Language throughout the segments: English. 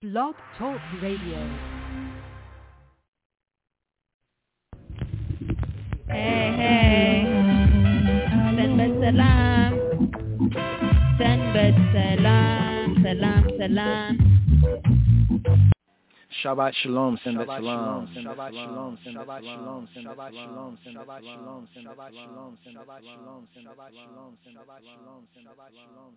Blog Talk Radio. Hey, Send salam. Shabbat shalom, Shabbat shalom, Shabbat shalom, Shabbat shalom, Shabbat shalom, Shabbat shalom, Shabbat shalom, Shabbat shalom, Shabbat shalom, Shabbat shalom, Shabbat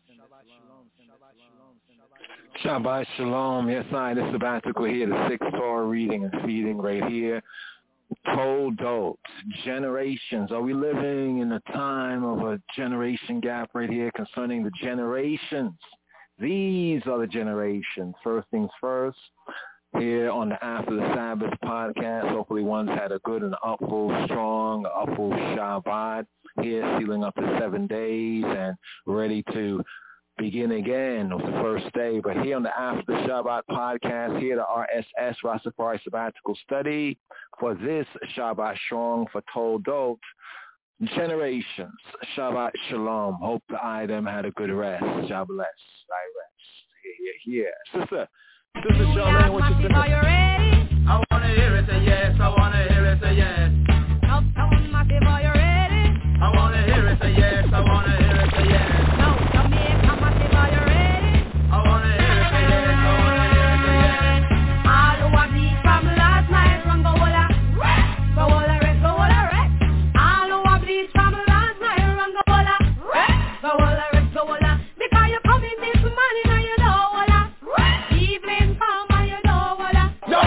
shalom, Shabbat shalom. Yes, this sabbatical here, the 6th Torah reading and feeding right here. Toldot, generations. Are we living in a time of a generation gap right here concerning the generations? These are the generations. First things first. Here on the After the Sabbath podcast, hopefully one's had a good and upful, strong, upful Shabbat. Here sealing up the 7 days and ready to begin again with the first day. But here on the After the Shabbat podcast, here the RSS, Rastafari Sabbatical Study, for this Shabbat Strong for Toldot, generations. Shabbat Shalom. Hope the item had a good rest. Shabbat bless. I rest. Here. Sister Charlene, what you think? Are you ready? I want to hear it say yes. I want to hear it say yes. No, Massive, are you ready? I want to hear it say yes. I want to hear it say yes. No, Jamaica, Massive, are you ready? I want to hear it say yes. I want to hear it say yes. All who have beat from last night from go holla, go holla, rest, go holla, rest. All who have beat from last night from go holla, go holla, rest, go holla. Because you come in this morning and you know holla. Evening come and you know holla.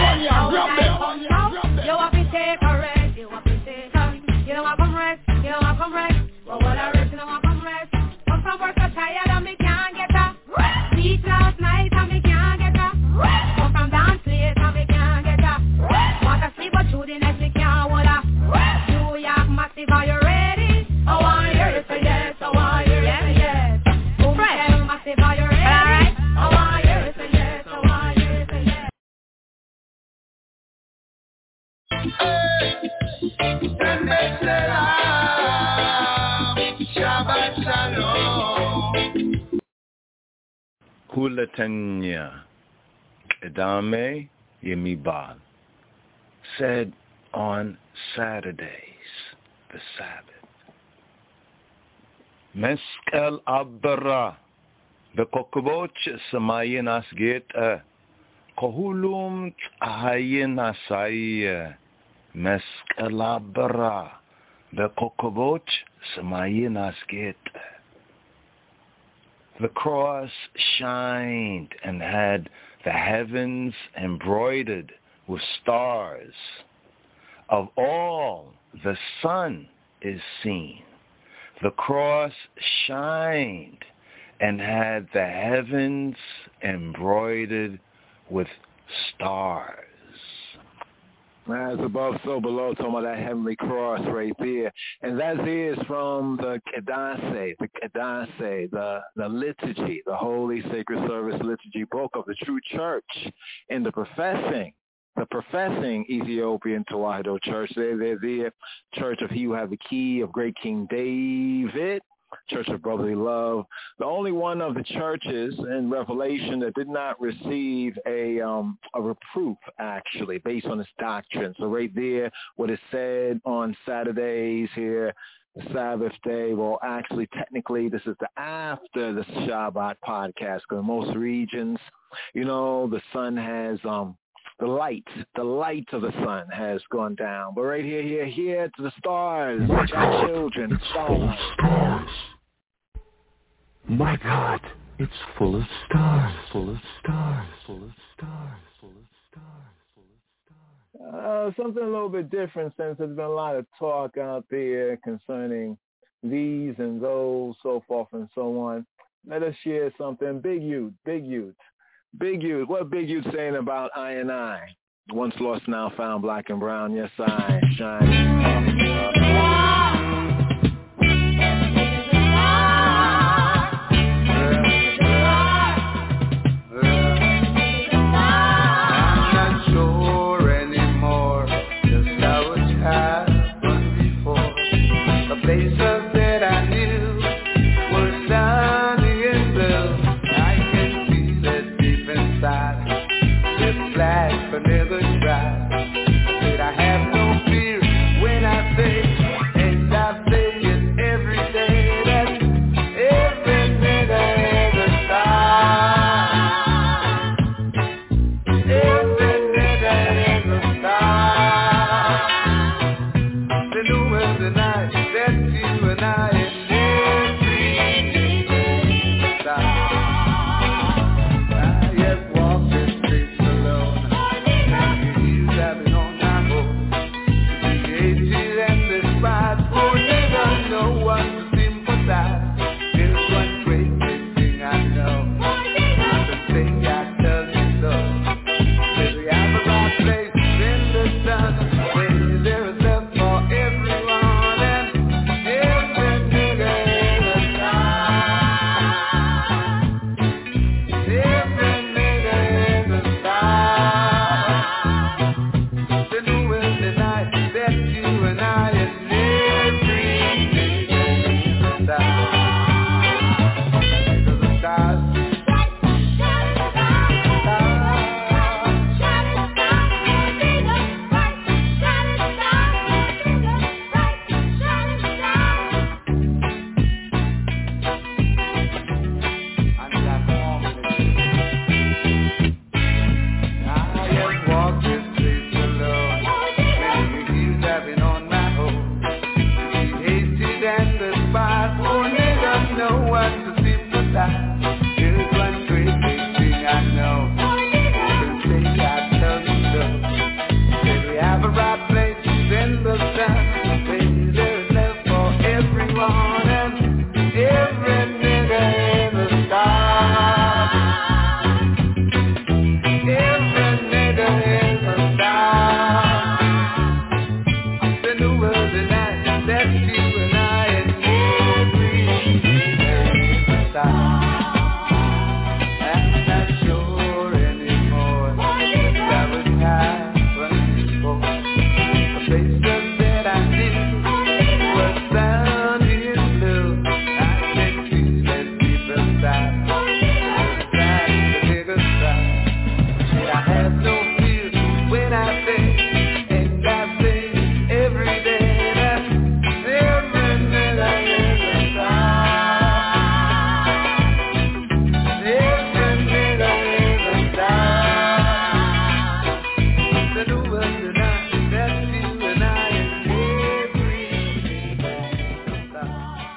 You have to take a rest, you have to take a, you know I come rest, you know I come rest. Go holla, rest, you know I come rest. Come from work so tired and me can't get up. Beat last night and me can't get up. Come from dance place and me can't get up. Want to sleep but through the night me can't hold up. New York Massive, are you ready? I want to hear you say yes, I want to hear you say yes. Fresh Massive, are you ready? Alright. I want to hear you say yes, I want to hear you say yes. Shabbat shalom. Hulatanya Edame Yemibal said on Saturdays, the Sabbath, Meskel Abra Bekokboch Samayin Asget Kohulum Ahayin Asai Meskel Abra Bekokboch Samayin Asget. The cross shined and had the heavens embroidered with stars. Of all, the sun is seen. The cross shined and had the heavens embroidered with stars. As above, so below, talking about that heavenly cross right there. And that is from the Kedasse, the liturgy, the Holy Sacred Service Liturgy book of the true church in the professing Ethiopian Tewahedo Church. They're the church of He who had the key of great King David, Church of Brotherly Love, the only one of the churches in Revelation that did not receive a reproof, actually, based on its doctrine. So right there, what is said on Saturdays here, the Sabbath day, well, actually, technically, this is the after the Shabbat podcast, because in most regions, you know, the sun has the light of the sun has gone down. But right here to the stars, our children, stars. My God, it's full of stars, full of stars, full of stars, full of stars, full of stars. Something a little bit different, since there's been a lot of talk out there concerning these and those, so forth and so on. Let us share something. Big youth. What Big Youth saying about I and I? Once lost, now found, black and brown. Yes, I shine. Places that I knew were sunny and blue. I can feel it deep inside. red flag for never try. I said I have no fear when I say, and I say it every day, that every nigga is a star. Every nigga is a star. The new world tonight, that you and I and every nigga is a star. I have walked this streets alone, and you having on my home. To be hated and despised, oh nigga, no one to sympathize. There's one great big thing I know, the thing I tell you so. That we have a right place in the sun, where there is love for everyone, and every nigga is a star. Every nigga is a star. The new world tonight, that you and I and every nigga is a star. Niggas are stars. I'm like I have walked this place alone, many years having on my own. To be hated and despised, oh nigga, no one to sympathize. There's one great big thing I know, the thing I tell you so. That we have a right place in the sun, where there's love for everyone, and every nigga is a star. Every nigga is a star. The new world tonight, that's you and I, and every nigga is a star. I'm not sure anymore that was happening before. The places that I knew was found in blue. I think you let people stop. Trying to figure out. Said I have no fear when I say, and I say every day, that every nigga is a star. Every nigga is a star. The new world tonight, that's you and I, and every nigga is a star.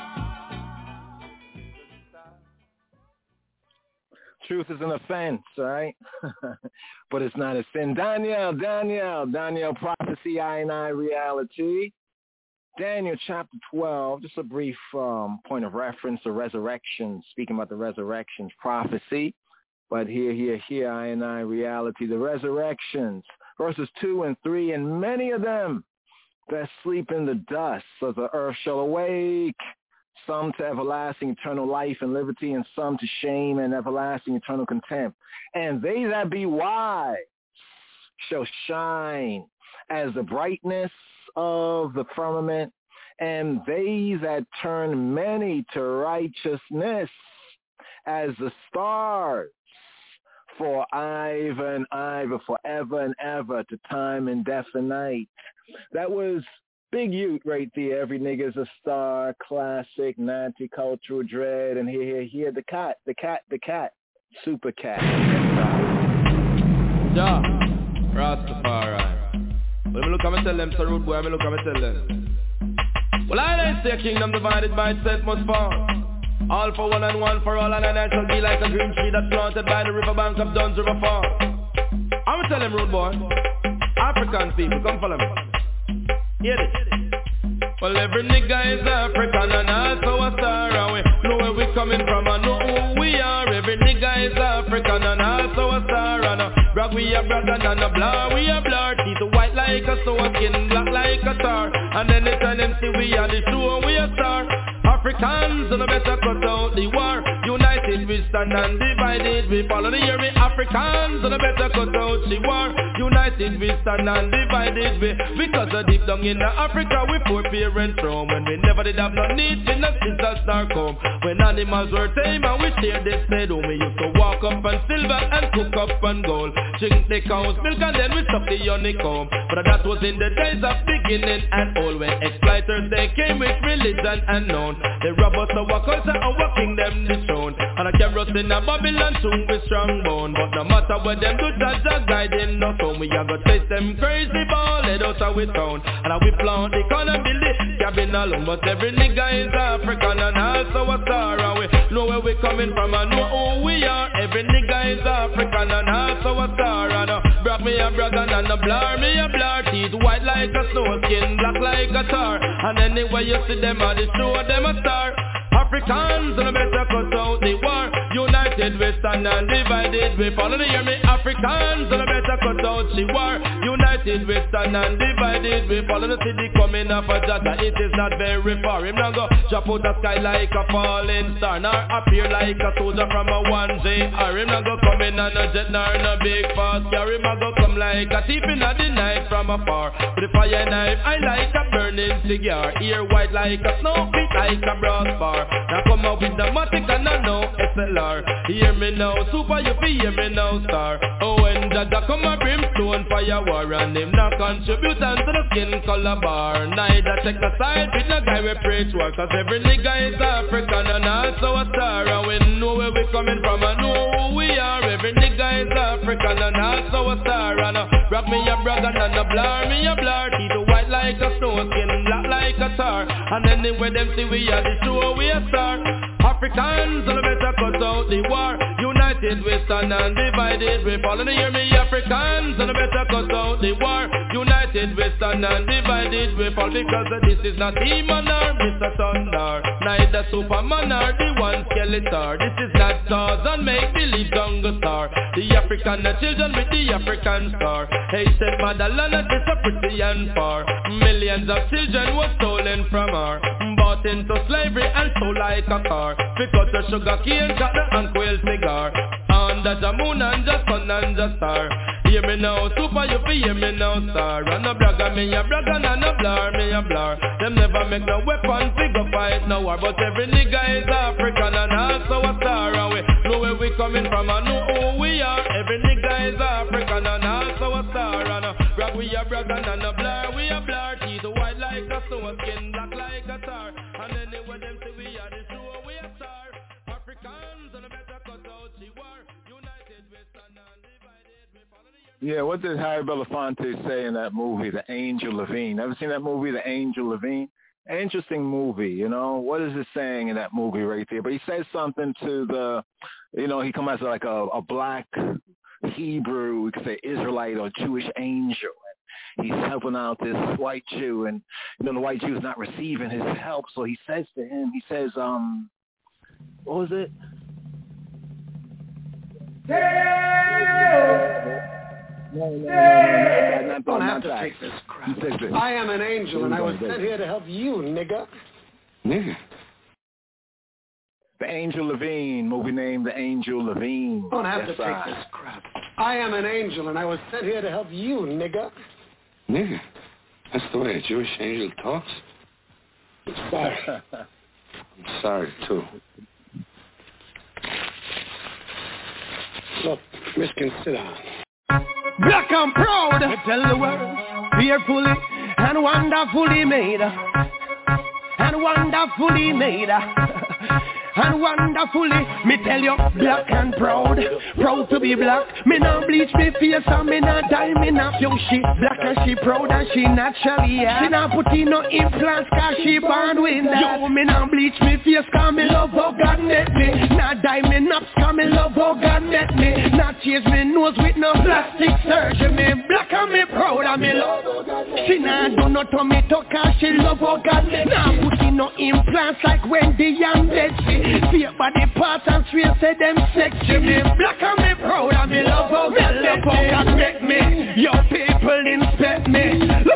Truth is an offense, right? But it's not a sin. Daniel, prophecy, I and I, reality. Daniel chapter 12, just a brief point of reference, the resurrection, speaking about the resurrections, prophecy. But here, I and I, reality, the resurrections, verses 2 and 3, and many of them that sleep in the dust of the earth shall awake, some to everlasting eternal life and liberty, and some to shame and everlasting eternal contempt. And they that be wise shall shine as the brightness of the firmament, and they that turn many to righteousness as the stars, for ever and ever, forever and ever, to time indefinite. That was Big Ute right there. Every nigga's a star, classic, multicultural dread, and here, the cat, super cat. Ja, Rastafari. When I look at me tell them, so rude boy, I look at me tell them. Well, I say a kingdom divided by itself must fall. All for one and one for all, and I shall be like a green tree that's planted by the riverbank of Dunn's River Fall. I'ma tell them, rude boy, African people, come follow me. Hear this. Well, every nigga is African and also a star, and we know where we coming from and know who we are. Every nigga is African and also a star, and brag we a brag and a blur we a blur. Teeth white like a soul, skin black like a star, and anytime them see we are the show we a star. Africans, and better cut out the war. United we stand and divided we fall. Hear me, Africans, and better cut out the war. United we stand and divided we. Because of deep down in Africa we poor parents from. When we never did have no need in the since star come. When animals were tame and we shared this bed. We used to walk up on silver and cook up on gold. Drink the cow's milk and then we suck the honeycomb. But that was in the days of beginning and all. When exploiters they came with religion unknown. They rob us our culture and our kingdom dethroned. And I carry us in a Babylon soon with strong bone. But no matter what them do, Jah guiding us home. We are gonna taste them crazy ball, let us out with town. And we plant the corner building, cabin alone. But every nigga is African and also a star. And we know where we coming from and know who we are. Every nigga is African and also a star. And brag me a brag and a blur me a blur. Teeth white like a snow, skin black like a tar. And anywhere you see them at the show, them a star. Africans, and better cut out the war. United we stand and divided we fall. Hear me, Africans, and better cut out the war. United we stand and divided we fall. The city coming up a Jaja, it is not very far. Him now go drop out the sky like a falling star, nor appear like a soldier from a 1JR. Him now go coming on a jet, nor in a big fast car. Him now go come like a thief in the night from afar. With a fire knife, I like a burning cigar. Ear white like a snow, feet like a brass bar. Now come out with the matic and I know SLR. Hear me now, super you feel hear me now, star. Oh, when Jaja come a brimstone fire war. And him not contribute unto the skin color bar. Neither take a side with the guy we preach war. Cause every nigga is African and also a star. And we know where we coming from and know who we are. Every nigga is African and also a star. And rock me a brother and a blur me a blur. Teeth white like a snow, skin black like a tar. And anywhere them see we are the show we are star. Africans, and better cut out the war. United we stand and divided we fall. And hear me, Africans, and better cut out the war. United we stand and divided we fall. Because this is not Demon or Mr. Thunder, neither Superman or the one Skeletor. This is not Tarzan make-believe jungle star. The African children with the African star. Hated motherland, this a pretty and far. Millions of children were stolen from her, bought into slavery and sold like a car. Pick out the sugar cane, got the unquail cigar. Under the moon and the sun and the star. Hear me now, super you feel hear me now, star. And a bragger me a bragger and a blur me a blur. Them never make no weapon, figure fight no war. But every nigga is African and also a star. And we know where we coming from and know who we are. Every nigga is African and also a star. And a brag we a bragger and a blur we a blur. Teeth white like a snow, skin black like a tar. And anywhere them say we are the show we a star. Africans and a better cut out the war. United we stand and divided we follow the... Yeah, what did Harry Belafonte say in that movie, The Angel Levine? Ever seen that movie, The Angel Levine? Interesting movie, you know. What is it saying in that movie right there? But he says something to the, you know, he comes as like a black Hebrew, we could say Israelite or Jewish angel. He's helping out this white Jew, and you know the white Jew is not receiving his help. So he says to him, he says, what was it? No, don't have to take this crap. He says this. I am an angel, and I was sent here to help you, nigga. Nigga. The Angel Levine, movie named The Angel Levine. Don't have to take this crap. I am an angel, and I was sent here to help you, nigga. Nigga? That's the way a Jewish angel talks? I'm sorry. I'm sorry, too. Look, Miskin, sit down. Black and proud, I tell the world, fearfully and wonderfully made. And wonderfully made. And wonderfully, me tell you, black and proud, proud to be black. Me not bleach me face and me not dye me not young. She black and she proud and she naturally, yeah. She not put in no implants cause she born with that. Yo, me not bleach me face cause me love how God met me. Not dye me naps cause me love how God met me. Not change me nose with no plastic surgery. Me black and me proud and me love how God met me. She not do no tomato cause she love how God met me. Not put in no implants like Wendy and Betsy. See body parts and straight say them sexy. Me black and me proud and me love how God make me. Your people inspect me. Look how me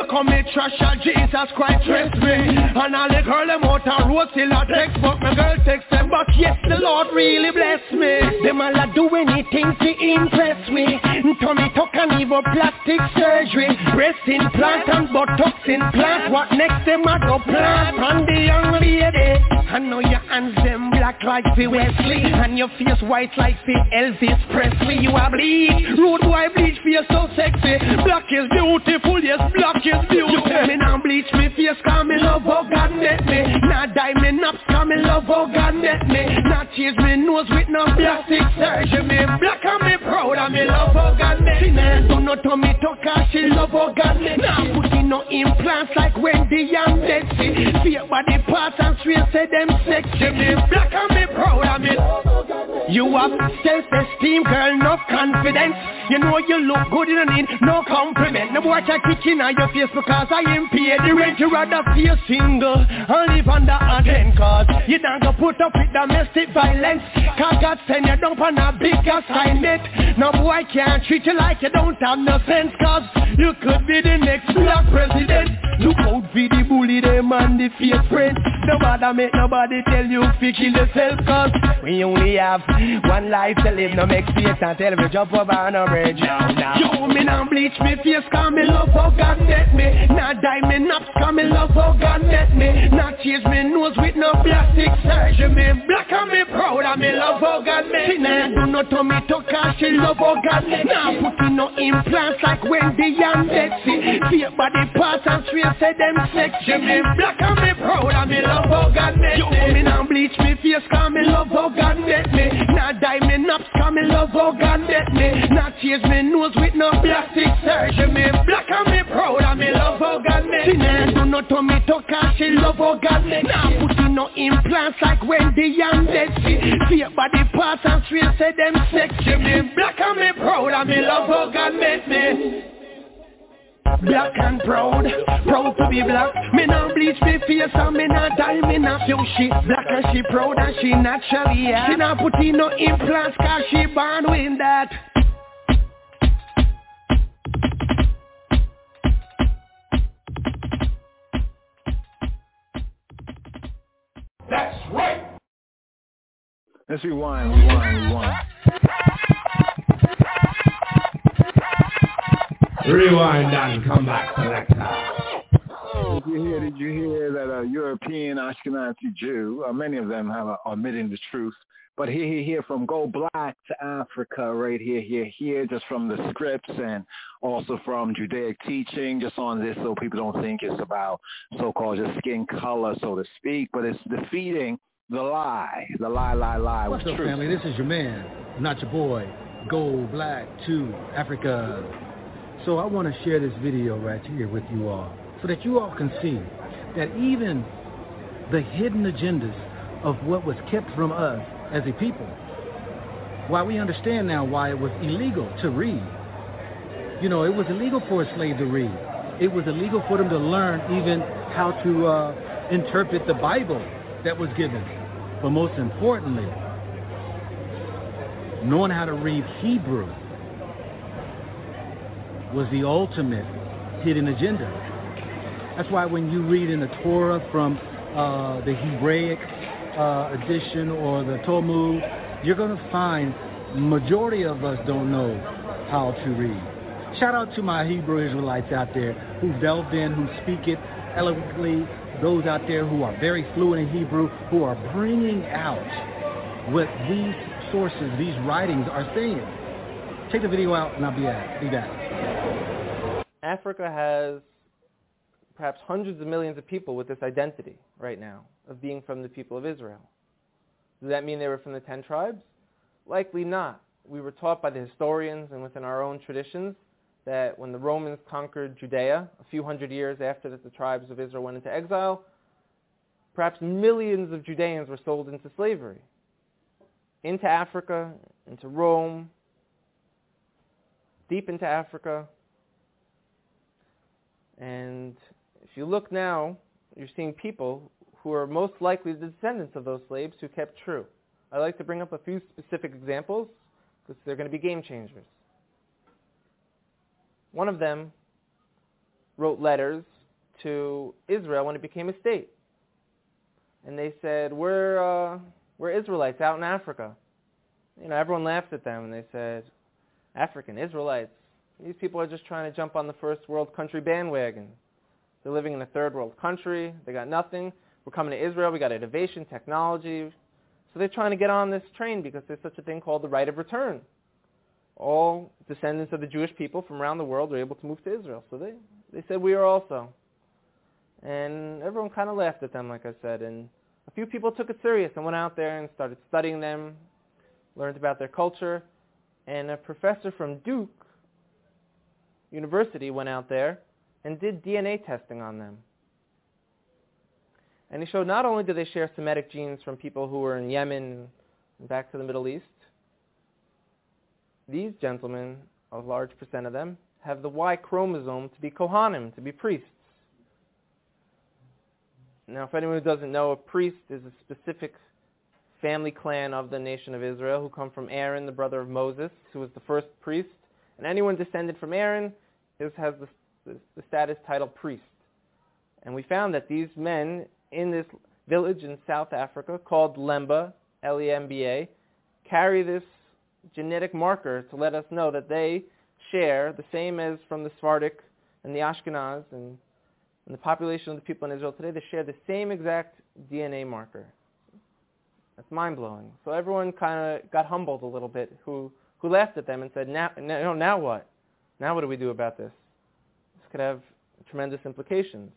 trash and Jesus Christ rest me. And all the girl them out and road still a text, but my girl text them back, yes, the Lord really bless me. Them all a do anything to impress me. Tummy tuck and even plastic surgery. Breast implant and buttocks implant. What next them a go plant on the young lady? I know your hands them black like the Wesley, and your face white like the Elvis Presley. You a bleach, rude boy bleach face so sexy. Black is beautiful, yes, black is beautiful. Me now bleach me face cause me love how God met me. Now dye me naps cause me love how God met me. Now change me nose with no plastic surgery. Me black and me proud and me love how God met me. Now do not tell me to cause she love how God met me. Now put in no implants like Wendy and Betsy. Fake body parts and straight say them sexy. Me black and me proud and me love how God met me. You have self-esteem, girl, no confidence. You know you look good, you don't need no compliment. No watch a kitchen on your face because I ain't paid the rent. You rather feel single and live under a tent, cause you don't go put up with domestic violence. Cause God send you down on a big assignment. No boy can't treat you like you don't have no sense, cause you could be the next black president. Look out for the bully, them and the fake friend. Nobody make nobody tell you to kill yourself, cause we only have one life to live. No make face and tell me jump over on a bridge. Now. You me now bleach me face cause me love how God met me. Now dye me naps cause me love how God met me. Now change me nose with no plastic surgery. Me black and me proud and me love how God met me. Now do not tell me to cause she love how God met me. Now put in no implants like Wendy and Betsy. Fake body parts and straight say them sexy. Me black and me proud and me love how God met me. You me now bleach me face cause me love how God met me. Now dye me naps cause me love how God met me. Now change me nose with no plastic surgery. Me black and me proud and me love how God met me. Now do not tell me to cause she love how God met me. Now put in no implants like Wendy and Betsy. Fake body parts and straight say them sexy. Me black and me proud and me love how God met me. Black and proud, proud to be black. Me now bleach me face and me now dye me now feel she black and she proud and she naturally yeah. She now put in no implants cause she born with that. That's right. Let's rewind. Rewind and come back, selector. Did you hear that a European Ashkenazi Jew, many of them are admitting the truth, but here from Go Black to Africa, right here, just from the scripts and also from Judaic teaching, just on this so people don't think it's about so-called just skin color, so to speak, but it's defeating the lie. What's up, family? This is your man, not your boy, Go Black to Africa. So I want to share this video right here with you all so that you all can see that even the hidden agendas of what was kept from us as a people, why we understand now why it was illegal to read. You know, it was illegal for a slave to read. It was illegal for them to learn even how to interpret the Bible that was given. But most importantly, knowing how to read Hebrew was the ultimate hidden agenda. That's why when you read in the Torah from the Hebraic edition or the Talmud, you're going to find majority of us don't know how to read. Shout out to my Hebrew Israelites out there who delved in, who speak it eloquently, those out there who are very fluent in Hebrew, who are bringing out what these sources, these writings are saying. Take the video out and I'll be back. Africa has perhaps hundreds of millions of people with this identity right now of being from the people of Israel. Does that mean they were from the 10 tribes? Likely not. We were taught by the historians and within our own traditions that when the Romans conquered Judea a few hundred years after that the tribes of Israel went into exile, perhaps millions of Judeans were sold into slavery, into Africa, into Rome, deep into Africa. And if you look now, you're seeing people who are most likely the descendants of those slaves who kept true. I'd like to bring up a few specific examples because they're going to be game changers. One of them wrote letters to Israel when it became a state. And they said, we're Israelites out in Africa. Everyone laughed at them, and they said, African Israelites, these people are just trying to jump on the first world country bandwagon. They're living in a third world country. They got nothing. We're coming to Israel. We got innovation, technology. So they're trying to get on this train because there's such a thing called the right of return. All descendants of the Jewish people from around the world are able to move to Israel. So they said we are also. And everyone kind of laughed at them, like I said. And a few people took it serious and went out there and started studying them, learned about their culture. And a professor from Duke University went out there and did DNA testing on them. And he showed not only do they share Semitic genes from people who were in Yemen and back to the Middle East, these gentlemen, a large percent of them, have the Y chromosome to be Kohanim, to be priests. Now, if anyone who doesn't know, a priest is a specific family clan of the nation of Israel who come from Aaron, the brother of Moses, who was the first priest. And anyone descended from Aaron has the status title priest. And we found that these men in this village in South Africa called Lemba, L-E-M-B-A, carry this genetic marker to let us know that they share the same as from the Sephardic and the Ashkenaz and the population of the people in Israel today. They share the same exact DNA marker. That's mind-blowing. So everyone kind of got humbled a little bit who laughed at them and said, now what? Now what do we do about this? This could have tremendous implications.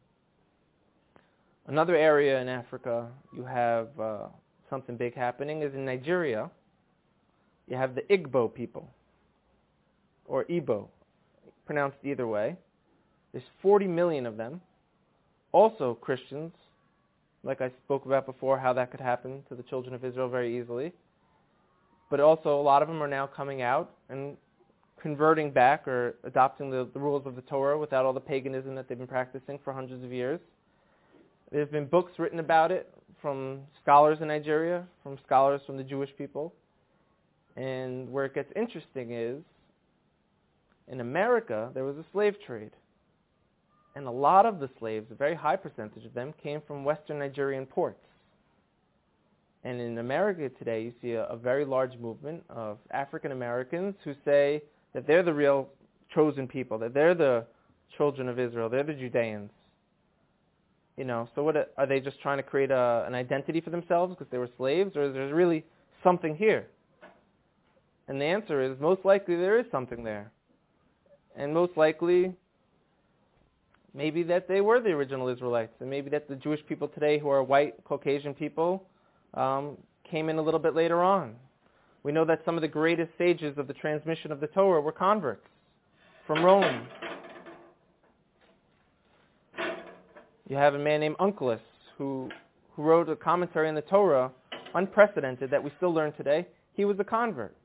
Another area in Africa you have something big happening is in Nigeria. You have the Igbo people, or Igbo, pronounced either way. There's 40 million of them, also Christians, like I spoke about before, how that could happen to the children of Israel very easily. But also a lot of them are now coming out and converting back or adopting the rules of the Torah without all the paganism that they've been practicing for hundreds of years. There's been books written about it from scholars in Nigeria, from scholars from the Jewish people. And where it gets interesting is, in America, there was a slave trade. And a lot of the slaves, a very high percentage of them, came from Western Nigerian ports. And in America today, you see a very large movement of African Americans who say that they're the real chosen people, that they're the children of Israel, they're the Judeans. So what are they just trying to create an identity for themselves because they were slaves, or is there really something here? And the answer is, most likely there is something there. And most likely, maybe that they were the original Israelites, and maybe that the Jewish people today who are white, Caucasian people came in a little bit later on. We know that some of the greatest sages of the transmission of the Torah were converts from Rome. You have a man named Onkelos who wrote a commentary on the Torah, unprecedented, that we still learn today. He was a convert.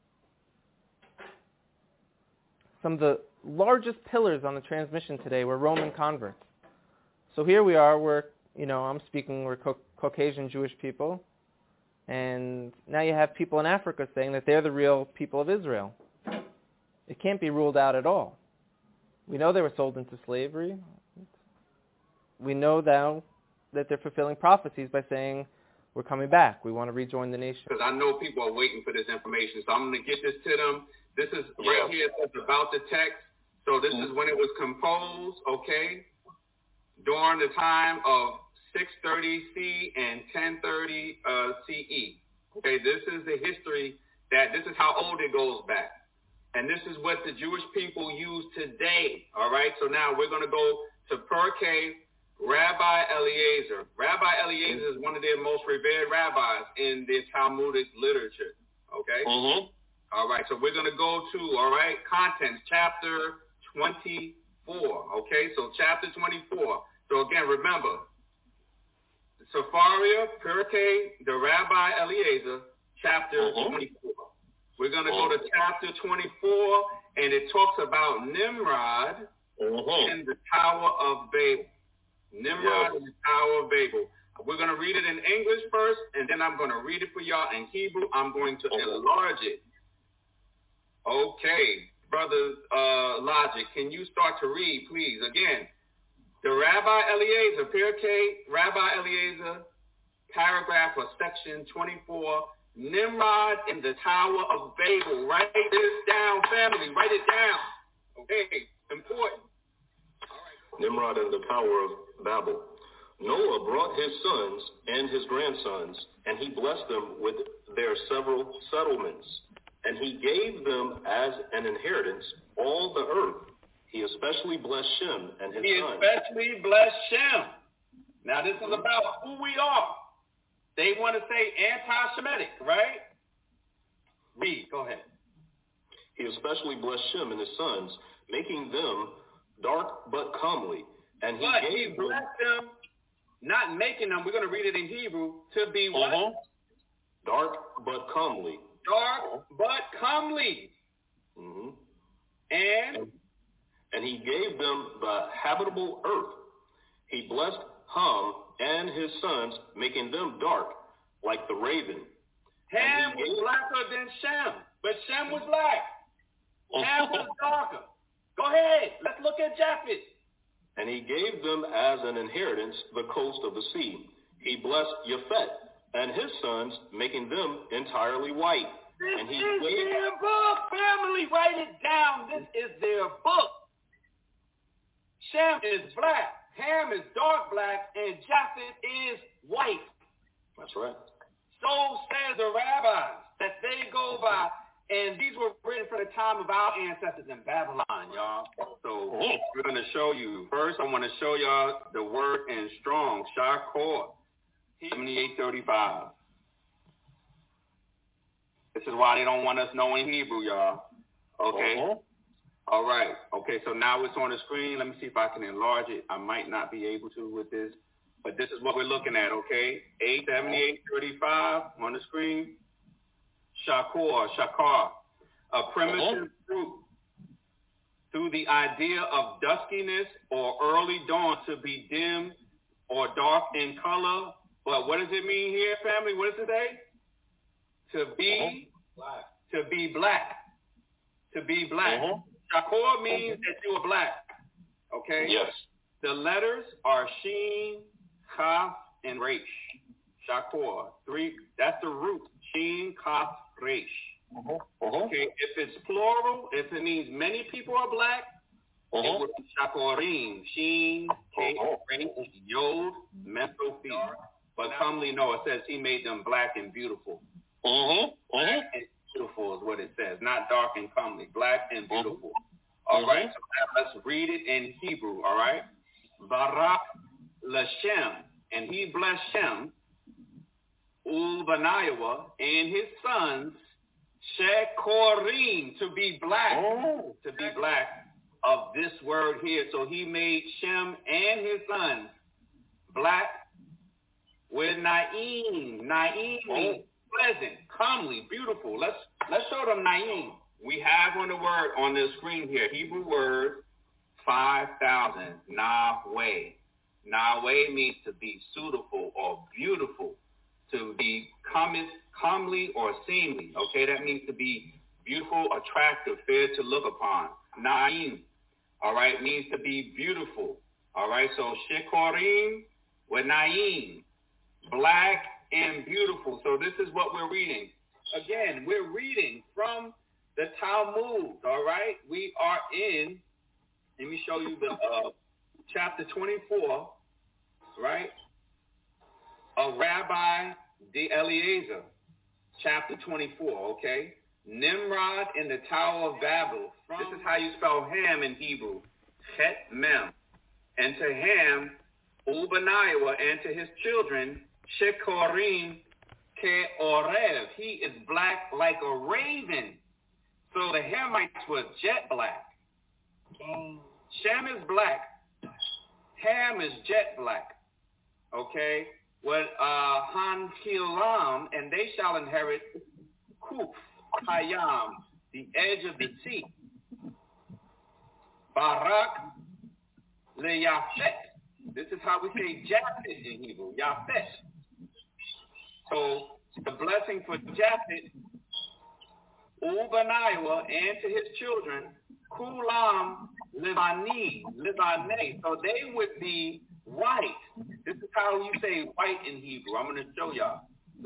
Some of the largest pillars on the transmission today were Roman converts. So here we are, we're Caucasian Jewish people, and now you have people in Africa saying that they're the real people of Israel. It can't be ruled out at all. We know they were sold into slavery. We know now that they're fulfilling prophecies by saying, we're coming back. We want to rejoin the nation. Because I know people are waiting for this information, so I'm going to get this to them. This is right here, it's about the text. So this is when it was composed, okay, during the time of 630 C and 1030 CE. Okay, this is the history this is how old it goes back. And this is what the Jewish people use today, all right? So now we're going to go to Pirkei Rabbi Eliezer. Rabbi Eliezer is one of their most revered rabbis in the Talmudic literature, okay? Mm-hmm. All right, so we're going to go to, contents, chapter 24, okay? So chapter 24. So again, remember, Sefaria, Pirkei, the Rabbi Eliezer, chapter 24. We're going to go to chapter 24, and it talks about Nimrod and the Tower of Babel. Nimrod and the Tower of Babel. We're going to read it in English first, and then I'm going to read it for y'all in Hebrew. I'm going to enlarge it. Okay, Brother Logic, can you start to read, please? Again, The Rabbi Eliezer, Pirkei, Rabbi Eliezer, paragraph or section 24, Nimrod in the Tower of Babel. Write this down, family. Write it down. Okay, important. Nimrod in the Tower of Babel. Noah brought his sons and his grandsons, and he blessed them with their several settlements. And he gave them as an inheritance all the earth. He especially blessed Shem and his sons. He especially blessed Shem. Now this is about who we are. They want to say anti-Semitic, right? Read, go ahead. He especially blessed Shem and his sons, making them dark but comely. And he blessed them, not making them, we're going to read it in Hebrew, to be what? Dark but comely. Dark but comely. Mm-hmm. And he gave them the habitable earth. He blessed Ham and his sons, making them dark like the raven. Ham was blacker than Shem, but Shem was black. Ham was darker. Go ahead. Let's look at Japheth. And he gave them as an inheritance the coast of the sea. He blessed Japheth and his sons, making them entirely white. This is their book, family. Write it down. This is their book. Shem is black, Ham is dark black, and Japheth is white. That's right. So says the rabbis that they go by. And these were written for the time of our ancestors in Babylon, y'all. So we're going to show you. First, I want to show y'all the word in Strong, Shakor, 7835. This is why they don't want us knowing Hebrew, y'all. Okay? All right. Okay, so now it's on the screen. Let me see if I can enlarge it. I might not be able to with this. But this is what we're looking at, okay? 87835 on the screen. Shakar, a primitive group through the idea of duskiness or early dawn to be dim or dark in color. But what does it mean here, family? What does it say? To be black. To be black. To be black. Shakor means that you are black. Okay? Yes. The letters are Sheen, Kaf, and Resh. Shakor. That's the root. Sheen, Kaf, Resh. Okay, if it's plural, if it means many people are black, it would be Shakorim, Sheen, K, Resh, Yod, Mesophi. But comely, no, it says he made them black and beautiful. Black and beautiful is what it says, not dark and comely, black and beautiful. All right, so now let's read it in Hebrew, all right? Barak Lashem, and he blessed Shem, Ubaniah and his sons, Shekorim, to be black, of this word here. So he made Shem and his sons black with Naim. Naim means pleasant, comely, beautiful. Let's show them Naim. We have on the word on the screen here, Hebrew word 5,000, Nahweh. Nahweh means to be suitable or beautiful. To be comely or seemly, okay? That means to be beautiful, attractive, fair to look upon. Naim, all right, means to be beautiful, all right? So Shekorim with Naim, black and beautiful. So this is what we're reading. Again, we're reading from the Talmud, all right? We are in, let me show you the chapter 24, right? Of Rabbi Eliezer, chapter 24, okay? Nimrod in the Tower of Babel. This is how you spell Ham in Hebrew. Chet Mem. And to Ham, Ubaniah, and to his children, Shekorim Keorev. He is black like a raven. So the Hamites were jet black. Shem is black. Ham is jet black. Okay? With Han-Kilam, and they shall inherit Kuf, Hayam, the edge of the sea. Barak le-Yafet. This is how we say Japheth in Hebrew, Yafet. So the blessing for Japheth, Ubaniah, and to his children, Kulam Livane. So they would be white. This is how you say white in Hebrew. I'm going to show y'all.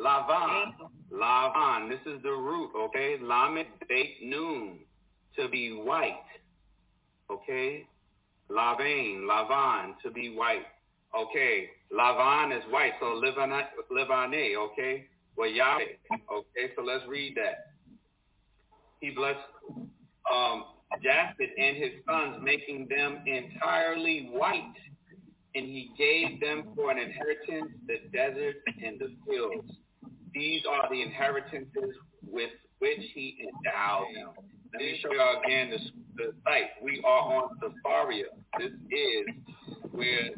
Lavan. This is the root, okay? Lamed Beit Nun, to be white, okay? Lavan, to be white. Okay, Lavan is white, so Livane, okay? Well, Yahweh, okay? So let's read that. He blessed Japheth and his sons, making them entirely white, and he gave them for an inheritance the desert and the fields. These are the inheritances with which he endowed them. Let me show y'all again the site. We are on Sefaria. This is where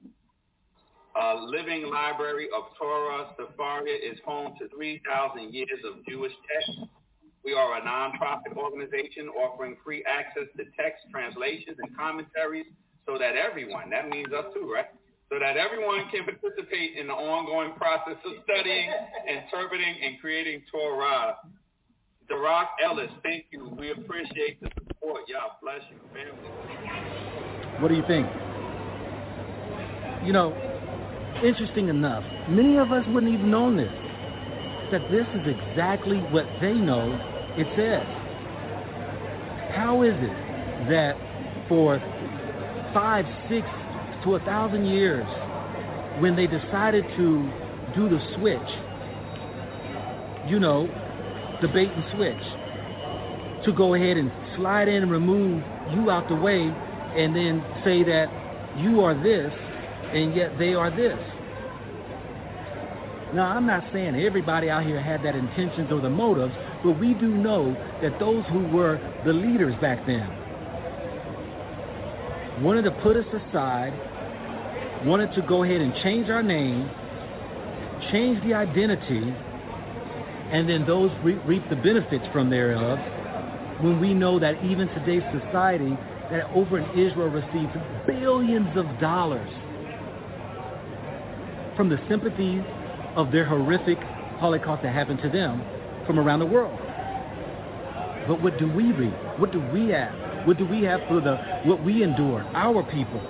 Living Library of Torah. Sefaria is home to 3,000 years of Jewish texts. We are a nonprofit organization offering free access to text translations and commentaries so that everyone, that means us too, right? So that everyone can participate in the ongoing process of studying, interpreting, and creating Torah. Darak Ellis, thank you. We appreciate the support. Y'all bless you, family. What do you think? You know, interesting enough, many of us wouldn't even know this, that this is exactly what they know it says. How is it that for 5, 6 to 1,000 years, when they decided to do the switch, you know, the bait and switch, to go ahead and slide in and remove you out the way and then say that you are this and yet they are this. Now, I'm not saying everybody out here had that intentions or the motives, but we do know that those who were the leaders back then wanted to put us aside, wanted to go ahead and change our name, change the identity, and then those reap the benefits from thereof, when we know that even today's society, that over in Israel receives billions of dollars from the sympathies of their horrific Holocaust that happened to them from around the world. But what do we reap? What do we have? What do we have for what we endure, our people?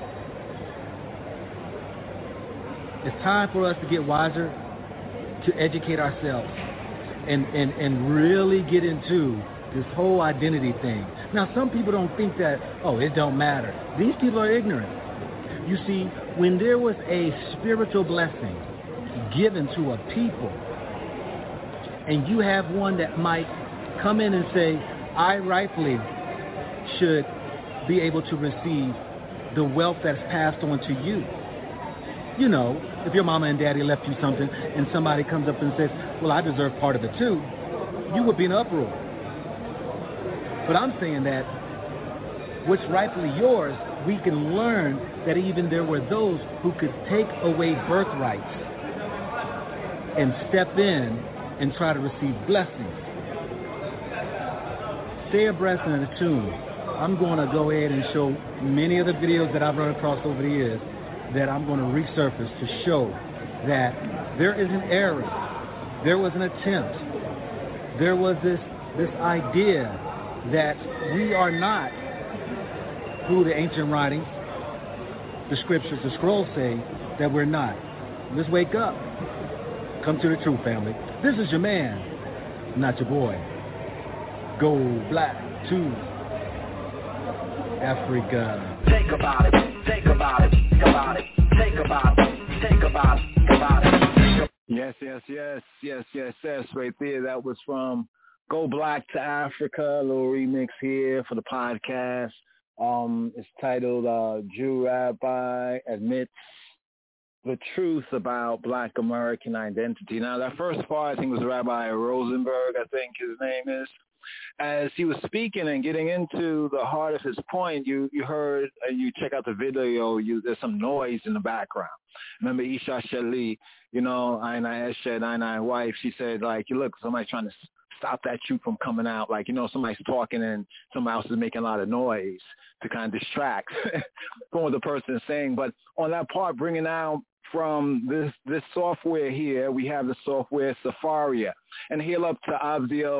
It's time for us to get wiser, to educate ourselves, and really get into this whole identity thing. Now, some people don't think that, it don't matter. These people are ignorant. You see, when there was a spiritual blessing given to a people, and you have one that might come in and say, I rightfully should be able to receive the wealth that's passed on to you. You know, if your mama and daddy left you something and somebody comes up and says, well, I deserve part of it too, you would be in uproar. But I'm saying that what's rightfully yours, we can learn that even there were those who could take away birthrights and step in and try to receive blessings. Stay abreast and attuned. I'm going to go ahead and show many of the videos that I've run across over the years that I'm going to resurface to show that there is an error, there was an attempt, there was this idea that we are not who the ancient writings, the scriptures, the scrolls say that we're not. Let's wake up. Come to the truth, family. This is your man, not your boy. Go black to Africa. Think about it, think about it, think about it, think about it, think about it, think about it. Yes, right there. That was from Go Black to Africa, a little remix here for the podcast. It's titled Jew Rabbi Admits the Truth About Black American Identity. Now, that first part, I think, was Rabbi Rosenberg, I think his name is. As he was speaking and getting into the heart of his point, you heard, you check out the video, there's some noise in the background. Remember Isha Shali, Aina Eshed, Aina wife, she said, like, look, somebody's trying to stop that truth from coming out. Like, somebody's talking and somebody else is making a lot of noise to kind of distract from what the person is saying. But on that part, bringing out from this software here, we have the software Sefaria. And hail up to Avdiel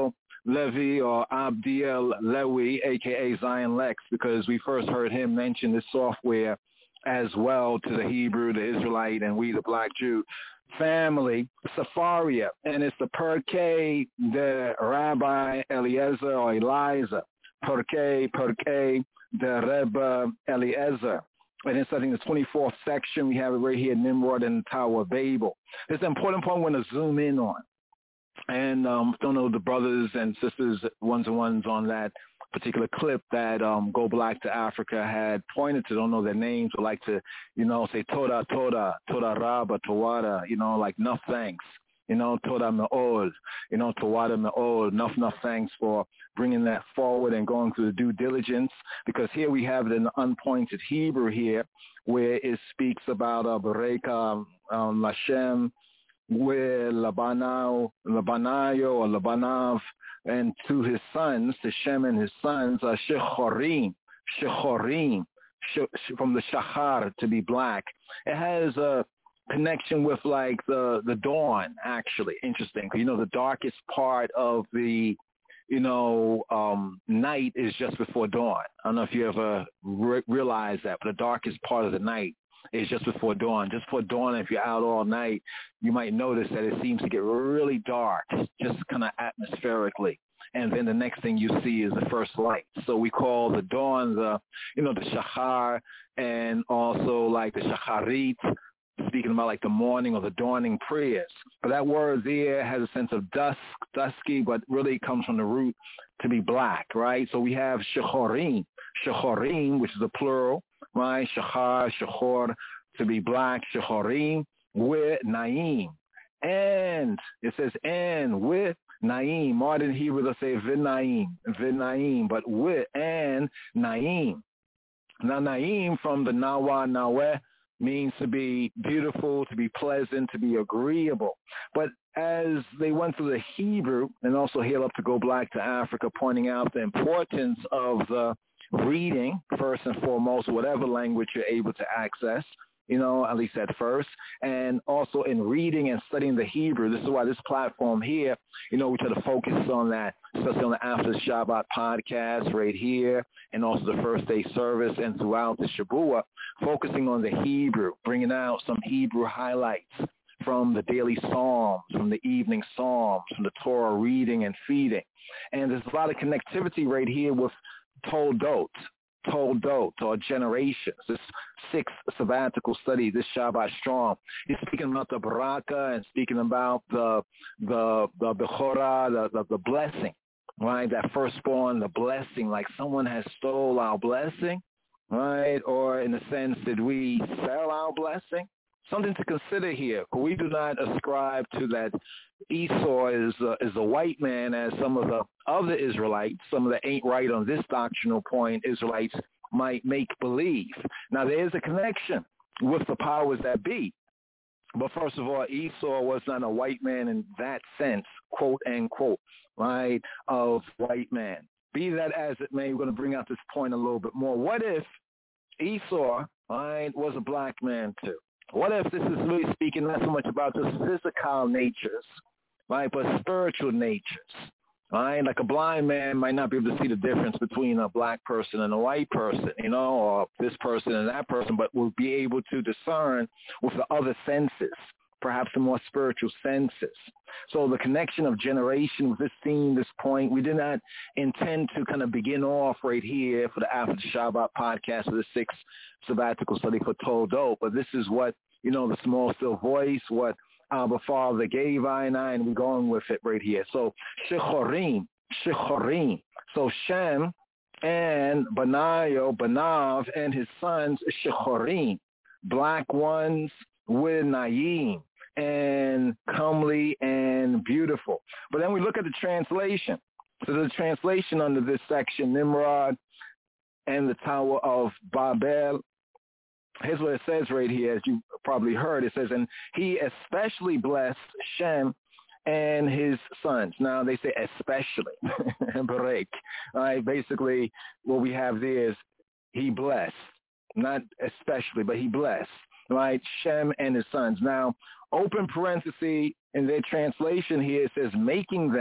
Levi or Abdiel Lewi, a.k.a. Zion Lex, because we first heard him mention this software as well to the Hebrew, the Israelite, and we, the Black Jew family, Safaria, and it's the Perkei, the Rabbi Eliezer or Eliza, Perkei, the Rebbe Eliezer. And it's, I think, the 24th section. We have it right here, Nimrod and the Tower of Babel. It's an important point we're going to zoom in on. And don't know the brothers and sisters, ones-and-ones on that particular clip that Go Black to Africa had pointed to. Don't know their names, but like to, say Toda, Rabba, Tawada, like enough thanks. Toda Me'ol, Tawada Me'ol, enough thanks for bringing that forward and going through the due diligence, because here we have it in the unpointed Hebrew here, where it speaks about Bereka Lashem, where Labanayo or Labanav, and to his sons, to Shem and his sons, Shechorim, from the Shachar, to be black. It has a connection with like the dawn, actually. Interesting. The darkest part of the night is just before dawn. I don't know if you ever realize that, but the darkest part of the night is just before dawn. Just before dawn, if you're out all night, you might notice that it seems to get really dark, just kind of atmospherically. And then the next thing you see is the first light. So we call the dawn the Shachar, and also like the Shacharit, speaking about like the morning or the dawning prayers. But that word there has a sense of dusk, dusky, but really comes from the root to be black, right? So we have Shechorim, which is a plural, right? Shachar, Shechor, to be black, Shechorim, with Naim. And it says, and with Naim. Modern Hebrew, they'll say Vinaim, but with and Naim. Now, Naim from the Nawa, Naweh, means to be beautiful, to be pleasant, to be agreeable. But as they went through the Hebrew, and also Hail Up to Go Black to Africa, pointing out the importance of the reading, first and foremost, whatever language you're able to access, at least at first, and also in reading and studying the Hebrew. This is why this platform here, we try to focus on that, especially on the After Shabbat podcast right here, and also the first day service and throughout the Shabbat, focusing on the Hebrew, bringing out some Hebrew highlights from the daily Psalms, from the evening Psalms, from the Torah reading and feeding. And there's a lot of connectivity right here with Toldot or generations. This 6th sabbatical study, this Shabbat Strong, he's speaking about the baraka and speaking about the bechorah, the blessing, right? That firstborn, the blessing, like someone has stole our blessing, right? Or in a sense, did we sell our blessing? Something to consider here. We do not ascribe to that Esau is a white man, as some of the other Israelites, some of the ain't right on this doctrinal point Israelites might make believe. Now, there is a connection with the powers that be. But first of all, Esau was not a white man in that sense, quote, unquote, right, of white man. Be that as it may, we're going to bring out this point a little bit more. What if Esau, right, was a black man too? What if this is really speaking not so much about just physical natures, right, but spiritual natures, right? Like a blind man might not be able to see the difference between a black person and a white person, or this person and that person, but will be able to discern with the other senses, perhaps the more spiritual senses. So the connection of generation with this theme, this point, we did not intend to kind of begin off right here for the After Shabbat podcast of the 6th sabbatical study for Toldot, but this is what, the small still voice, what Abba Father gave I, and we're going with it right here. So Shechorim. So Shem and Banav and his sons, Shechorim, black ones with Naim, and comely and beautiful. But then we look at the translation. So the translation under this section, Nimrod and the Tower of Babel, here's what it says right here, as you probably heard. It says, and he especially blessed Shem and his sons. Now, they say especially, Barek. Right? Basically, what we have there is he blessed, not especially, but he blessed, right? Shem and his sons. Now, open parenthesis in their translation here, it says making them.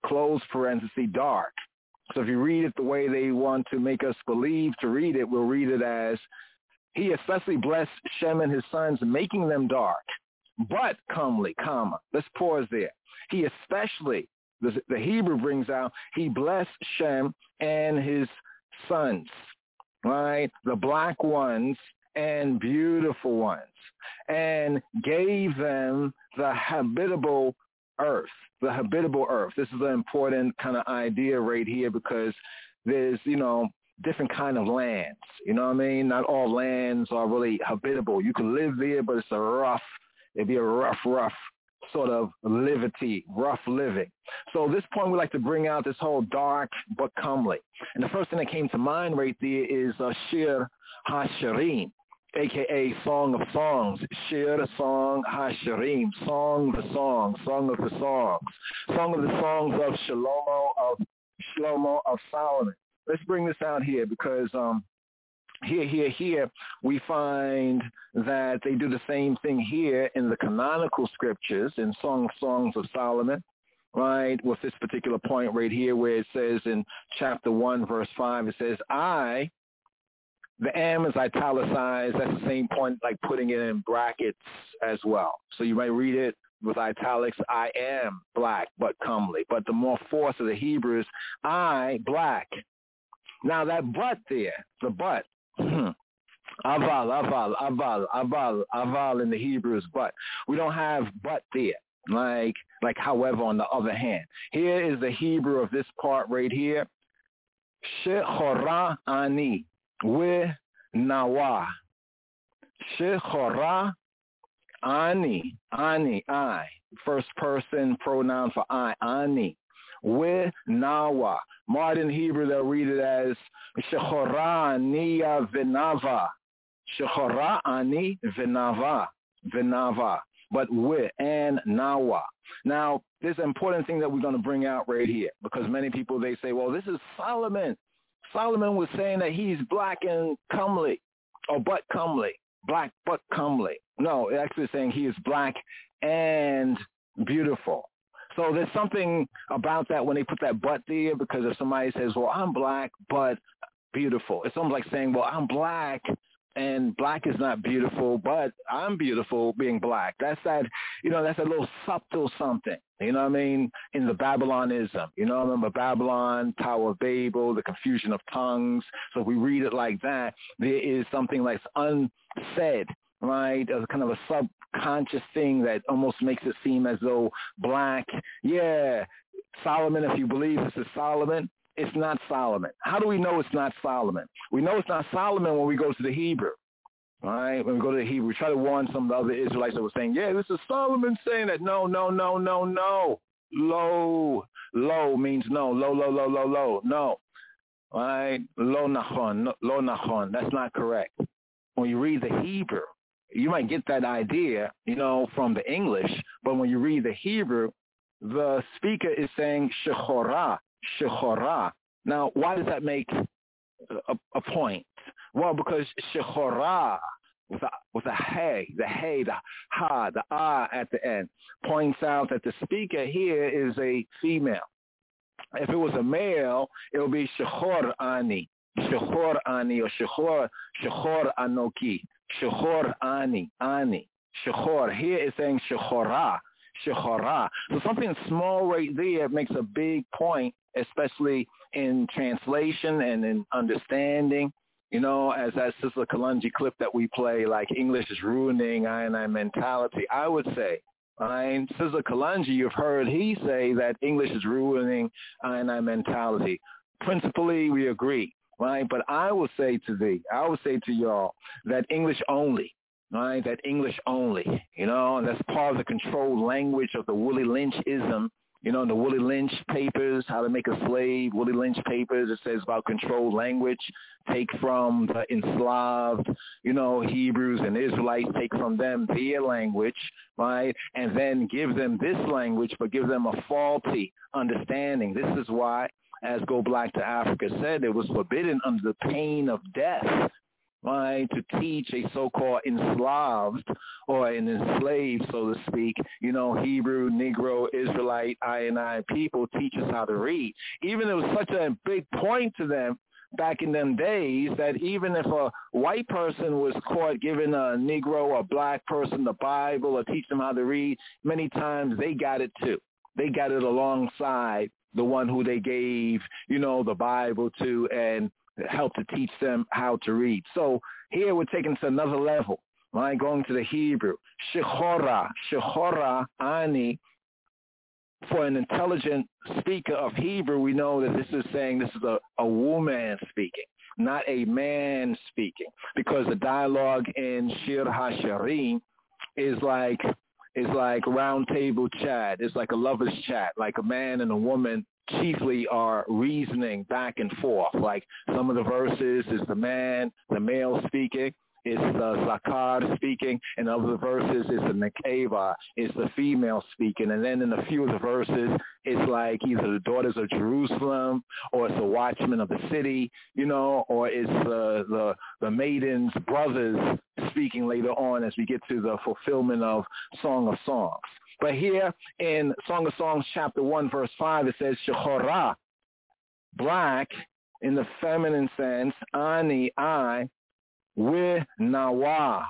close parenthesis, dark. So if you read it the way they want to make us believe to read it, we'll read it as, he especially blessed Shem and his sons, making them dark, but comely, comma. Let's pause there. He especially, the Hebrew brings out, he blessed Shem and his sons, right? The black ones and beautiful ones, and gave them the habitable earth, the habitable earth. This is an important kind of idea right here because there's, different kind of lands. You know what I mean? Not all lands are really habitable. You can live there, but it'd be a rough sort of rough living. So at this point, we like to bring out this whole dark but comely. And the first thing that came to mind right there is Shir HaShirim, a.k.a. Song of Songs. Shir, Song, HaShirim, Song of the Songs, Song of the Songs, Song of the Songs of Shlomo of Solomon. Let's bring this out here because here we find that they do the same thing here in the canonical scriptures in Song of Songs of Solomon, right, with this particular point right here where it says in chapter 1, verse 5, it says, the M is italicized. That's the same point like putting it in brackets as well. So you might read it with italics, I am black but comely. But the more force of the Hebrew is I, black. Now that but there, the but, aval in the Hebrew is but. We don't have but there, like however on the other hand. Here is the Hebrew of this part right here. Shechora ani, we nawa. Shechora ani, I. First person pronoun for I, ani. We nawa. Modern Hebrew, they'll read it as Shechora aniya v'nava. Shechora ani v'nava. But we and nawa. Now, there's an important thing that we're going to bring out right here because many people, they say, well, this is Solomon. Solomon was saying that he's black and comely, or but comely, black but comely. No, it's actually saying he is black and beautiful. So there's something about that when they put that but there, because if somebody says, well, I'm black but beautiful, it's almost like saying, well, I'm black and black is not beautiful, but I'm beautiful being black. That's that, that's a little subtle something, you know what I mean, in the Babylonism. Remember Babylon, Tower of Babel, the confusion of tongues. So if we read it like that, there is something like unsaid, right, as kind of a subconscious thing that almost makes it seem as though black, Solomon, if you believe this is Solomon, it's not Solomon. How do we know it's not Solomon? We know it's not Solomon when we go to the Hebrew, right? When we go to the Hebrew, we try to warn some of the other Israelites that were saying, this is Solomon saying that. No. Lo means no. Lo. No. Right? Lo nachon. That's not correct. When you read the Hebrew, you might get that idea, from the English, but when you read the Hebrew, the speaker is saying shechora. Now, why does that make a point? Well, because shechora with a hey, the ha, the ah at the end points out that the speaker here is a female. If it was a male, it would be shechor ani, or shechor anoki, shechor ani. Shechor here is saying shechora. So something small right there makes a big point, especially in translation and in understanding. As that Sister Kalungi clip that we play, like English is ruining I and I mentality. I would say, Sister Kalungi, you've heard he say that English is ruining I and I mentality. Principally, we agree, right? But I will say to y'all that English only. Right, that English only, and that's part of the controlled language of the Willie Lynch-ism, the Willie Lynch papers, How to Make a Slave, Willie Lynch papers, it says about controlled language, take from the enslaved, Hebrews and Israelites, take from them their language, right, and then give them this language, but give them a faulty understanding. This is why, as Go Black to Africa said, it was forbidden under the pain of death, right, to teach a so-called enslaved or an enslaved, so to speak, Hebrew, Negro, Israelite, I people teach us how to read. Even it was such a big point to them back in them days that even if a white person was caught giving a Negro or black person the Bible or teach them how to read, many times they got it too. They got it alongside the one who they gave, the Bible to and helped to teach them how to read. So here we're taking to another level, right? Going to the Hebrew. Shechora, ani. For an intelligent speaker of Hebrew, we know that this is saying this is a woman speaking, not a man speaking, because the dialogue in Shir HaShirim is like round table chat. It's like a lover's chat, like a man and a woman chiefly are reasoning back and forth. Like some of the verses is the male speaking, it's the Zakar speaking, and other verses is the Nekeva, it's the female speaking. And then in a few of the verses, it's like either the daughters of Jerusalem, or it's the watchmen of the city, or it's the maiden's brothers speaking later on as we get to the fulfillment of Song of Songs. But here in Song of Songs chapter 1, verse 5, it says, Shechora, black, in the feminine sense, ani, I, with nawa,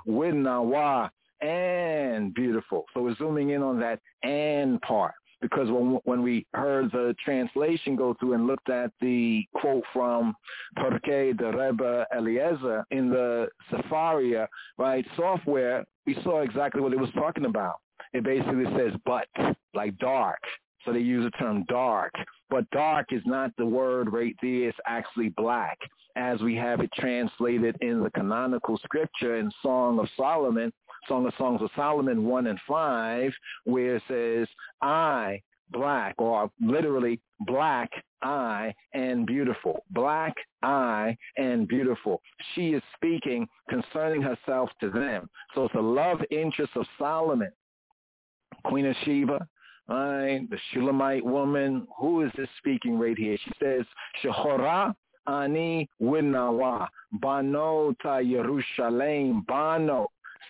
and beautiful. So we're zooming in on that and part, because when we heard the translation go through and looked at the quote from Perkei the Rebbe Eliezer in the Sefaria, right, software, we saw exactly what it was talking about. It basically says but, like dark. So they use the term dark. But dark is not the word right there. It's actually black, as we have it translated in the canonical scripture in Song of Solomon, Song of Songs of Solomon 1 and 5, where it says, I, black, or literally black, I, and beautiful. Black, I, and beautiful. She is speaking concerning herself to them. So it's a love interest of Solomon, Queen of Sheba, right, the Shulamite woman. Who is this speaking right here? She says, Shechora ani winawa, bano ta Yerushalayim, bano,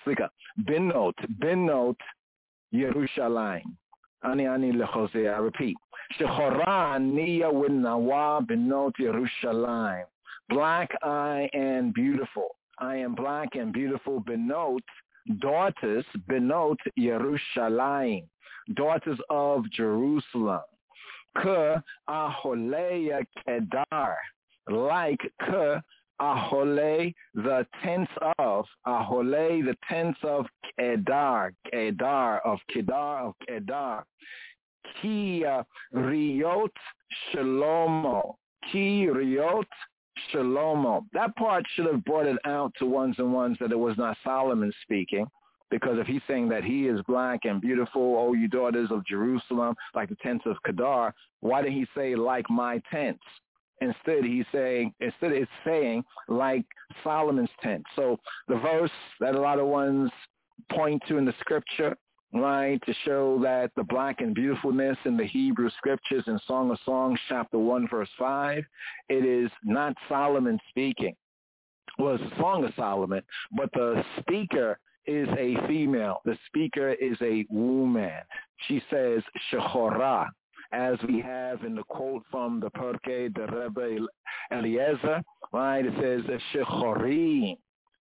benot Yerushalayim. Ani lechose, I repeat. Shechora aniya winawa, benot Yerushalayim. Black, I, and beautiful. I am black and beautiful, benot, daughters, benot Yerushalayim, daughters of Jerusalem. Ke aholeya kedar, like ke ahole, the tents of, ahole, the tents of Kedar, of Kedar. Ki riot shalomo, ki riot Shalomo. That part should have brought it out to ones and ones that it was not Solomon speaking, because if he's saying that he is black and beautiful, oh, you daughters of Jerusalem, like the tents of Kedar, why did he say like my tents? Instead it's saying like Solomon's tent. So the verse that a lot of ones point to in the scripture, right, to show that the black and beautifulness in the Hebrew scriptures in Song of Songs, chapter 1, verse 5, it is not Solomon speaking. Well, it's a Song of Solomon, but the speaker is a female. The speaker is a woman. She says, Shechora, as we have in the quote from the Perkei, the Rebbe Eliezer, right, it says, Shechorim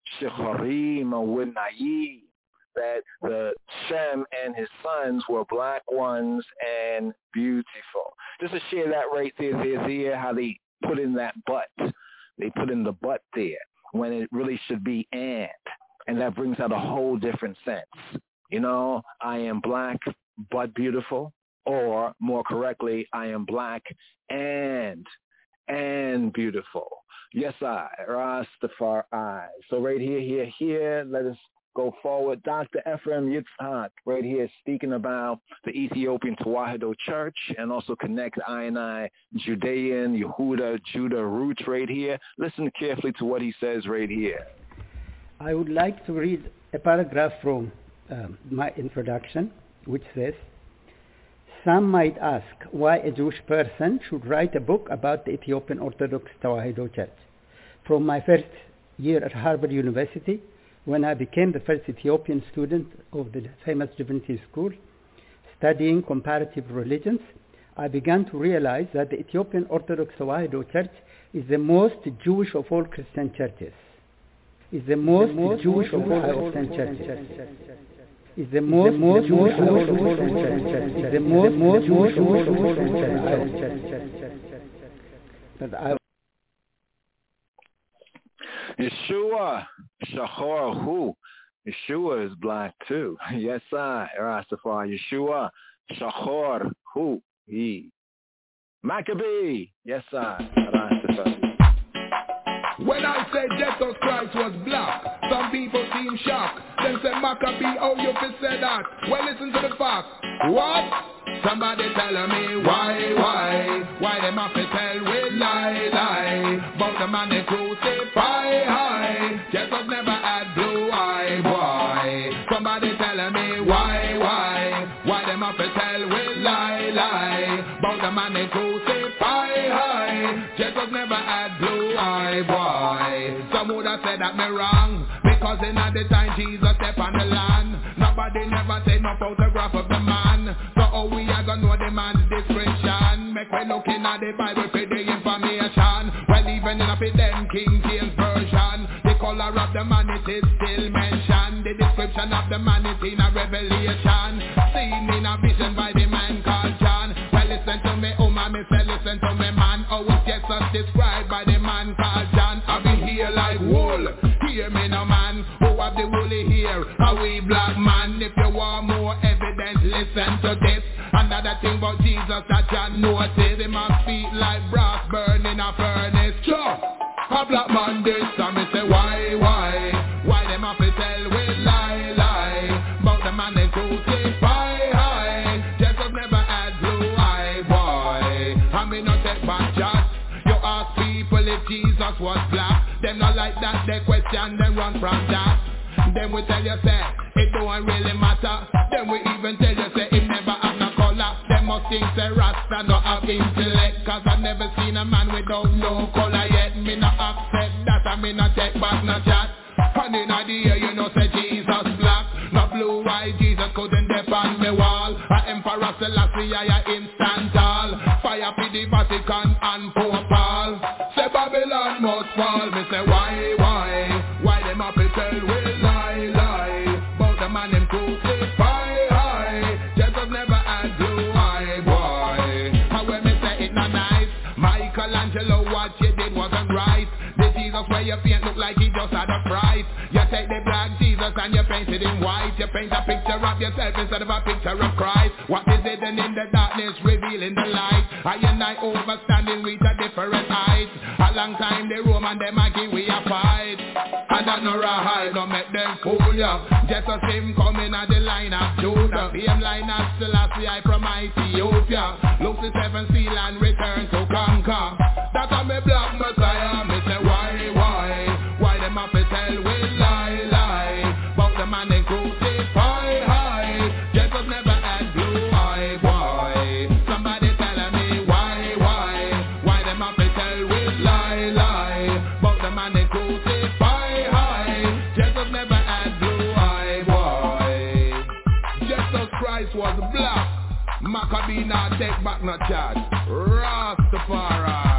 awinayim, that the Shem and his sons were black ones and beautiful. Just to share that right there, how they put in that but. They put in the but there when it really should be and. And that brings out a whole different sense. I am black but beautiful, or more correctly, I am black and beautiful. Yes, I, Rastafari. So right here, let us go forward. Dr. Ephraim Yitzhak right here speaking about the Ethiopian Tewahedo Church, and also connect I Judean, Yehuda, Judah roots right here. Listen carefully to what he says right here. I would like to read a paragraph from my introduction, which says, some might ask why a Jewish person should write a book about the Ethiopian Orthodox Tewahedo Church. From my first year at Harvard University, when I became the first Ethiopian student of the famous Divinity School, studying comparative religions, I began to realize that the Ethiopian Orthodox Tewahedo Church is the most Jewish of all Christian churches. Is the most Jewish of all Christian churches. Is the most Jewish of all Christian churches. Is the most Jewish of all Christian churches. Yeshua, Shachor Hu. Yeshua is black too. Yes, I, Rastafari. Yeshua, Shachor Hu. He. Maccabee. Yes, I, Rastafari. When I say Jesus Christ was black, some people seem shocked. Then say Maccabee, oh you can say that. Well, listen to the fact. What? Somebody tell me why them have to tell with lie, but the man they crucify high, Jesus never had blue eye, boy. Somebody tell me why them have to tell with lie, but the man they crucify high, Jesus never had blue eye, boy. Some would have said that me wrong, because in at the time Jesus stepped on the land, nobody never said no photograph of the man. So how we are gonna know the man's description? Make we looking at the Bible for the information. Well, even in a them King James version, the color of the man it is still mentioned. The description of the man is in a revelation, seen in a vision by the man called John. Well, listen to me, me say listen to me, man. How was Jesus described by the man called John? I be here like wool. Hear me now, man. Who have the woolly hair? A wee black man. If you want more evidence, listen to this. Another thing about Jesus that John noticed, him have feet like brass burning a furnace. Sure, a black man this, and me say why them have to tell with lie, but the man they crucify high. Jesus never had blue eye, boy. I mean not take back shots. You ask people if Jesus was black, them not like that. They question, they run from that. Then we tell you say it don't really matter. Then we even tell you say it never have no color. Them must think say Rasta no have intellect, cause I never seen a man without no color yet. Me not accept that, I me not take back no chat. And in the air you know say Jesus black, no blue white. Jesus couldn't depend me wall. A Emperor Selassie I instant all. Fire for the Vatican and Pope Paul. Say Babylon must fall. Me say why them up to tell we lie, but the man them crucify high. Jesus never had blue eye, boy. And when me say it not nice, Michelangelo what you did wasn't right. The Jesus where you paint look like he just had a fright. You take the black Jesus and you paint it in white. You paint a picture of yourself instead of a picture of Christ. What is it then in the darkness revealing the light? I and I overstanding with a different height. A long time the Roman them a give we a fight. And that no rawhide don't make them fool ya. Just as him coming at the line of Judah, same line as Selassie I from Ethiopia. Look the seven seal and return to conquer. That a me black Messiah. Me say why them have to tell we lie, but the man they crucify high. Jesus never had blue eye, boy. Somebody tell me why them have to tell we lie, but the man they crucify high. Jesus never had blue eye, boy. Jesus Christ was black. Maccabee not take back no charge. Rastafari.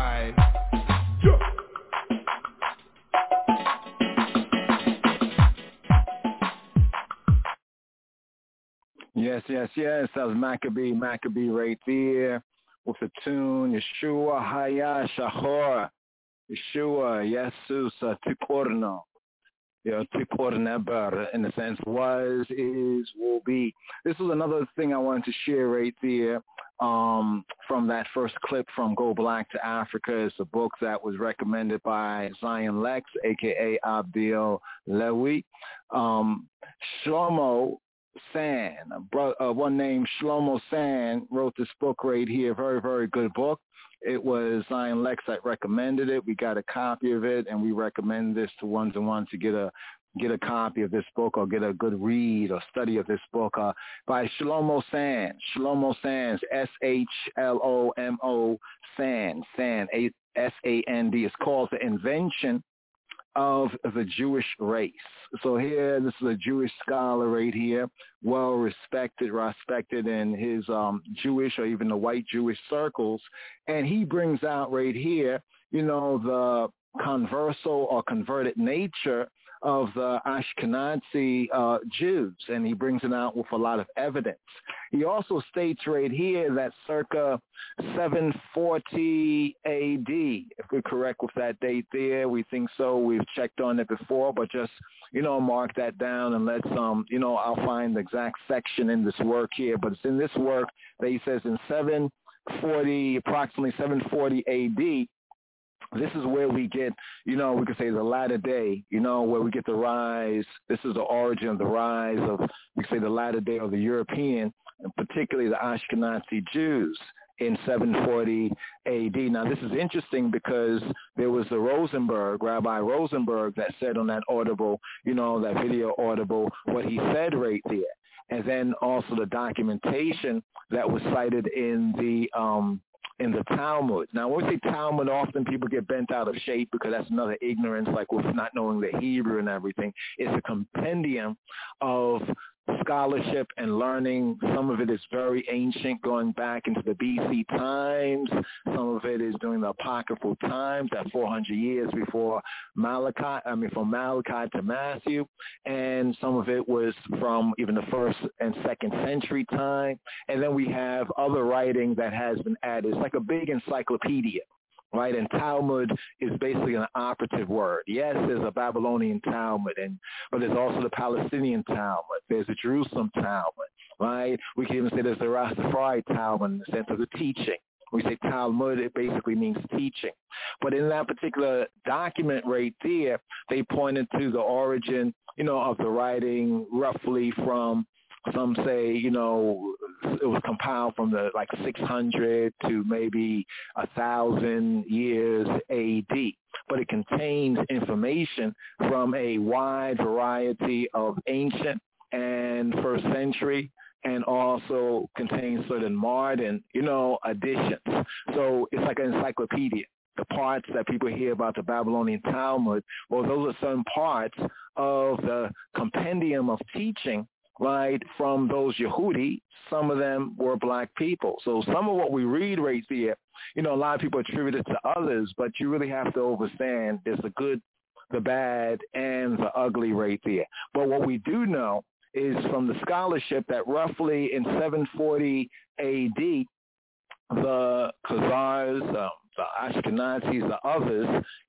Yes. That was Maccabee right there with the tune Yeshua Haya Shachor. Yeshua Jesus Tiporno. Tiporneber, in a sense, was, is, will be. This was another thing I wanted to share right there from that first clip from Go Black to Africa. It's a book that was recommended by Zion Lex, a.k.a. Abdel Lewy. Shlomo San, one named Shlomo San, wrote this book right here. Very, very good book. It was Zion Lex that recommended it. We got a copy of it, and we recommend this to ones and ones to get a copy of this book or get a good read or study of this book by Shlomo San. Shlomo Sands, S-H-L-O-M-O, San, S-A-N-D. It's called The Invention of the Jewish race. So here, this is a Jewish scholar right here, well respected in his Jewish or even the white Jewish circles. And he brings out right here, the conversal or converted nature of the Ashkenazi Jews, and he brings it out with a lot of evidence. He also states right here that circa 740 AD, if we're correct with that date there, we think so. We've checked on it before, but just, mark that down and let's, I'll find the exact section in this work here, but it's in this work that he says in approximately 740 AD, this is where we get, we could say the latter day, where we get the rise. This is the origin of the rise of, we could say the latter day of the European, and particularly the Ashkenazi Jews in 740 AD. Now, this is interesting because there was the Rabbi Rosenberg, that said on that audible, that video audible, what he said right there. And then also the documentation that was cited in the Talmud. Now, when we say Talmud, often people get bent out of shape because that's another ignorance, like with not knowing the Hebrew and everything. It's a compendium of scholarship and learning. Some of it is very ancient, going back into the BC times. Some of it is during the apocryphal times, that 400 years before from Malachi to Matthew. And some of it was from even the 1st and 2nd century time. And then we have other writing that has been added. It's like a big encyclopedia. Right, and Talmud is basically an operative word. Yes, there's a Babylonian Talmud, but there's also the Palestinian Talmud. There's the Jerusalem Talmud, right? We can even say there's the Rastafari Talmud in the sense of the teaching. We say Talmud, it basically means teaching. But in that particular document right there, they pointed to the origin, of the writing roughly from, some say, it was compiled from the 600 to maybe 1,000 years AD. But it contains information from a wide variety of ancient and 1st century, and also contains certain modern, additions. So it's like an encyclopedia. The parts that people hear about the Babylonian Talmud, well, those are some parts of the compendium of teaching, right, from those Yehudi. Some of them were black people. So some of what we read right there, a lot of people attribute it to others, but you really have to understand there's the good, the bad, and the ugly right there. But what we do know is from the scholarship that roughly in 740 AD, the Khazars, the Ashkenazis, the others,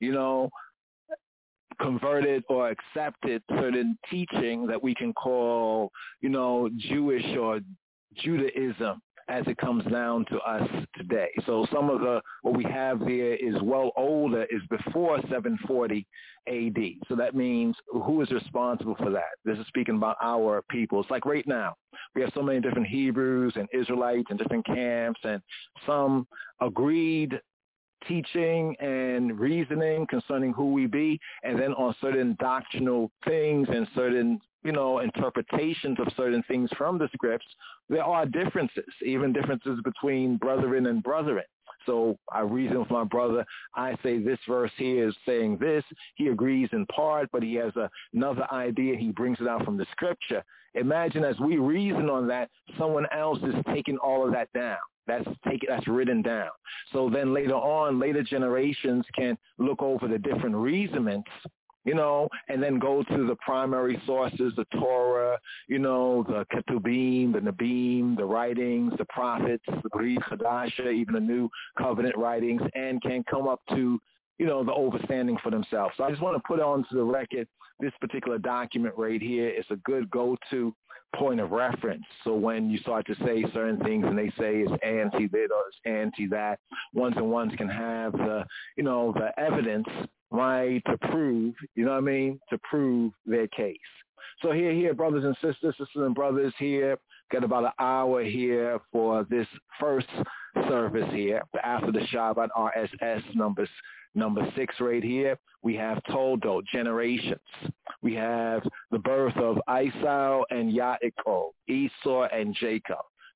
converted or accepted certain teaching that we can call, Jewish or Judaism as it comes down to us today. So some of what we have there is well older, is before 740 AD. So that means who is responsible for that? This is speaking about our people. It's like right now, we have so many different Hebrews and Israelites and different camps, and some agreed teaching and reasoning concerning who we be, and then on certain doctrinal things and certain, interpretations of certain things from the scripts, there are differences, even differences between brethren and brethren. So I reason with my brother. I say this verse here is saying this. He agrees in part, but he has another idea. He brings it out from the scripture. Imagine as we reason on that, someone else is taking all of that down. That's written down. So then later generations can look over the different reasonments, and then go to the primary sources, the Torah, the Ketubim, the Nabim, the writings, the prophets, the Brit Chadasha, even the New Covenant writings, and can come up to, the overstanding for themselves. So I just want to put onto the record this particular document right here. It's a good go-to point of reference. So when you start to say certain things and they say it's anti-this or it's anti-that, ones and ones can have the, the evidence, right, to prove, to prove their case. So here, brothers and sisters and brothers here, got about an hour here for this first service here, after the Shabbat RSS number 6 right here. We have Toldot, generations. We have the birth of Esau and Yaakov, Esau and Jacob.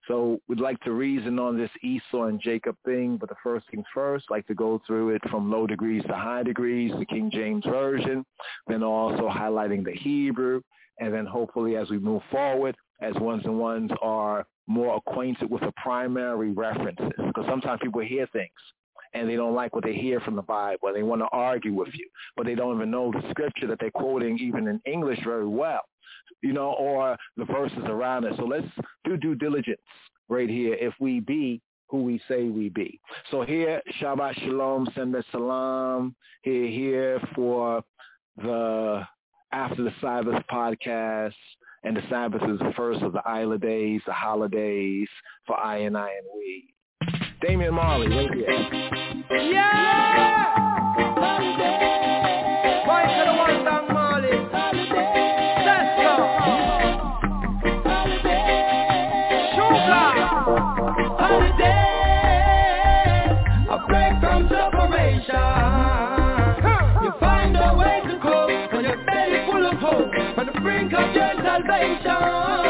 So we'd like to reason on this Esau and Jacob thing, but the first things first, like to go through it from low degrees to high degrees, the King James Version, then also highlighting the Hebrew, and then hopefully as we move forward, as ones and ones are more acquainted with the primary references, because sometimes people hear things and they don't like what they hear from the Bible, or they want to argue with you, but they don't even know the scripture that they're quoting even in English very well, or the verses around it. So let's do due diligence right here if we be who we say we be. So here, Shabbat Shalom, send a salam, here for the After the Sabbath podcast, and the Sabbath is the first of the Isla days, the holidays for I and we. Damian Marley, right here. Yeah! Holiday! Point to the one song, Marley. Holiday! Let's go! Holiday! Sugar! Holiday! A break from separation. You find a way to cope when your belly full of hope, on the brink of your salvation.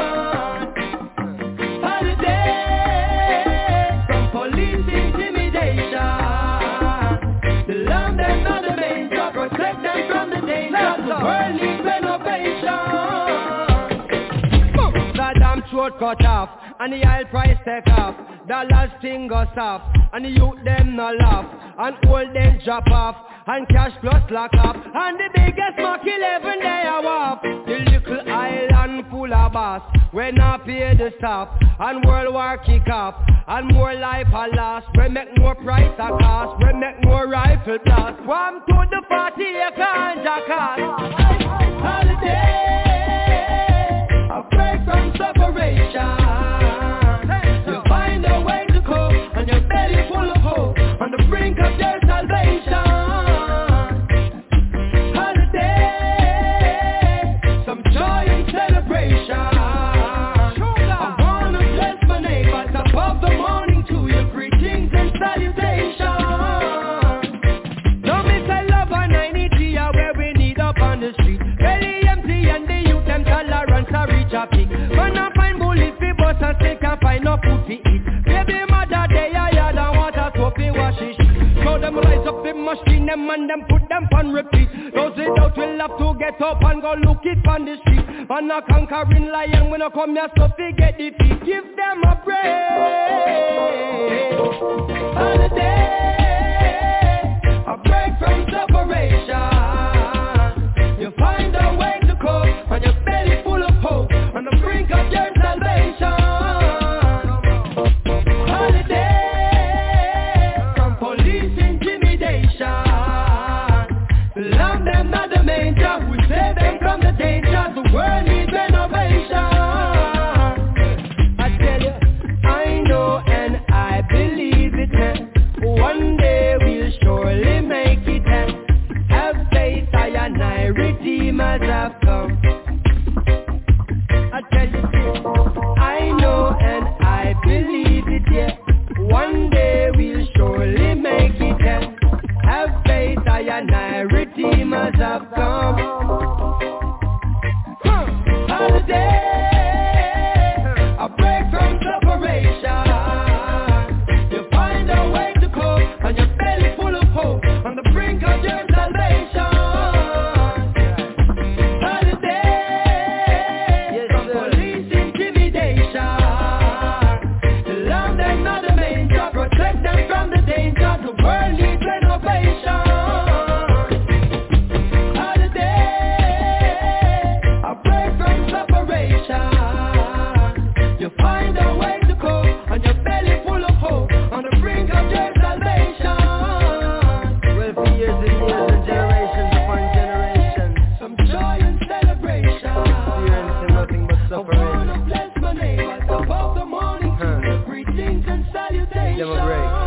Throat cut off, and the oil price take off. Dollars thing goes off, and the youth them no laugh, and old them drop off, and cash plus lock up, and the biggest mark 11 day a walk. The little island full of bass, when not pay the staff, and World War kick off, and more life a loss. We make more price a cost, we make more rifle blast. From to the party you can't cost. Holiday, a break from separation. You find a way to cope, and your belly full of hope, on the brink of your salvation. Holiday, some joy and celebration. I wanna bless my neighbors above the morning to you, greetings and salutations. Don't miss a love on 90 where we need up on the street. Belly empty and the youth them tolerance a reach a peak. Man a find bullet fi bust and still can't find no food fi eat. Baby mother they a yard and water soap in wash it. So them rise up the machine them and them put them on repeat. Those without will have to get up and go look it on the street. Man a conquering lion when I come here so fi get defeat. Give them a break. Holiday, a break from separation. You find a way to cope, and your belly full of hope, on the brink of your salvation. Holiday, from police intimidation. Love them not the main job, we save them from the dangers. The world needs renovation. I tell you, I know and I believe it. One day we'll surely make it. Have faith, I and I, redeemers have come. I tell you, I know and I believe it, yeah. One day we'll surely make it, yeah. Have faith, I and I, redeemers have come. Holiday, a break from separation. You find a way to cope, and your belly full of hope, on the brink of your salvation. Holiday, from police intimidation. Love them not the main job, protect them from the danger. The world needs renovation. Holiday, a break from separation. You find a way to cope, and your belly full of hope, on the brink of your salvation. Well, for years and years and generations upon generations, some joy and celebration. Experiencing nothing but suffering. I wanna bless my neighbors above the morning to greetings and salutations.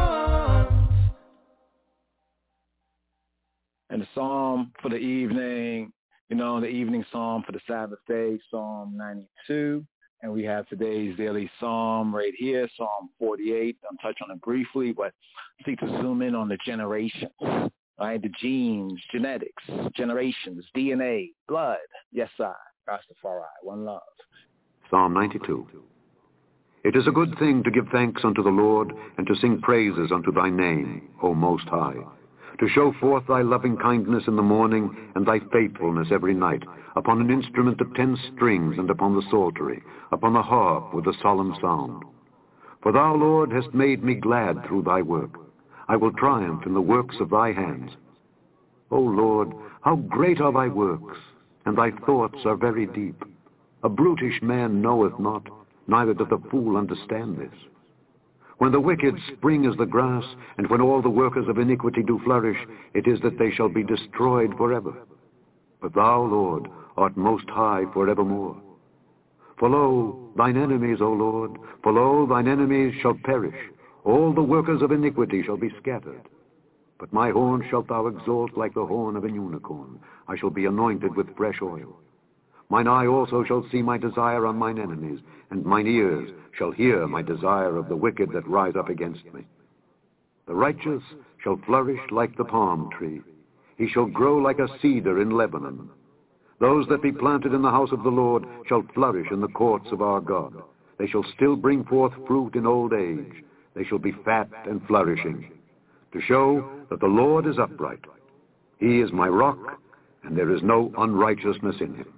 And the psalm for the evening, the evening psalm for the Sabbath day, Psalm 92. And we have today's daily psalm right here, Psalm 48. I'll touch on it briefly, but seek to zoom in on the generations, right? The genes, genetics, generations, DNA, blood. Yes, I, Rastafari, one love. Psalm 92. It is a good thing to give thanks unto the Lord, and to sing praises unto thy name, O Most High, to show forth thy loving kindness in the morning, and thy faithfulness every night, upon an instrument of 10 strings, and upon the psaltery, upon the harp with a solemn sound. For thou, Lord, hast made me glad through thy work. I will triumph in the works of thy hands. O Lord, how great are thy works, and thy thoughts are very deep. A brutish man knoweth not, neither doth a fool understand this. When the wicked spring as the grass, and when all the workers of iniquity do flourish, it is that they shall be destroyed forever. But thou, Lord, art most high forevermore. For lo, thine enemies, O Lord, for lo, thine enemies shall perish. All the workers of iniquity shall be scattered. But my horn shalt thou exalt like the horn of an unicorn. I shall be anointed with fresh oil. Mine eye also shall see my desire on mine enemies, and mine ears shall hear my desire of the wicked that rise up against me. The righteous shall flourish like the palm tree. He shall grow like a cedar in Lebanon. Those that be planted in the house of the Lord shall flourish in the courts of our God. They shall still bring forth fruit in old age. They shall be fat and flourishing, to show that the Lord is upright. He is my rock, and there is no unrighteousness in him.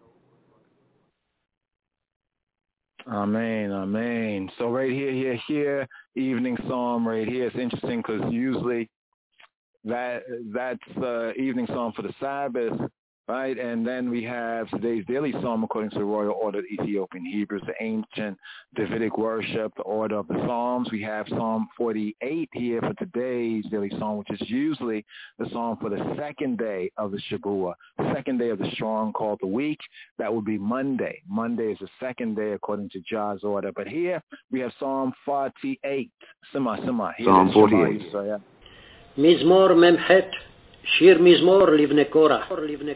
Amen, amen. So right here, evening psalm right here. It's interesting because usually that's the evening psalm for the Sabbath, right? And then we have today's daily psalm according to the Royal Order of Ethiopian Hebrews, the ancient Davidic worship, the order of the Psalms. We have Psalm 48 here for today's daily psalm, which is usually the psalm for the second day of the Shabuah, second day of the strong called the week. That would be Monday. Monday is the second day according to Jah's order. But here we have Psalm 48. Sima. Psalm 48. Mizmor Memchet. Shir Mizmor Livnei Korah.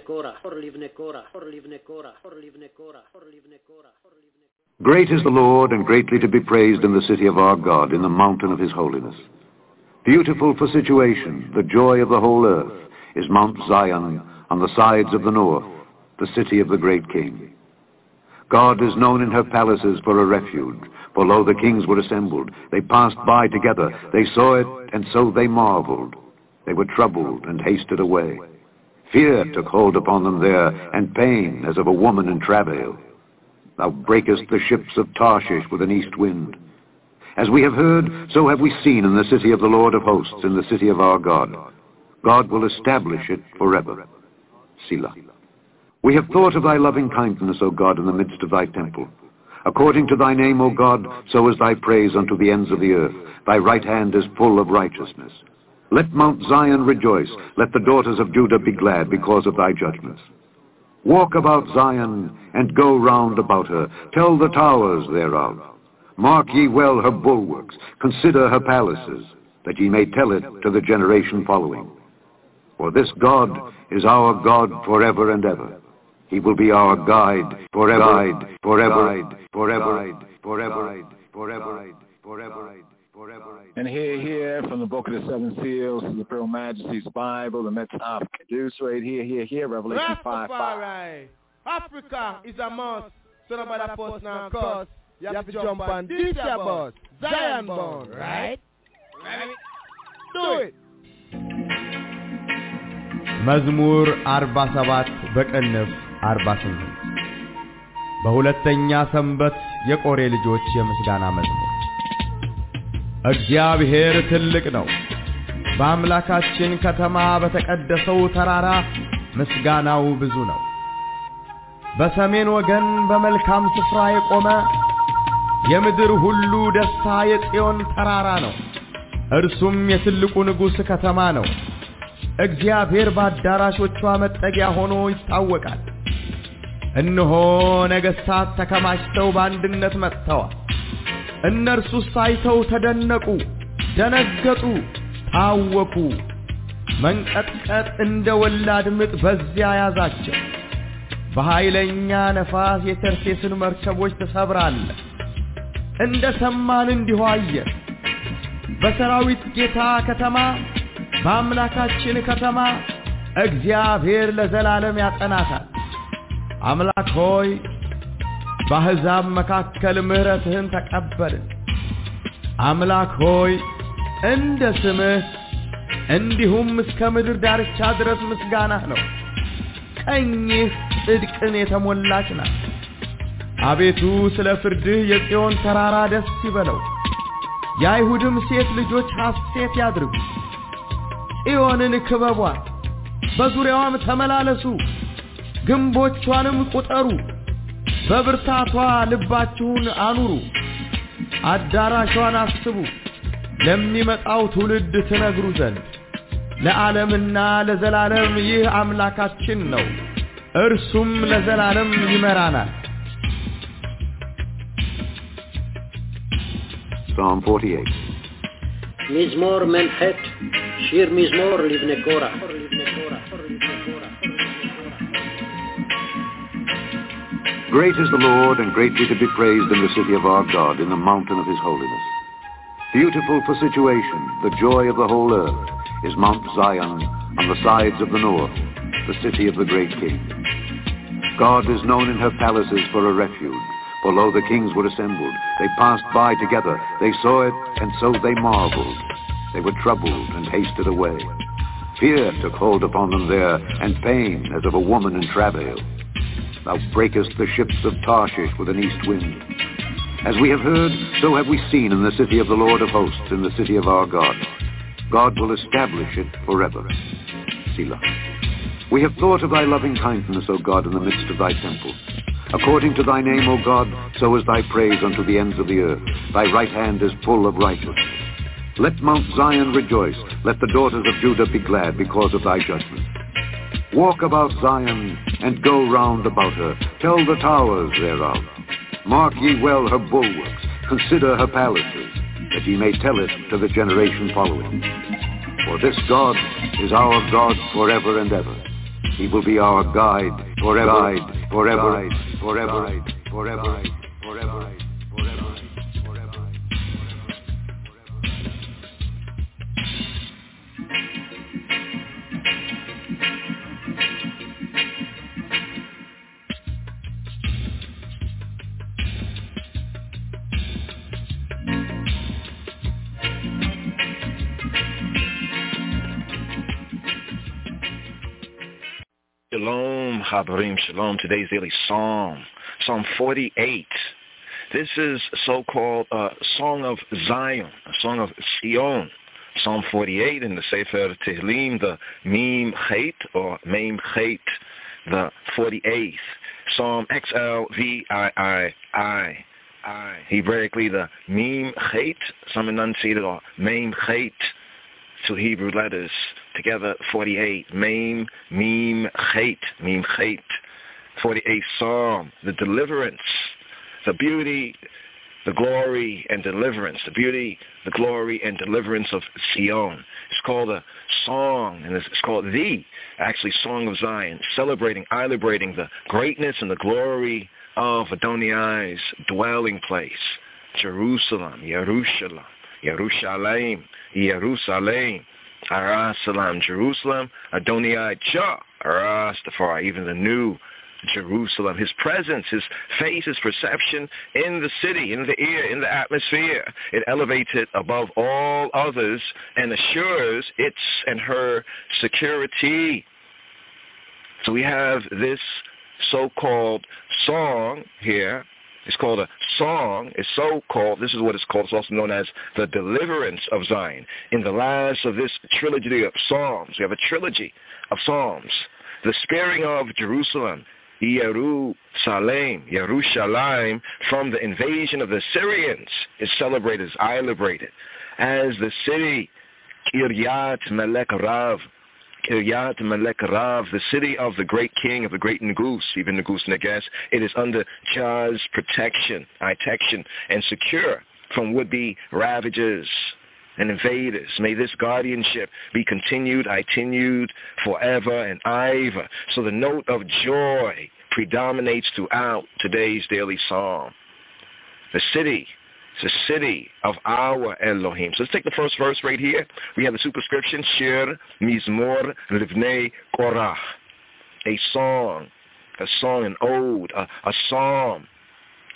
Great is the Lord, and greatly to be praised in the city of our God, in the mountain of his holiness. Beautiful for situation, the joy of the whole earth, is Mount Zion on the sides of the north, the city of the great King. God is known in her palaces for a refuge, for lo, the kings were assembled. They passed by together, they saw it, and so they marveled. They were troubled and hasted away. Fear took hold upon them there, and pain as of a woman in travail. Thou breakest the ships of Tarshish with an east wind. As we have heard, so have we seen in the city of the Lord of hosts, in the city of our God. God will establish it forever. Selah. We have thought of thy loving kindness, O God, in the midst of thy temple. According to thy name, O God, so is thy praise unto the ends of the earth. Thy right hand is full of righteousness. Let Mount Zion rejoice. Let the daughters of Judah be glad because of thy judgments. Walk about Zion, and go round about her. Tell the towers thereof. Mark ye well her bulwarks. Consider her palaces, that ye may tell it to the generation following. For this God is our God forever and ever. He will be our guide forever. And here from the Book of the Seven Seals, the Imperial Majesty's Bible, the Metaf Kedus right here, Revelation 5:5. Africa is a must, so no matter post now cause, you have to jump on this bus, Zion bound, right? Do it! መዝሙር 47 በቅንፍ 48 በሁለተኛ ሰንበት የቆሬ ልጆች የምስጋና መዝሙር። እግዚአብሔር ትልቅ ነው፣ በአምላካችን ከተማ በተቀደሰው ተራራ ምስጋናው ብዙ ነው። በሰሜን ወገን በመልካም ስፍራ የቆመ የምድር ሁሉ ደስታ የጽዮን ተራራ ነው። እርሱም የትልቁ ንጉሥ ከተማ ነው። እግዚአብሔር በአዳራሾቿ መጠጊያ ሆኖ ይታወቃል። እነሆ ነገሥታት ተከማችተው በአንድነት መጥተዋል። እነርሱ ሳይተው ተደነቁ፣ ደነገጡ፣ ታወኩ። መንቀጥቀጥ እንደ ወላድ ምጥ በዚያ ያዛቸው። በኃይለኛ ነፋስ የተርሴስን መርከቦች ተሰብራለህ። እንደ ሰማን እንዲሁ አየን። በሰራዊት ጌታ ከተማ በአምላካችን ከተማ እግዚአብሔር ለዘላለም ያጸናታል። አምላክ ሆይ በአሕዛብ መካከል ምሕረትህን ተቀበልን። አምላክ ሆይ እንደ ስምህ እንዲሁም እስከ ምድር ዳርቻ ድረስ ምስጋናህ ነው። ቀኝህ ጽድቅን የተሞላች ናት። አቤቱ ስለ ፍርድህ የጽዮን ተራራ ደስ ይበለው፣ የአይሁድም ሴት ልጆች ሐሴት ያድርጉ። ጽዮንን ክበቧት፣ በዙሪያዋም ተመላለሱ፣ ግንቦቿንም ቁጠሩ፣ በብርታቷ ልባችሁን አኑሩ። አዳራሿን አስቡ፣ ለሚመጣው ትውልድ ትነግሩ ዘንድ። ለዓለምና ለዘላለም ይህ አምላካችን ነው፣ እርሱም ለዘላለም ይመራናል። Psalm 48. מזמור מ"ח, שיר מזמור לבני קורח. Great is the Lord, and greatly to be praised in the city of our God, in the mountain of his holiness. Beautiful for situation, the joy of the whole earth, is Mount Zion on the sides of the north, the city of the great King. God is known in her palaces for a refuge. For lo, the kings were assembled. They passed by together. They saw it, and so they marveled. They were troubled and hasted away. Fear took hold upon them there, and pain as of a woman in travail. Thou breakest the ships of Tarshish with an east wind. As we have heard, so have we seen in the city of the Lord of hosts, in the city of our God. God will establish it forever. Selah. We have thought of thy loving kindness, O God, in the midst of thy temple. According to thy name, O God, so is thy praise unto the ends of the earth. Thy right hand is full of righteousness. Let Mount Zion rejoice. Let the daughters of Judah be glad because of thy judgment. Walk about Zion and go round about her. Tell the towers thereof. Mark ye well her bulwarks. Consider her palaces, that ye may tell it to the generation following. For this God is our God forever and ever. He will be our guide forever, forever, forever, forever, forever, forever. Shalom, Habarim, Shalom. Today's daily psalm, Psalm 48. This is so-called a song of Zion, a song of Sion. Psalm 48 in the Sefer Tehillim, the Mem Chet or Mem Chet, the 48th. Psalm XLVIII. Hebraically, the Mem Chet, some enunciated or Mem Chet, two Hebrew letters together, 48. Mem Chet, 48th Psalm, the deliverance, the beauty, the glory and deliverance, the beauty, the glory and deliverance of Sion. It's called a song, and it's called the, actually, Song of Zion, celebrating the greatness and the glory of Adonai's dwelling place, Jerusalem, Yerushalayim, Arasalam, Jerusalem, Adonai Jah, Rastafari, even the new Jerusalem. His presence, his face, his perception in the city, in the air, in the atmosphere. It elevates it above all others and assures its and her security. So we have this so-called song here. It's called a song. It's so-called, this is what it's called. It's also known as the deliverance of Zion. In the last of this trilogy of psalms, we have a trilogy of psalms. The sparing of Jerusalem, Yerushalayim, from the invasion of the Syrians is celebrated, is celebrated as the city, Kiryat Melech Rav, the city of the great king, of the great Negus, even Negus Neges. It is under Jah's protection and secure from would-be ravagers and invaders. May this guardianship be continued forever and ever. So the note of joy predominates throughout today's daily psalm. The city of our Elohim. So let's take the first verse right here. We have the superscription, Shir Mizmor Livnei Korach. A song, an ode, a psalm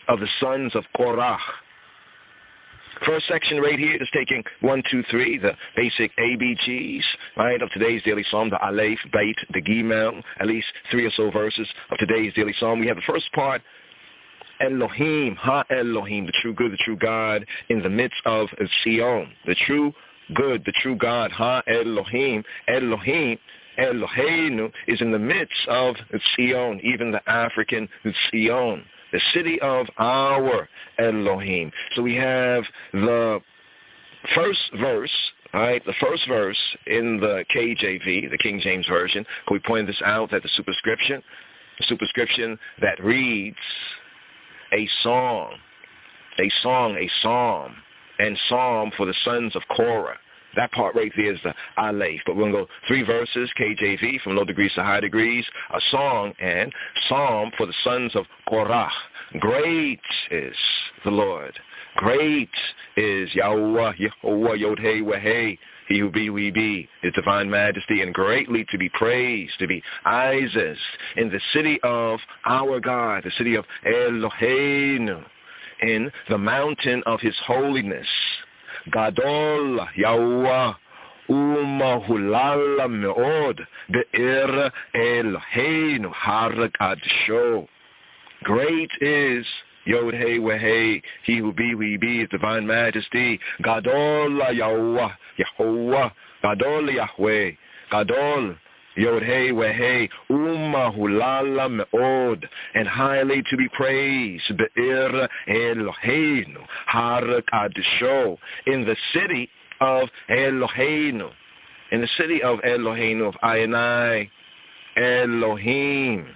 of the sons of Korah. First section right here is taking 1, 2, 3, the basic ABGs, right, of today's daily psalm, the Aleph, Beit, the Gimel, at least 3 or so verses of today's daily psalm. We have the first part, Elohim, Ha-Elohim, the true good, the true God, in the midst of Zion. The true good, the true God, Ha-Elohim, Elohim, Eloheinu, is in the midst of Zion, even the African Zion, the city of our Elohim. So we have the first verse, right? The first verse in the KJV, the King James Version. We pointed this out that the superscription that reads a song, a psalm, and psalm for the sons of Korah. That part right there is the Aleph. But we're going to go 3 verses, KJV, from low degrees to high degrees, a song and psalm for the sons of Korah. Great is the Lord. Great is Yahweh, Yod-Heh, Weh-Heh, he who be, we be, his divine majesty, and greatly to be praised, to be Isis, in the city of our God, the city of Eloheinu, in the mountain of his holiness. Gadol Yahweh umahulala meod be'er Eloheinu har kadsho. Great is Yod-Heh, Weh-Heh, he who be, we be, his divine majesty. Gadol Yahweh, Yehovah, Gadol Yahweh, Gadol Yod-Heh, Weh-Heh, umahulala meod, and highly to be praised, be'er Eloheinu, har kadsho, in the city of Eloheinu, in the city of Eloheinu, of Ayanai, Elohim,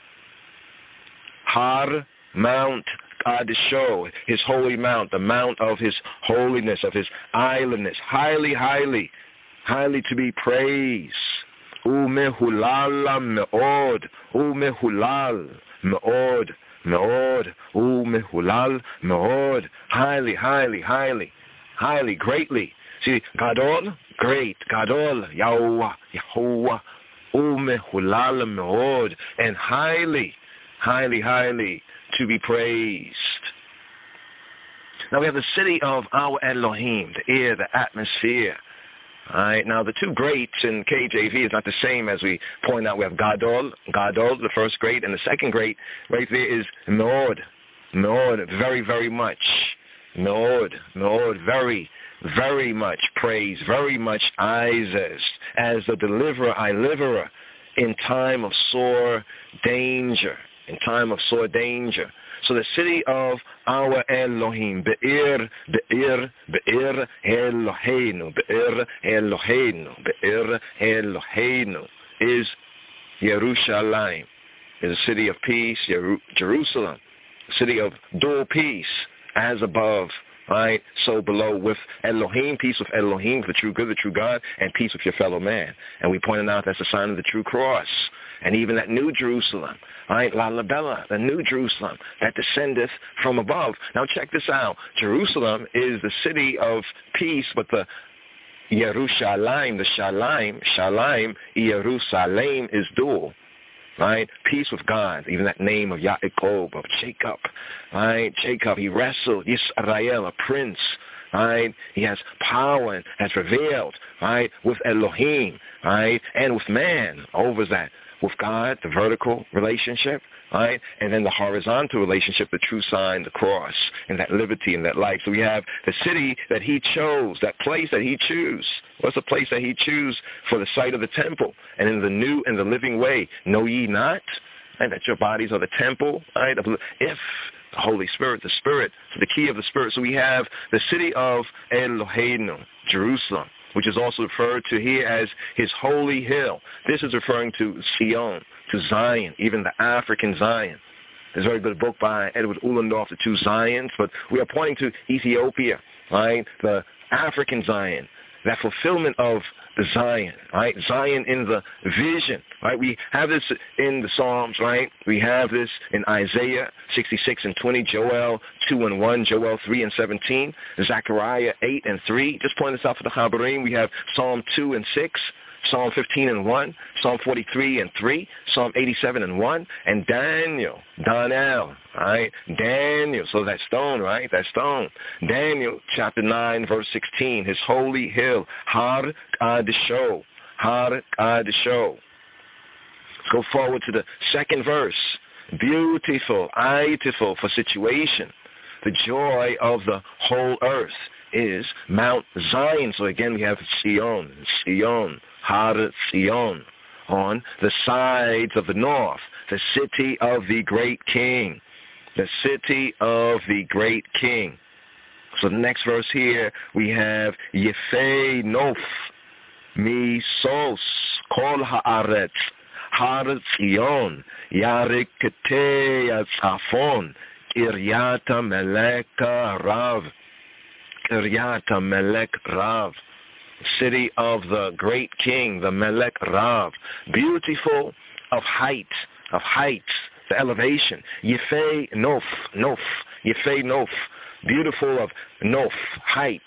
har, Mount Kadsho, his holy mount, the mount of his holiness, of his islandness, highly, highly, highly to be praised. Umehulala meod, umehulal meod, meod, umehulal meod, highly, highly, highly, highly, greatly. See, Gadol, great, Gadol, Yahweh, Yehovah, umehulal meod, and highly, highly, highly to be praised. Now we have the city of our Elohim, the air, the atmosphere. All right. Now the 2 greats in KJV is not the same as we point out. We have Gadol, the first great, and the second great right there is Meod, very, very much. Meod, very, very much praise, very much Isis, as the deliverer in time of sore danger. In time of sore danger. So the city of our Elohim, Be'er Eloheinu, Be'er Eloheinu, is Yerushalayim, is a city of peace, Jerusalem, a city of dual peace, as above, right, so below, with Elohim, peace with Elohim, the true good, the true God, and peace with your fellow man. And we pointed out that's a sign of the true cross. And even that new Jerusalem, right, La Labella, the new Jerusalem that descendeth from above. Now check this out. Jerusalem is the city of peace, but the Yerushalayim, the Shalayim, Jerusalem is dual. Right? Peace with God, even that name of Yaakov, of Jacob. Right? Jacob, he wrestled, Yisrael, a prince. Right? He has power and has prevailed, right, with Elohim, right, and with man over that. With God, the vertical relationship, right? And then the horizontal relationship, the true sign, the cross, and that liberty and that life. So we have the city that he chose, that place that he chose. What's the place that he chose for the site of the temple? And in the new and the living way, know ye not, and that your bodies are the temple, right? If the Holy Spirit, the Spirit, so the key of the Spirit. So we have the city of Eloheinu, Jerusalem, which is also referred to here as his holy hill. This is referring to Zion, to Zion, even the African Zion. There's a very good book by Edward Ulandorf, The Two Zions, but we are pointing to Ethiopia, right? The African Zion, that fulfillment of the Zion, right? Zion in the vision, right? We have this in the Psalms, right? We have this in Isaiah 66 and 20, Joel 2 and 1, Joel 3 and 17, Zechariah 8 and 3. Just point this out for the Habarim. We have Psalm 2 and 6, Psalm 15 and 1, Psalm 43 and 3, Psalm 87 and 1, and Daniel, right? Daniel, so that stone, right? That stone. Daniel chapter 9, verse 16, his holy hill, Har Kadisho, Har Kadisho. Let's go forward to the second verse. Beautiful for situation. The joy of the whole earth is Mount Zion. So again, we have Sion, Har Sion, on the sides of the north, the city of the great king, the city of the great king. So the next verse here, we have Yefei Nof, Misos, Kol Haaretz, Har Sion, Yarikete Yatzafon, Kiryata Melech Rav, Kiryata Melech Rav, city of the great king, the Melech Rav, beautiful of heights, the elevation. Yefei Nof, Yefei Nof, beautiful of Nof, height.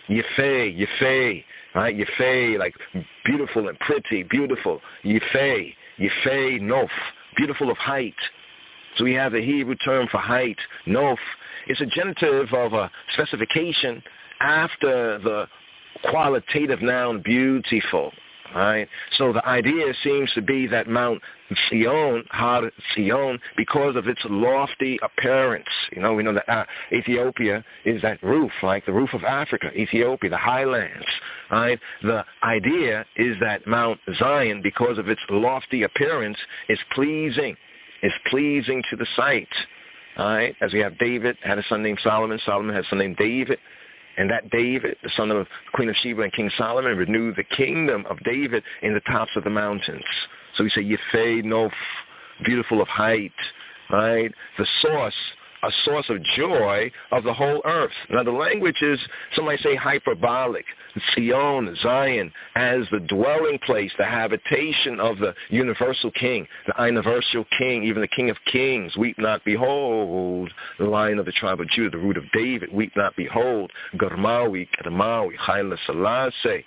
Yefei, right? Yefei, like beautiful and pretty, beautiful. Yefei Nof, beautiful of height. So we have the Hebrew term for height, Nof. It's a genitive of a specification after the qualitative noun beautiful, right? So the idea seems to be that Mount Sion, Har Sion, because of its lofty appearance. You know, we know that Ethiopia is that roof, like the roof of Africa, Ethiopia, the highlands, right? The idea is that Mount Zion, because of its lofty appearance, is pleasing to the sight, right? As we have David had a son named Solomon, Solomon had a son named David, and that David, the son of Queen of Sheba and King Solomon, renewed the kingdom of David in the tops of the mountains. So we say Yefei Nof, beautiful of height, right? The source, a source of joy of the whole earth. Now the language is, some might say hyperbolic. Zion, Zion, as the dwelling place, the habitation of the universal king, the universal king, even the King of Kings. Weep not, behold, the Lion of the tribe of Judah, the root of David. Weep not, behold, Garmawi, Haile Selassie.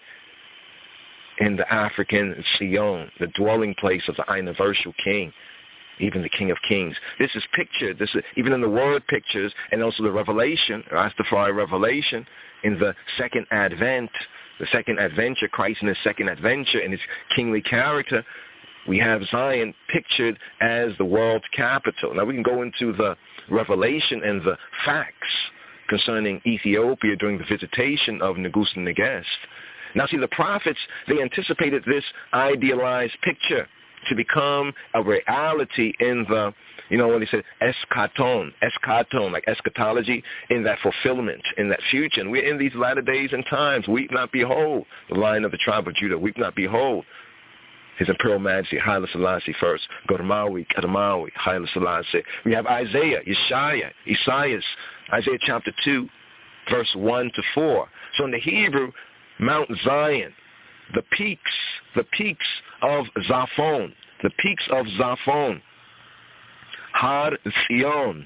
In the African Sion, the dwelling place of the universal king, even the King of Kings. This is pictured, this is even in the word pictures, and also the revelation, Rastafari revelation, in the second advent, the second adventure, Christ in his second adventure, in his kingly character. We have Zion pictured as the world's capital. Now we can go into the revelation and the facts concerning Ethiopia during the visitation of Nebuchadnezzar. Now see, the prophets, they anticipated this idealized picture to become a reality in the, you know, when they said eschaton, like eschatology, in that fulfillment, in that future. And we're in these latter days and times. Weep not, behold, the Lion of the tribe of Judah. Weep not, behold, his Imperial Majesty, Haile Selassie first. Gormawi, Kadamawi, Haile Selassie. We have Isaiah, Isaiah chapter 2, verse 1 to 4. So in the Hebrew, Mount Zion, the peaks of Zaphon, Har Sion,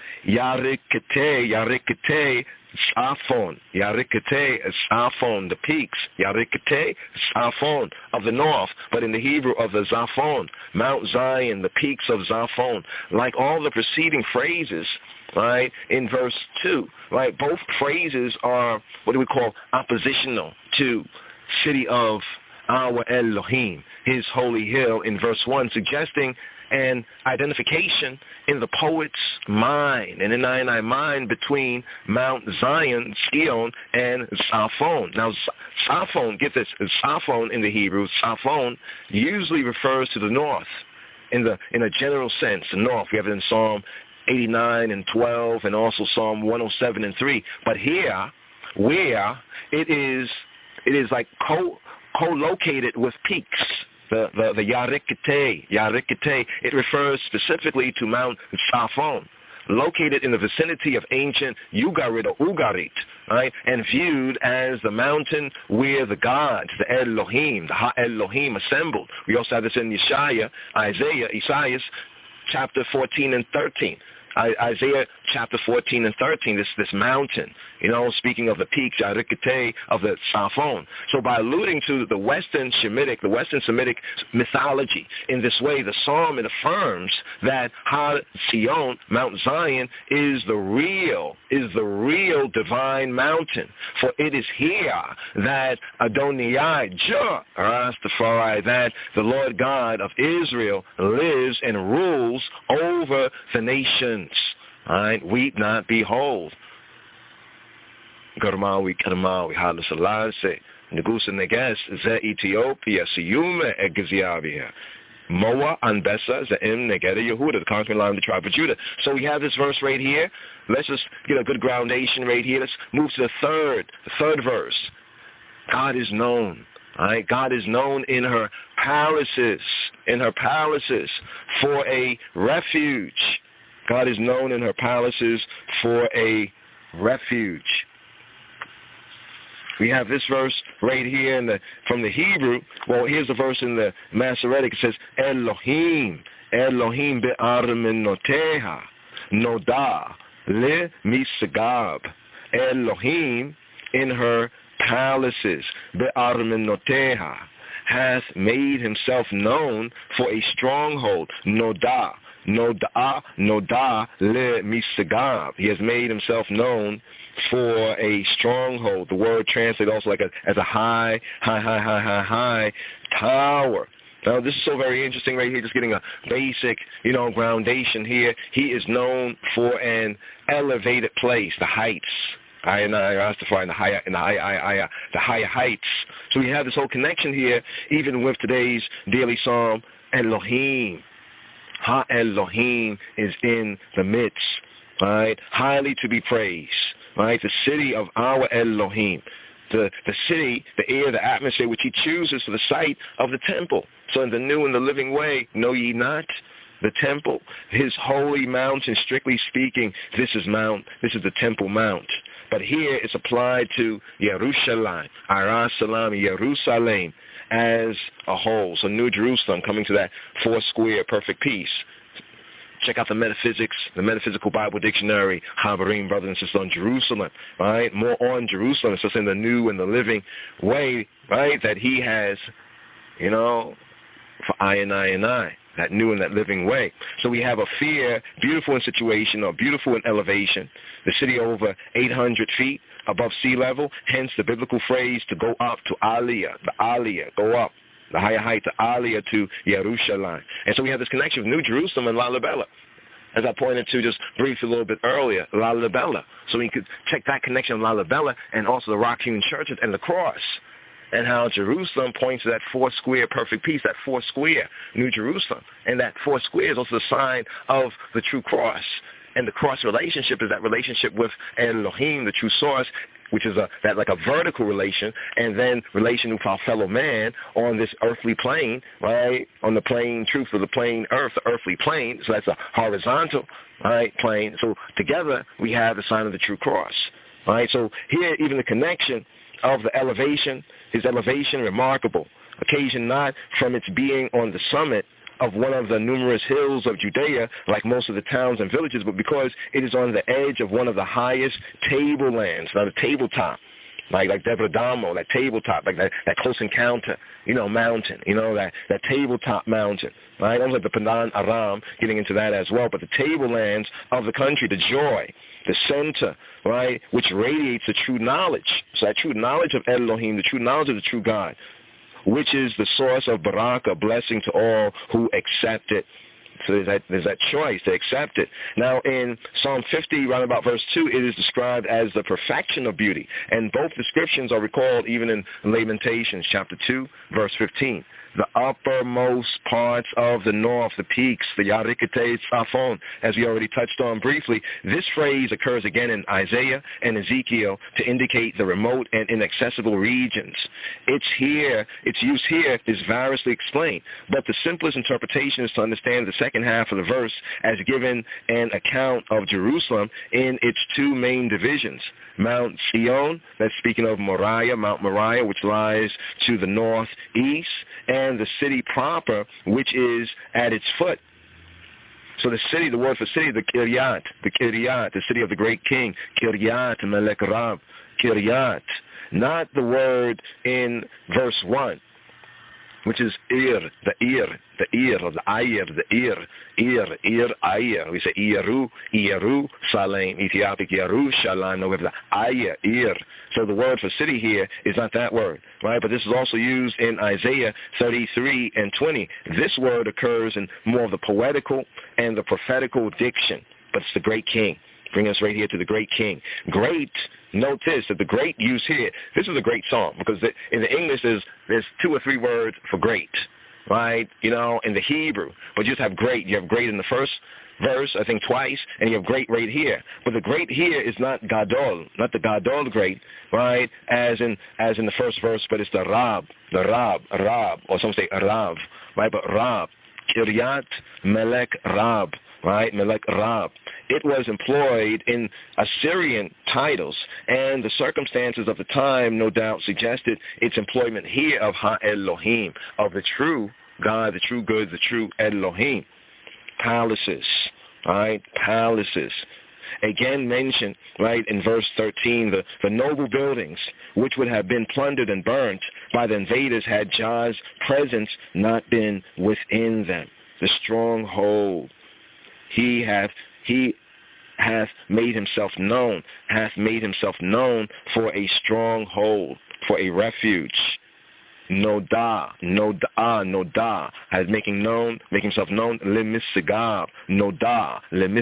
Yarikete, Zaphon, the peaks, Yarikete, Zaphon of the north, but in the Hebrew of the Zaphon, Mount Zion, the peaks of Zaphon, like all the preceding phrases, right, in verse 2, right, both phrases are what do we call oppositional to city of our Elohim, his holy hill, in verse 1, suggesting an identification in the poet's mind and in I mind between Mount Zion, Sion, and Zaphon. Now, Zaphon, get this, Zaphon in the Hebrew, Zaphon usually refers to the north in a general sense, the north. We have it in Psalm 89 and 12 and also Psalm 107 and 3. But here, where it is like co-located with peaks, the Yarikete, it refers specifically to Mount Zaphon, located in the vicinity of ancient Ugarit or Ugarit, right, and viewed as the mountain where the gods, the Elohim, the Ha-Elohim assembled. We also have this in Isaiah chapter 14 and 13. Isaiah chapter 14 and 13, this mountain, speaking of the peak, Yarikate, of the Safon. So by alluding to the Western Semitic mythology in this way, the psalm, it affirms that Har Zion, Mount Zion, is the real divine mountain. For it is here that Adonai, Rastafari, that the Lord God of Israel lives and rules over the nations. All right, weep not, behold. Garmawi, Haile Selassie, Negusa Neges, Ze Ethiopia, Siyume Egeziavia, Moa Anbessa, Ze'im Negeda Yehuda, the conquering line of the tribe of Judah. So we have this verse right here. Let's just get a good groundation right here. Let's move to the third verse. God is known. All right, God is known in her palaces, for a refuge. God is known in her palaces for a refuge. We have this verse right here from the Hebrew. Well, here's the verse in the Masoretic. It says, Elohim be'armenoteha, noda le misagab. Elohim in her palaces, be'armenoteha, hath made himself known for a stronghold, noda le misagab. He has made himself known for a stronghold. The word translates also as a high tower. Now, this is so very interesting right here, just getting a basic, groundation here. He is known for an elevated place, the heights. In the higher heights. So we have this whole connection here, even with today's daily psalm, Elohim. Ha-Elohim is in the midst, right? Highly to be praised, right? The city of our Elohim. The city, the air, the atmosphere, which he chooses for the site of the temple. So in the new and the living way, know ye not? The temple, his holy mountain, strictly speaking, this is the Temple Mount. But here it's applied to Yerushalayim, Jerusalem as a whole. So New Jerusalem, coming to that four square perfect piece. Check out the Metaphysical Bible Dictionary, Havarim, brothers and sisters, on Jerusalem, right? More on Jerusalem. It's just in the new and the living way, right, that he has, for I and I. That new and that living way. So we have a fear, beautiful in situation or beautiful in elevation, the city over 800 feet above sea level, hence the biblical phrase to go up to Aliyah, the Aliyah, go up, the higher height, to Aliyah, to Yerushalayim. And so we have this connection with New Jerusalem and Lalibela, as I pointed to just briefly a little bit earlier, Lalibela. So we could check that connection of Lalibela and also the Rock-Hewn churches and the cross. And how Jerusalem points to that four square perfect piece, that four square New Jerusalem. And that four square is also the sign of the true cross. And the cross relationship is that relationship with Elohim, the true source, which is that like a vertical relation, and then relation with our fellow man on this earthly plane, right, on the plane truth of the plane earth, the earthly plane. So that's a horizontal, right, plane. So together we have the sign of the true cross, right? So here even the connection of the elevation, his elevation remarkable, occasioned not from its being on the summit of one of the numerous hills of Judea, like most of the towns and villages, but because it is on the edge of one of the highest tablelands, not a tabletop, like Deborah Damo, that tabletop, like that Close Encounter, mountain, that tabletop mountain, right? Almost like the Padan Aram, getting into that as well, but the tablelands of the country, the joy, the center, right, which radiates the true knowledge. So that true knowledge of Elohim, the true knowledge of the true God, which is the source of Baraka, blessing to all who accept it. So there's that choice to accept it. Now in Psalm 50, round about verse 2, it is described as the perfection of beauty. And both descriptions are recalled even in Lamentations, chapter 2, verse 15. The uppermost parts of the north, the peaks, the Yarikate Safon, as we already touched on briefly. This phrase occurs again in Isaiah and Ezekiel to indicate the remote and inaccessible regions. Its use here is variously explained, but the simplest interpretation is to understand the second half of the verse as giving an account of Jerusalem in its two main divisions. Mount Zion, that's speaking of Moriah, Mount Moriah, which lies to the northeast, and the city proper, which is at its foot. So the city, the word for city, the Kiryat, the city of the great king, Kiryat Melech Rab, Kiryat, not the word in verse 1, which is Ir, the Ir, or the Ayr, Ayr. We say Yeru, Salem, Ethiopic Yeru, Shalim. No, we have the Ayr, Ir. So the word for city here is not that word, right? But this is also used in Isaiah 33 and 20. This word occurs in more of the poetical and the prophetical diction, but it's the great king. Bring us right here to the great king. Great, note this, that the great use here, this is a great song, because in the English there's 2 or 3 words for great, right? You know, in the Hebrew. But you just have great. You have great in the first verse, I think twice, and you have great right here. But the great here is not Gadol, not the Gadol great, right, as in the first verse, but it's the Rab, or some say Rav, right? But Rab, Kiryat Melech Rab, right? Melech Rab. It was employed in Assyrian titles, and the circumstances of the time no doubt suggested its employment here of Ha-Elohim, of the true God, the true good, the true Elohim. Palaces, right? Palaces. Again mentioned, right, in verse 13, the noble buildings which would have been plundered and burnt by the invaders had Jah's presence not been within them. The stronghold. He hath made himself known for a stronghold, for a refuge. Noda, as making himself known, lemisagab, noda,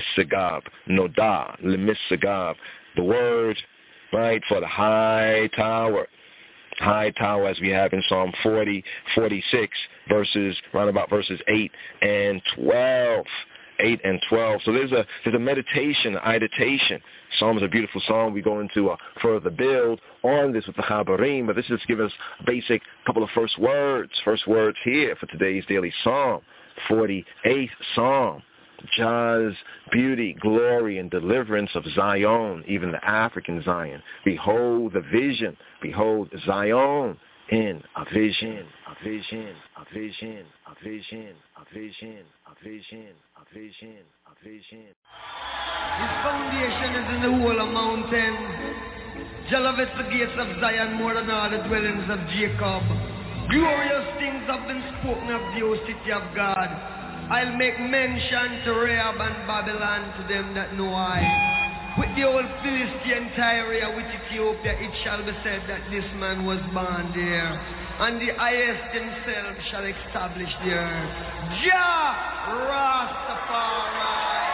lemisagab. The word, right, for the high tower as we have in Psalm 46, round about verses 8 and 12. 8 and 12. So there's a meditation, meditation. Psalm is a beautiful psalm. We go into a further build on this with the Chabarim, but this just gives us a basic couple of first words here for today's daily psalm. 48th Psalm. Jah's beauty, glory, and deliverance of Zion, even the African Zion. Behold the vision. Behold Zion in a vision, a vision, a vision, a vision, a vision, a vision, a vision, a vision. His foundation is in the whole of mountains. Jah loveth the gates of Zion more than all the dwellings of Jacob. Glorious things have been spoken of the O city of God. I'll make mention to Rahab and Babylon, to them that know I. With the old Philistine Tyre, with Ethiopia, it shall be said that this man was born there, and the highest himself shall establish the earth. Jah Rastafari.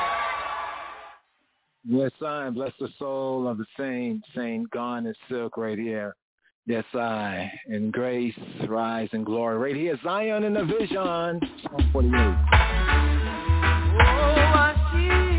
Yes, I bless the soul of the Saint Garnet Silk right here. Yes, I in grace, rise in glory. Right here, Zion in the vision. Psalm 48. Oh, I see.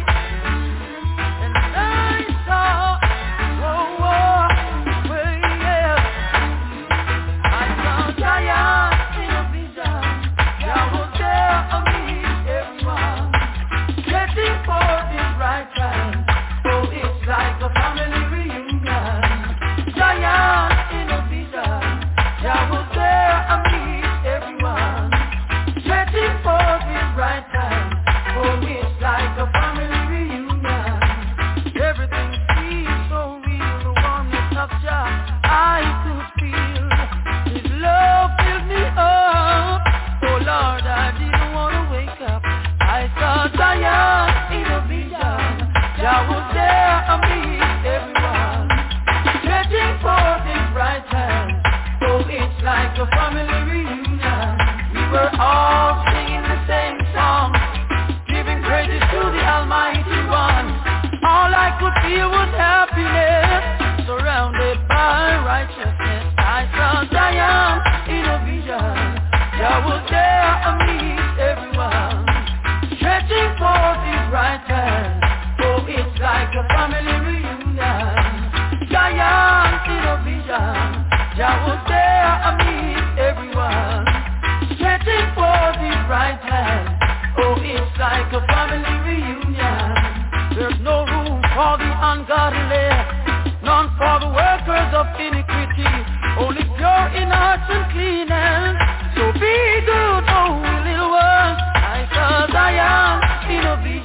Only pure in heart and clean hands. So be good, oh little one. I saw Zion in a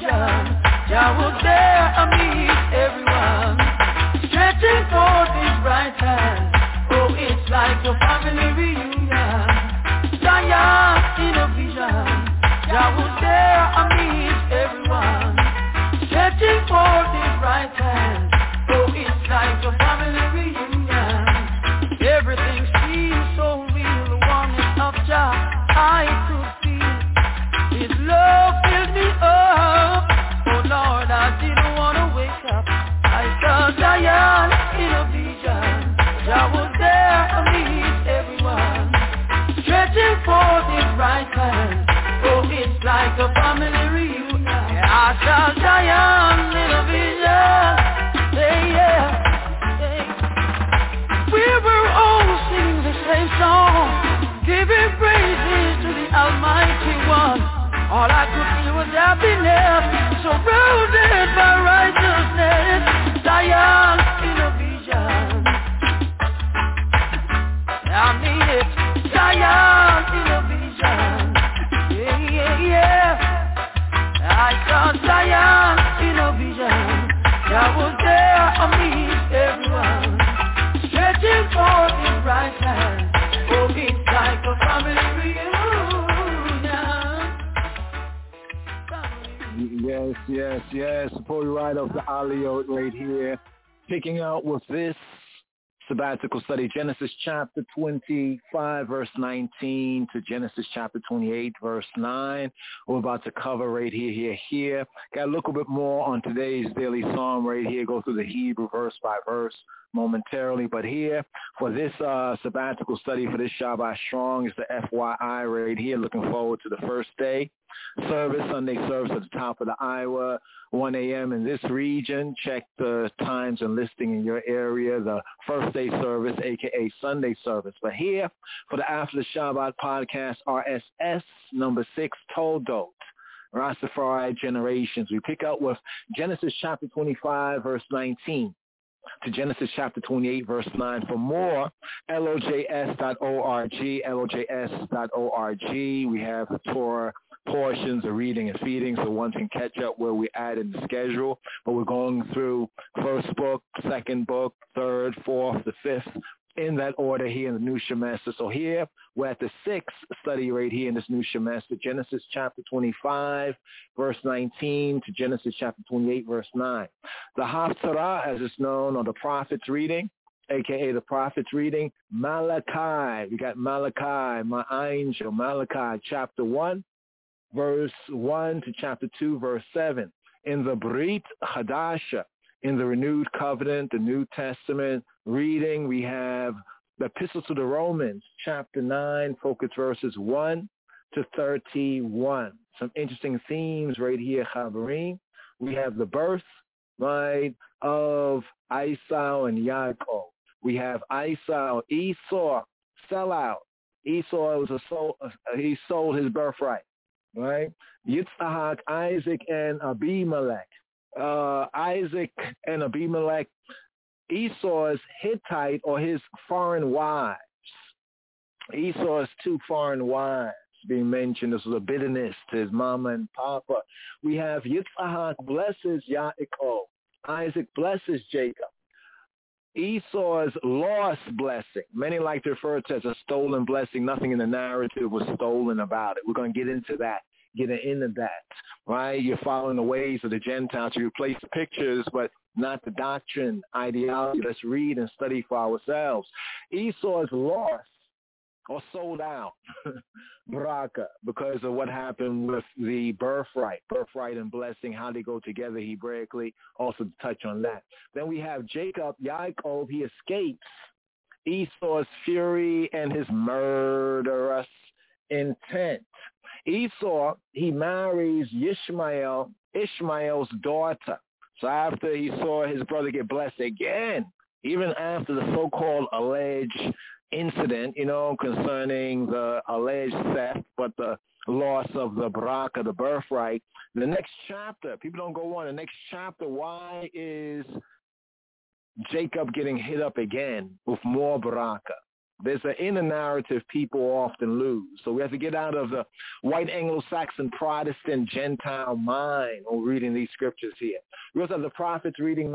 Jah was there to meet everyone, stretching forth his right hand. Oh, it's like a family reunion. Zion in a vision. Jah was there to meet everyone, stretching forth his right hand. Oh, it's like a family reunion. Everything seems so real. The warmth of Jah I could feel. His love filled me up. Oh Lord, I didn't want to wake up. I saw Zion in a vision. Jah was there to meet everyone, stretching forth his right hand. Oh, it's like a family reunion. Yeah, I saw Zion in a vision. Yeah. We were all singing the same song, giving praises to the Almighty One. All I could feel was happiness, surrounded by righteousness. Zion in a vision. I mean it. Zion in a vision. Yeah. I saw Zion in a vision. I was there to meet everyone, stretching forth his right hand. Oh, it's like a family reunion. Yes. Before we ride off the Aliyot right here, picking out with this sabbatical study, Genesis chapter 25, verse 19 to Genesis chapter 28, verse 9. We're about to cover right here. Got to look a bit more on today's daily psalm right here, go through the Hebrew verse by verse momentarily. But here, for this sabbatical study, for this Shabbat Strong, is the FYI right here. Looking forward to the first day service, Sunday service at the top of the Iowa, 1 a.m. in this region. Check the times and listing in your area. The first day service, a.k.a. Sunday service. But here, for the After the Shabbat podcast, RSS number 6, Toldot, Rastafari Generations. We pick up with Genesis chapter 25, verse 19 to Genesis chapter 28, verse 9. For more, LOJS.org, LOJS.org. We have the Torah portions of reading and feeding, so one can catch up where we add in the schedule. But we're going through first book, second book, third, fourth, the fifth, in that order here in the new semester. So here we're at the sixth study right here in this new semester, Genesis chapter 25, verse 19 to Genesis chapter 28, verse 9. The Haftarah, as it's known, or the prophet's reading, a.k.a. the prophet's reading, Malachi. We got Malachi, my angel, Malachi chapter 1, verse 1 to chapter 2, verse 7. In the Brit Hadasha, in the renewed covenant, the New Testament reading, we have the Epistle to the Romans, chapter 9, focus verses 1 to 31. Some interesting themes right here, Chaverim. We have the birth, right, of Esau and Yaakov. We have Esau, sellout. Esau he sold his birthright, right? Yitzhak, Isaac, and Abimelech. Isaac and Abimelech, Esau's Hittite or his foreign wives. Esau's two foreign wives being mentioned. This was a bitterness to his mama and papa. We have Yitzhak blesses Yaakov. Isaac blesses Jacob. Esau's lost blessing. Many like to refer to it as a stolen blessing. Nothing in the narrative was stolen about it. We're going to get into that. Right? You're following the ways of the Gentiles. You replace the pictures, but not the doctrine, ideology. Let's read and study for ourselves. Esau is lost or sold out, Baraka, because of what happened with the birthright and blessing, how they go together Hebraically, also to touch on that. Then we have Jacob, Yaakov, he escapes Esau's fury and his murderous intent. Esau, he marries Ishmael's daughter. So after he saw his brother get blessed again, even after the so-called alleged incident, concerning the alleged theft, but the loss of the baraka, the birthright, the next chapter, people don't go on, the next chapter, why is Jacob getting hit up again with more baraka? There's an inner narrative people often lose. So we have to get out of the white Anglo-Saxon Protestant Gentile mind when reading these scriptures here. We also have the prophets reading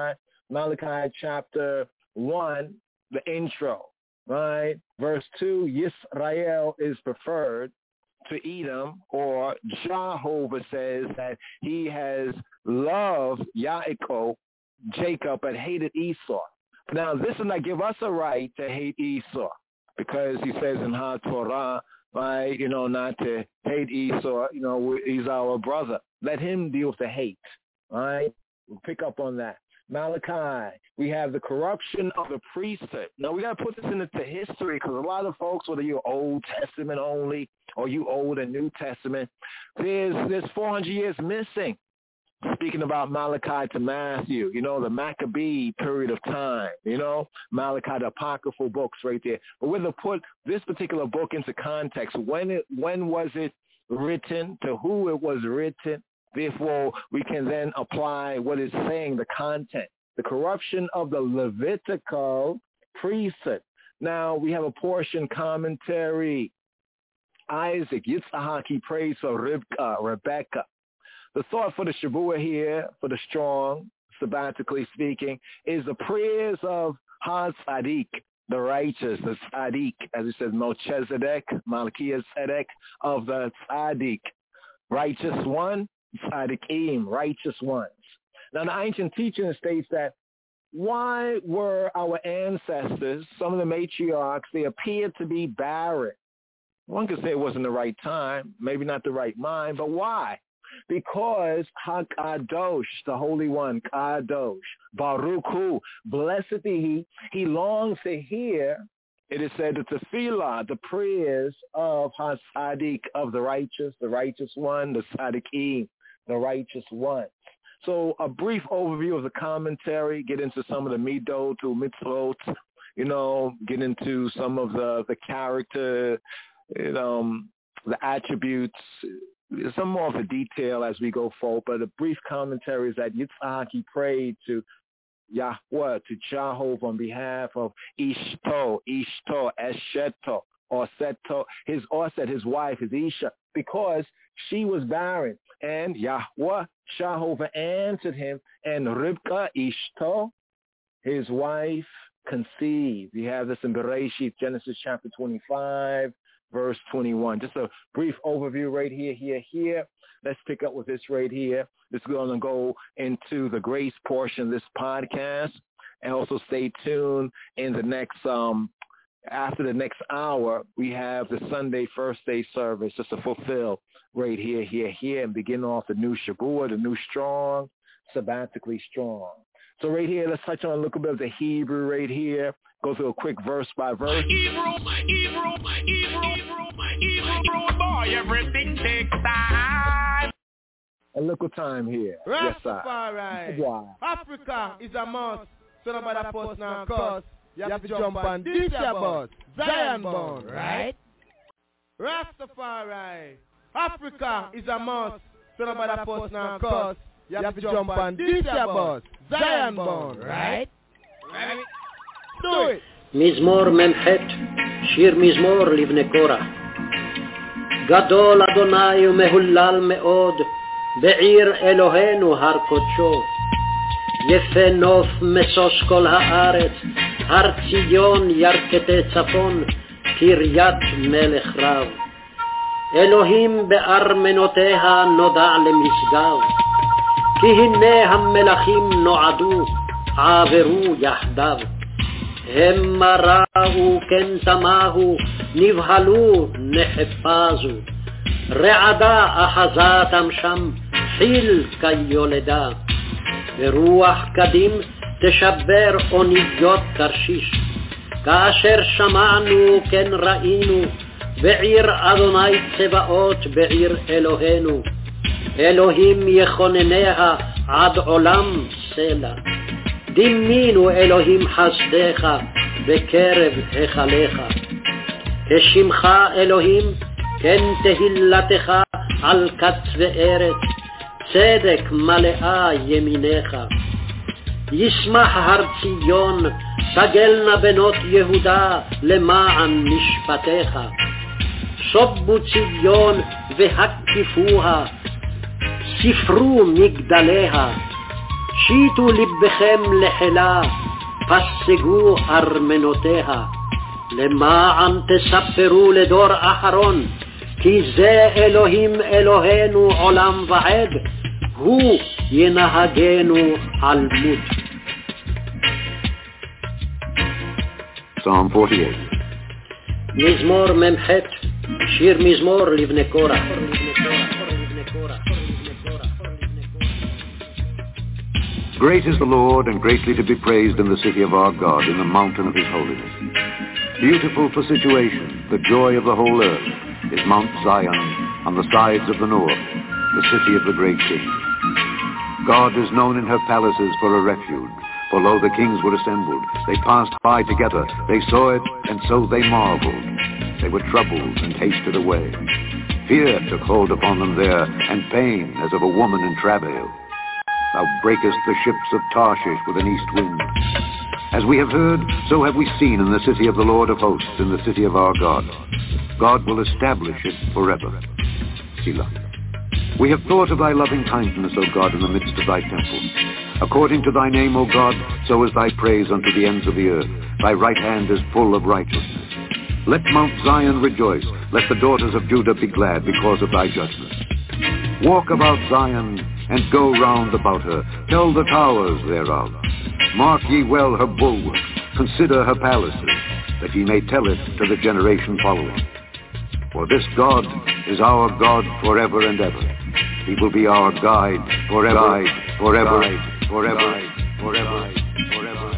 Malachi chapter 1, the intro, right? Verse 2, Yisrael is preferred to Edom, or Jehovah says that he has loved Yaakov, Jacob, but hated Esau. Now, this does not give us a right to hate Esau, because he says in HaTorah, right, not to hate Esau, he's our brother. Let him deal with the hate, right? We'll pick up on that. Malachi, we have the corruption of the priesthood. Now, we got to put this into history, because a lot of folks, whether you're Old Testament only or you Old and New Testament, there's 400 years missing. Speaking about Malachi to Matthew, the Maccabee period of time, Malachi, the apocryphal books right there. But we're going to put this particular book into context. When was it written, to who it was written? Therefore, we can then apply what it's saying, the content, the corruption of the Levitical priesthood. Now, we have a portion commentary. Isaac, Yitzhak, he prays for Rebecca. The thought for the Shavua here, for the strong, sabbatically speaking, is the prayers of Ha-Tzaddik, the righteous, the Tzaddik, as it says, Melchizedek, Malchizedek, of the Tzaddik, righteous one, Tzaddikim, righteous ones. Now, the ancient teaching states that why were our ancestors, some of the matriarchs, they appeared to be barren? One could say it wasn't the right time, maybe not the right mind, but why? Because HaKadosh, the Holy One, Kadosh, Baruch Hu, blessed be he longs to hear, it is said, the tefillah, the prayers of HaTzadik, of the righteous one, the Tzaddikim, the righteous ones. So a brief overview of the commentary, get into some of the midot to mitzvot, get into some of the character, the attributes, some more of the detail as we go forward, but a brief commentary is that Yitzhak, he prayed to Yahweh, to Jehovah on behalf of Ishto, Esheto, Orseto, his wife, his Isha, because she was barren. And Yahweh, Jehovah answered him, and Rivka, Ishto, his wife, conceived. You have this in Bereshit, Genesis chapter 25, verse 21. Just a brief overview right here. Let's pick up with this right here. This is going to go into the grace portion of this podcast. And also stay tuned in the next, after the next hour, we have the Sunday first day service just to fulfill right here, and begin off the new Shavua, the new strong, sabbatically strong. So right here, let's touch on a little bit of the Hebrew right here. Go through a quick verse by verse. Hebrew, boy, everything takes time. A little time here. Rastafari. Yes, Africa is a must. So nobody post now cause. You have to jump on this bus. Zion born, right? Rastafari. Africa is a must. So nobody post now cause. You have to jump on this bus. Zion born, right? Do it. מזמור מ"ח, שיר מזמור לבני קורח. גדול אדוני ומהולל מאוד, בעיר אלוהינו הר קודשו. יפה נוף משוש כל הארץ, הר ציון ירכתי צפון, קריית מלך רב. אלוהים בארמנותיה נודע למשגב, כי הנה המלכים נועדו, עברו יחדיו. המה ראו כן תמהו, נבהלו נחפזו. רעדה אחזתם שם, חיל כיולדה. ברוח קדים תשבר אוניות תרשיש. כאשר שמענו כן ראינו, בעיר אדוני צבאות, בעיר אלוהינו. אלוהים יכונניה עד עולם סלע. דימינו אלוהים חסדך בקרב היכליך. כשמך אלוהים כן תהילתך על קצווי ארץ, צדק מלאה ימינך. ישמח הר ציון, תגלנה בנות יהודה למען משפטיך. סובו ציון והקיפוה, ספרו מגדליה, שיטו לבכם לחילה, פסגו ארמנותיה, למען תספרו לדור אחרון, כי זה אלוהים אלוהינו עולם ועד, הוא ינהגנו על מות. Psalm 48. מזמור מ"ח, שיר מזמור לבני קורח. Great is the Lord, and greatly to be praised in the city of our God, in the mountain of his holiness. Beautiful for situation, the joy of the whole earth, is Mount Zion on the sides of the north, the city of the great king. God is known in her palaces for a refuge. For lo, the kings were assembled. They passed by together. They saw it, and so they marveled. They were troubled and hasted away. Fear took hold upon them there, and pain as of a woman in travail. Thou breakest the ships of Tarshish with an east wind. As we have heard, so have we seen in the city of the Lord of hosts, in the city of our God. God will establish it forever. Selah. We have thought of thy loving kindness, O God, in the midst of thy temple. According to thy name, O God, so is thy praise unto the ends of the earth. Thy right hand is full of righteousness. Let Mount Zion rejoice. Let the daughters of Judah be glad because of thy judgments. Walk about Zion, and go round about her. Tell the towers thereof. Mark ye well her bulwarks. Consider her palaces, that ye may tell it to the generation following. For this God is our God forever and ever. He will be our guide forever, forever, forever, forever, forever.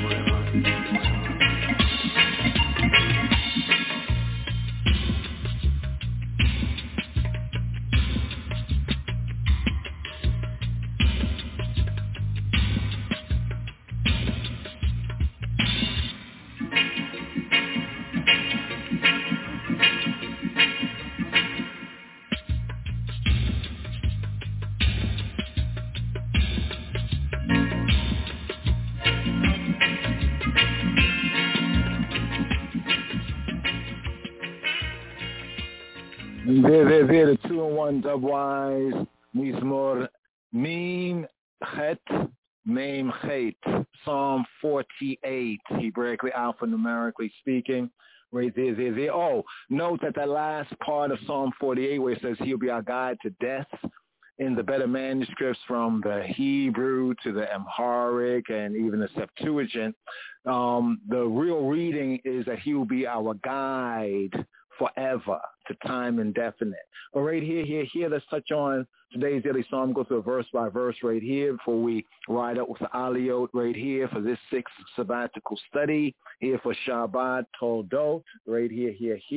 There, the 2-in-1 dubwise, Mizmor, Mim, Chet, Mem, Chet, Psalm 48, Hebraically, alphanumerically speaking, right there. Oh, note that last part of Psalm 48 where it says he'll be our guide to death, in the better manuscripts from the Hebrew to the Amharic and even the Septuagint, the real reading is that he will be our guide forever, to time indefinite. But right here, let's touch on today's daily psalm. Go through verse by verse right here before we ride up with the Aliyot right here for this 6th sabbatical study. Here for Shabbat Toldot, right here.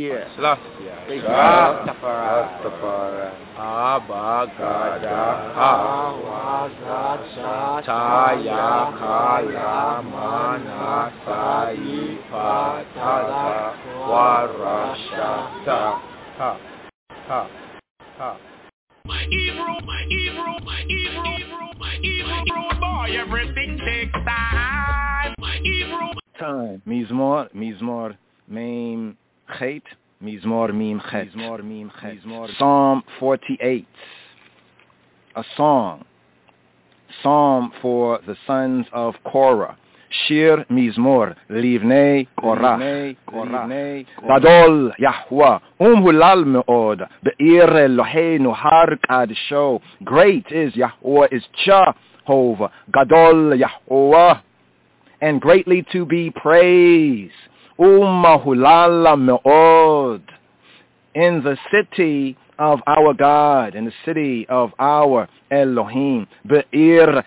My Hebrew boy, everything takes time. My Hebrew time. Mizmor, Mem, Chet, Mizmor, Mim, Chet. Psalm 48, a song. Psalm for the sons of Korah. Shir Mizmor Livnei Korah. Gadol Yahweh Hulal Me'od Be'ir Eloheinu Har Kadisho. Great is Yahweh, is Jehovah. Gadol Yahweh, and greatly to be praised. Hulal Me'od, in the city of our God, in the city of our Elohim, Be'ir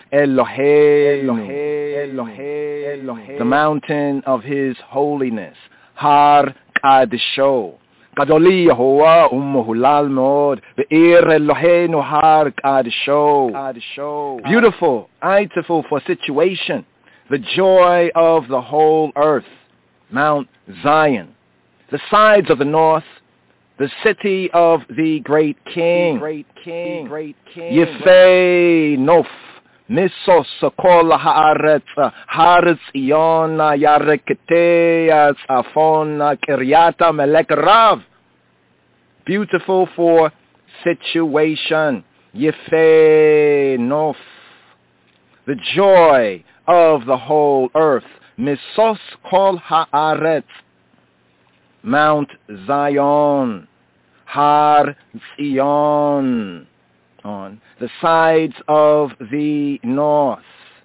Eloheinu, the mountain of his holiness, Har Kadisho. Gadoli Yehovah Hulal Me'od Be'ir Eloheinu Har Kadisho. Beautiful, beautiful for situation, the joy of the whole earth, Mount Zion, the sides of the north, the city of the great king. Yefei Nof, Misos kol haaretz, haaretz iona yareketeas afon kiryata melek rav. Beautiful for situation. Yefe nof. The joy of the whole earth. Misos kol haaretz. Mount Zion. Har Zion. On the sides of the north.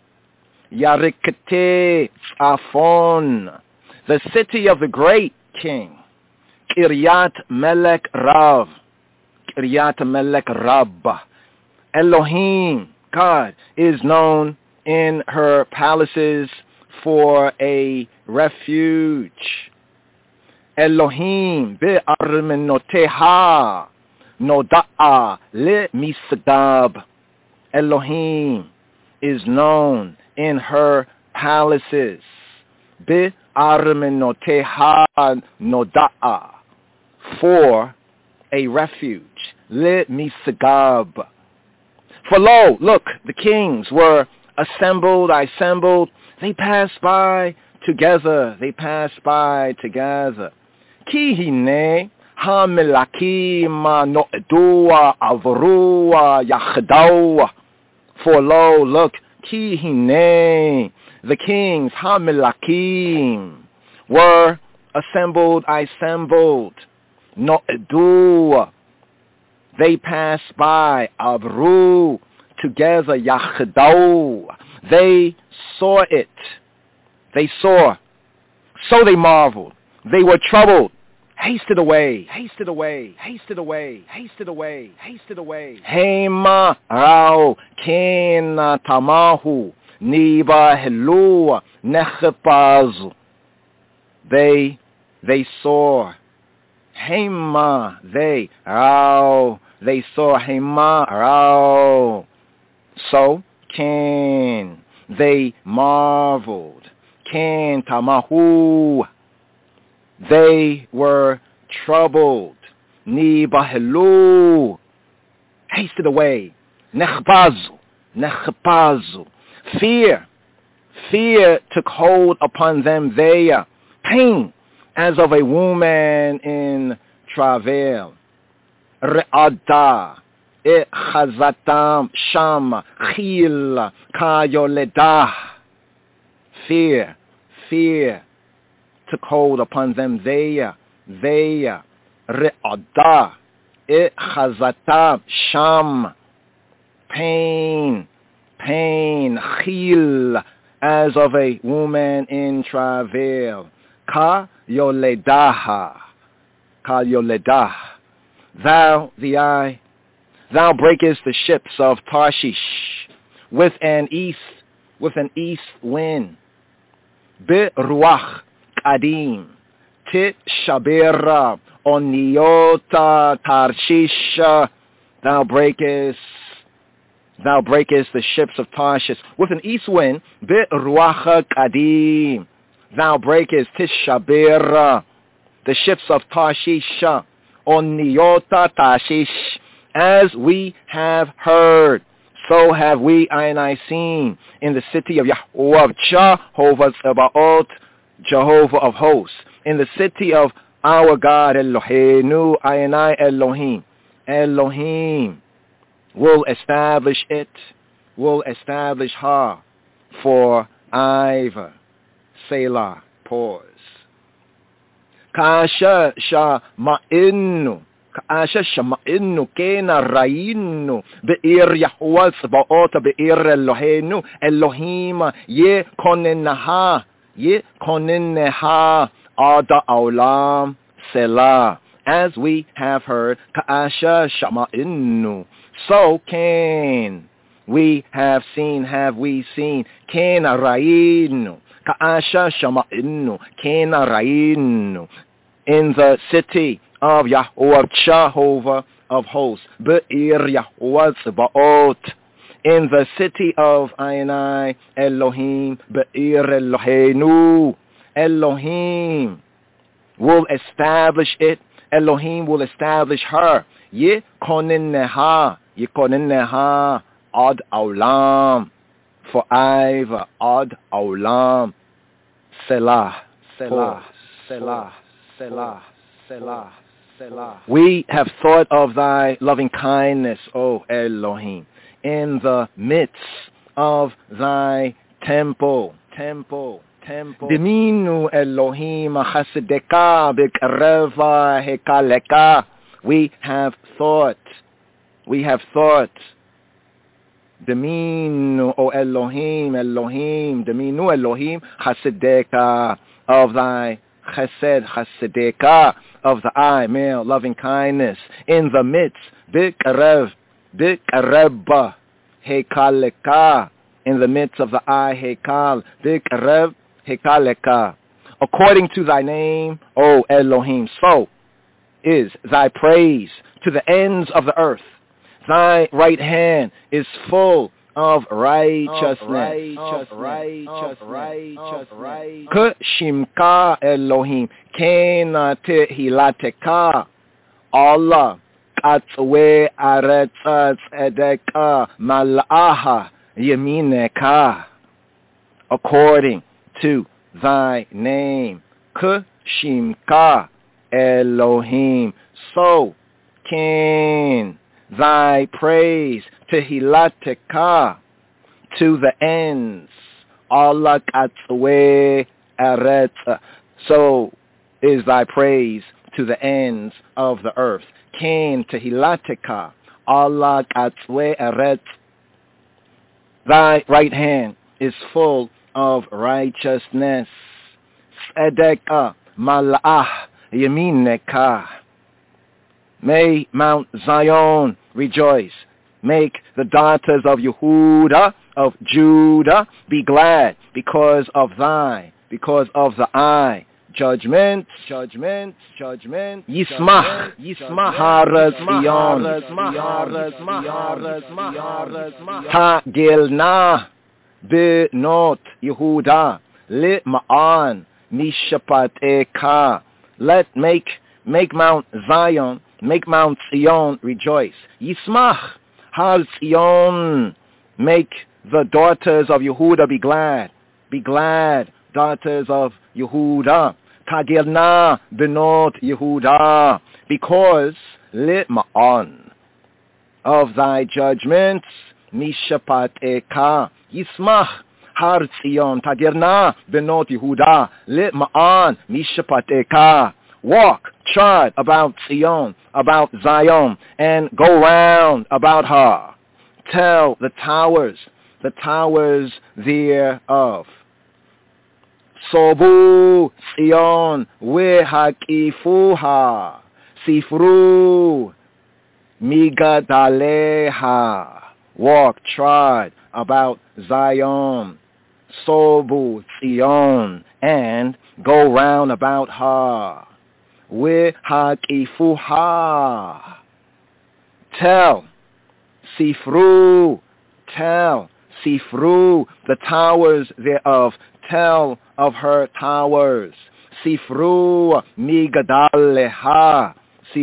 Yarikete Afon, the city of the great king. Kiryat Melech Rav. Kiryat Melech Rabbah. Elohim, God, is known in her palaces for a refuge. Elohim be'armenoteha. Noda'a le misgab. Elohim is known in her palaces. Be armenoteha noda'a, for a refuge. Le misgab. For lo, look, the kings were assembled. I assembled. They passed by together. They passed by together. Ki hine Hamelakim no'edua avrua yachdaua. For lo, look, ki hine, the kings, Hamelakim, were assembled, I assembled. No'edua, they passed by, avru, together, yachdau. They saw it. They saw. So they marveled. They were troubled. Hasted away, hasted away, hasted away, hasted away, hasted away. Hema rao kena tamahu niba helua nechpazu. They saw. Hema, they rao. They saw hema rao. So can they marveled. Can tamahu. They were troubled. Nibahelu. Hasted away. Nechbazu. Nechbazu. Fear. Fear took hold upon them there. Pain as of a woman in travail. Re'ada. Chazatam sham. Chil. Kayoledah. Fear. Fear took hold upon them there. Re'ada. Chazatam sham. Pain. Pain. Chil. As of a woman in travail. Ka yoledah. Ka yoledah. Thou, the eye, thou breakest the ships of Tarshish with an east wind. Bi ruach qadim. Tit shabira oniota Tarshish. Thou breakest the ships of Tarshish with an east wind. Bi ruach qadim. Thou breakest Tishabira, the ships of Tarshish, on Niota Tarshish. As we have heard, so have we, I seen, in the city of Yahweh of Jehovah Sabaoth, Jehovah of hosts, in the city of our God Eloheinu, I Elohim. Elohim will establish it, will establish her for Iver. Selah, pause. Kasha shama'innu kena ra'innu be'ir Yahweh Sabaoth be'ir Eloheinu Elohim ye konenha ada aulam selah. As we have heard, Kasha shama'innu, so can we have seen, kena ra'innu. Ka'asha shama'innu, kena ra'innu, in the city of Yahweh Jehovah of hosts, be'ir Yahweh Sabaoth, in the city of Ayanai Elohim, be'ir Eloheinu. Elohim will establish it. Elohim will establish her. Ye konenneha ad aulam. for Iva Ad Aulam. Selah, Selah, Selah, Selah, Selah, Selah. We have thought of thy loving kindness, O Elohim, in the midst of thy temple. Diminu Elohim Chasideka Bekareva Hekaleka. We have thought. Diminu, O Elohim, Diminu Elohim Chasideka, of thy chesed, Chasideka, of the eye, male, loving kindness, in the midst, Bekareva Hekaleka, in the midst of the eye, Hekal, Bikarev, Hekaleka. According to thy name, O Elohim, so is thy praise to the ends of the earth. Thy right hand is full of righteousness. Kshimka Elohim, Kena Tehilateka, Allah, Katzwe Aretzat Edeka, Malaha, Yemineka, according to thy name, Kshimka Elohim, so can thy praise Tehilateka, to the ends, Allah Katzwe Aretz, so is thy praise to the ends of the earth. Can Tehilateka, Allah Katzwe Aretz, thy right hand is full of righteousness. Tzedekah mala'ah yemineka. May Mount Zion rejoice. Make the daughters of Yehuda, of Judah, be glad because of the eye. Judgment. Yismach Haras Zion. Hagilna Benot Yehuda Litma'an Mishapat Eka. Let make Mount Zion, make Mount Zion rejoice. Yismach Har Zion, make the daughters of Yehuda be glad. Be glad, daughters of Yehuda. Tagilna Benot Yehuda, because Litma'an of thy judgments, Mishapat Eka. Yismach Har Zion, Tagilna Benot Yehuda, Litma'an Mishapat Eka. Walk, trot about Zion, and go round about her. Tell the towers thereof. Sobu Zion wehakifuha, sifru migadaleha. Walk, trot about Zion, Sobu Zion, and go round about her. Wehakifuha. Tell Sifru, the towers thereof. Tell of her towers. Sifru migdaleha.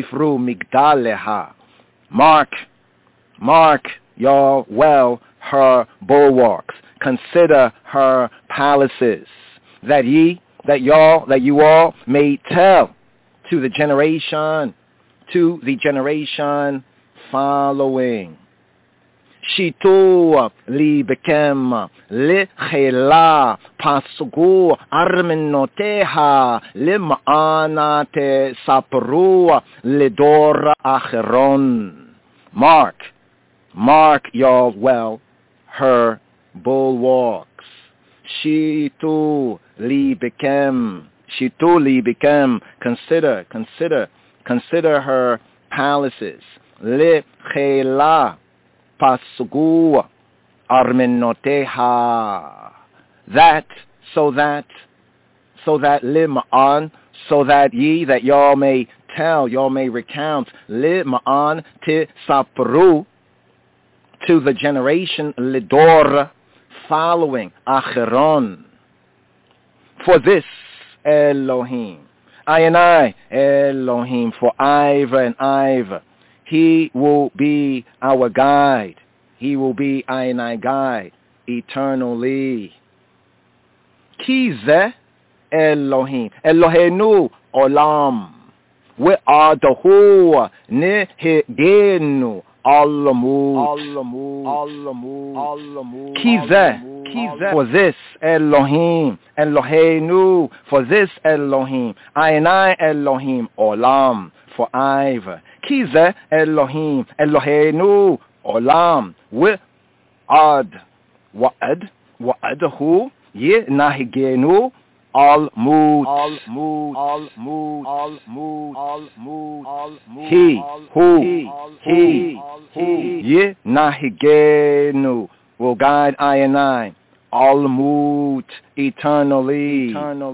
Mark y'all well her bulwarks. Consider her palaces, that you all may tell to the generation following. Shitu li bekem lechela pasugu armenoteha lim'anate sapru lidor acheron. Mark y'all well her bulwarks. Shitu li bekem, consider her palaces. Lechela pasugu armenoteha, so that lim'an, so that y'all may tell, y'all may recount, lim'an te sapru, to the generation lidor following, acheron. For this Elohim, I and I, Elohim, for Iva and Iva, he will be our guide. He will be I and I guide. eternally. Kize Elohim. Elohenu olam. We'adahu nehegenu alamu. Kize. For this Elohim. Elohenu. For this Elohim. I Elohim olam. For I've. Kize Elohim. Elohenu olam. Wa'adahu ye nahigenu al mood. He ye nahigenu will guide I and I al mood eternally.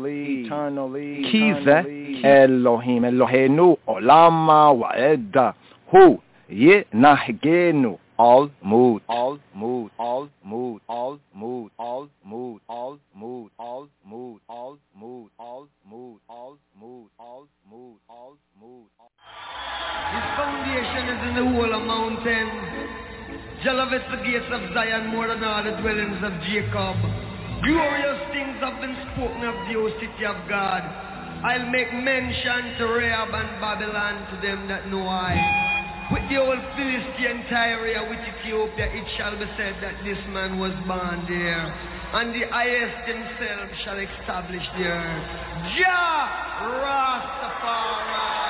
Kize Elohim Elohenu olama wa'adahu ye nahigenu all mood. His foundation is in the whole of mountain. Jah loveth the gates of Zion more than all the dwellings of Jacob. Glorious things have been spoken of the, O city of God. I'll make mention to Rahab and Babylon to them that know I. With the old Philistine Tyre, with Ethiopia, it shall be said that this man was born there, and the highest himself shall establish the earth. Jah Rastafari.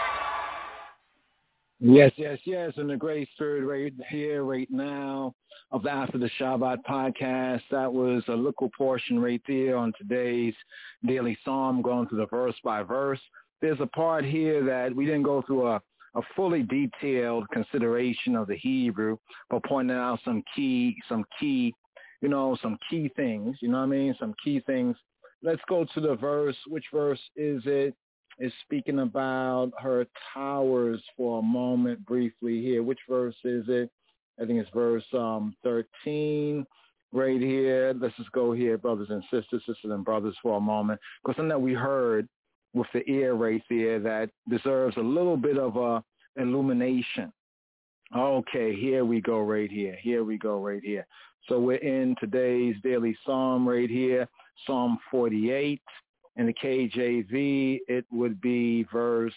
Yes, and the great spirit right here, right now, of the After the Shabbat podcast. That was a little portion right there on today's daily psalm, going through the verse by verse. There's a part here that we didn't go through a fully detailed consideration of the Hebrew, but pointing out some key things, some key things. Let's go to the verse. Which verse is it? It's speaking about her towers for a moment briefly here. Which verse is it? I think it's verse 13 right here. Let's just go here, brothers and sisters and brothers, for a moment, because something that we heard with the ear right there that deserves a little bit of a illumination. Okay, here we go right here. So we're in today's daily psalm right here, Psalm 48. In the KJV, it would be verse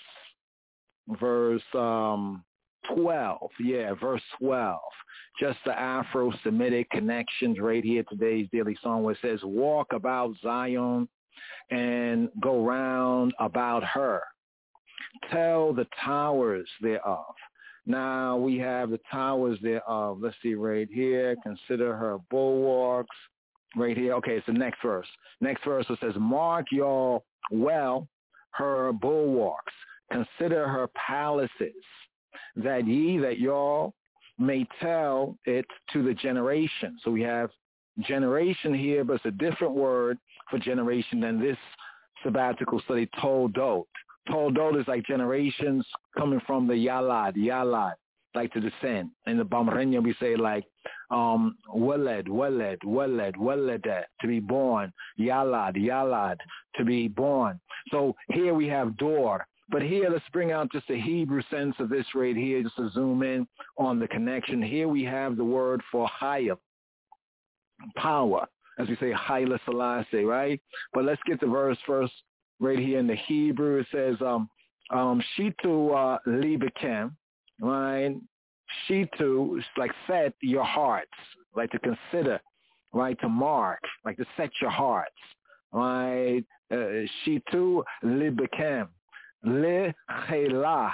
12. Yeah, verse 12. Just the Afro-Semitic connections right here, today's daily psalm, where it says, walk about Zion and go round about her. Tell the towers thereof. Now we have the towers thereof. Let's see right here. Consider her bulwarks. Right here. Okay, it's the next verse. Next verse, it says, mark y'all well her bulwarks. Consider her palaces, that y'all may tell it to the generation. So we have generation here, but it's a different word for generation than this sabbatical study, Toldot. Toldot is like generations coming from the Yalad, like to descend. In the Bamrenya, we say like Waled, to be born. Yalad, to be born. So here we have door. But here, let's bring out just the Hebrew sense of this right here, just to zoom in on the connection. Here we have the word for Hayah, power, as we say, Haile Selassie, right? But let's get the verse first right here in the Hebrew. It says, Shitu Libekem, right? Shitu is like set your hearts, like to consider, right? To mark, like to set your hearts, right? Shitu Libekem. Le chela,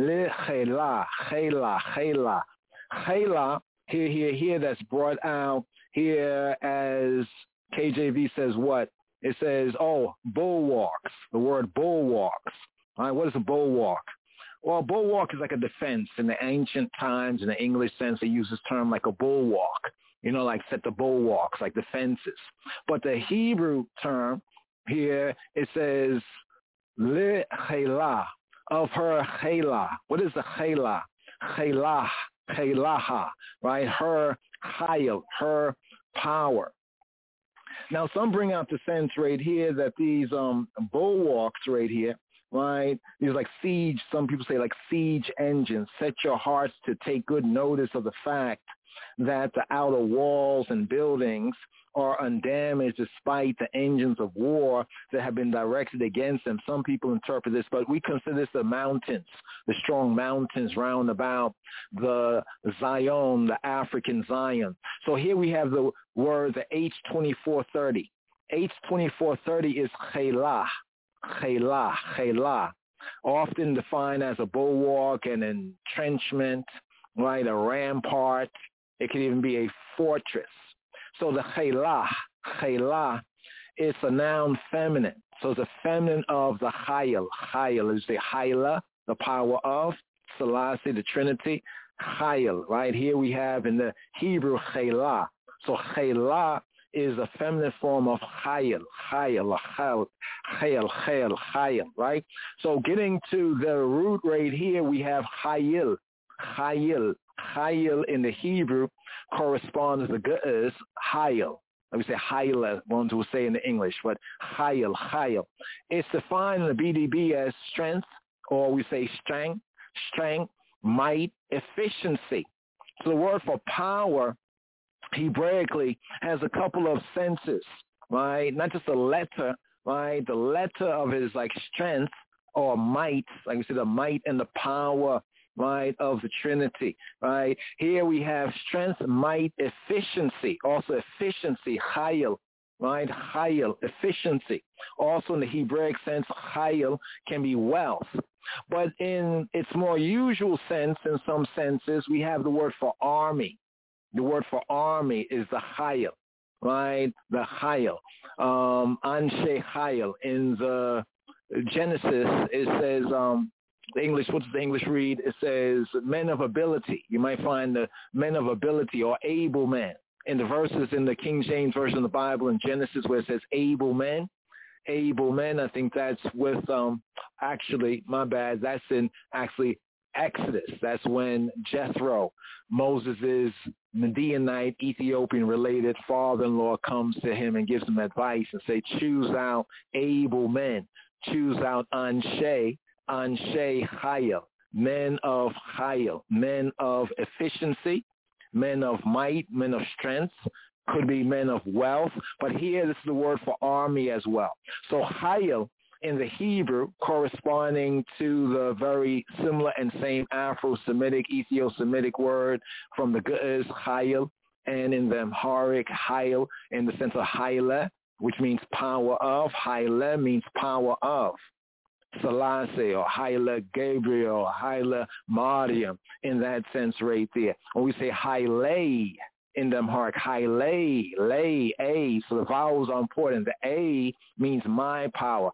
here that's brought out here as KJV says what? It says, bulwarks, the word bulwarks. All right, what is a bulwark? Well, a bulwark is like a defense. In the ancient times, in the English sense, they use this term like a bulwark, like set the bulwarks, like defenses. But the Hebrew term here, it says, Le chela, of her chela. What is the chela? Chelaha, right? Her chayil, her power. Now, some bring out the sense right here that these bulwarks right here, right? These like siege, some people say like siege engines. Set your hearts to take good notice of the fact that the outer walls and buildings are undamaged despite the engines of war that have been directed against them. Some people interpret this, but we consider this the mountains, the strong mountains round about the Zion, the African Zion. So here we have the word, the H2430. H2430 is chelah, chelah, chelah, often defined as a bulwark, an entrenchment, right, a rampart. It could even be a fortress. So the chelah is a noun feminine. So it's a feminine of the chayil. Chayil is the chayla, the power of, Selassie, the Trinity, chayil. Right here we have in the Hebrew chelah. So chelah is a feminine form of chayil, chayil, right? So getting to the root right here, we have chayil. Chayil in the Hebrew corresponds to the Ge'ez, Hayil. Let me say Hayil, ones will say in the English, but Hayil. It's defined in the BDB as strength, or we say strength, might, efficiency. So the word for power, Hebraically, has a couple of senses, right? Not just a letter, right? The letter of it is like strength or might, like we say the might and the power, right, of the Trinity, right? Here we have strength, might, efficiency, also efficiency, chayil, right? Chayil, efficiency. Also in the Hebraic sense, chayil can be wealth. But in its more usual sense, in some senses, we have the word for army. The word for army is the chayil, right? The chayil. Anshe chayil. In the Genesis, it says, the English, what does the English read? It says men of ability. You might find the men of ability or able men. In the verses in the King James Version of the Bible in Genesis where it says able men, I think that's with, actually, my bad, that's in actually Exodus. That's when Jethro, Moses' Midianite, Ethiopian-related father-in-law, comes to him and gives him advice and say, choose out able men, choose out Anshe Chayil, men of Chayil, men of efficiency, men of might, men of strength, could be men of wealth. But here, this is the word for army as well. So Chayil in the Hebrew, corresponding to the very similar and same Afro-Semitic, Ethio-Semitic word from the Ge'ez, Chayil, and in the Amharic, Chayil, in the sense of Haile, which means power of. Haile means power of. Selassie or Haile Gabriel, Haile Mariam, in that sense right there. When we say Haile in the Amharic, Haile, lay, A, so the vowels are important. The A means my power.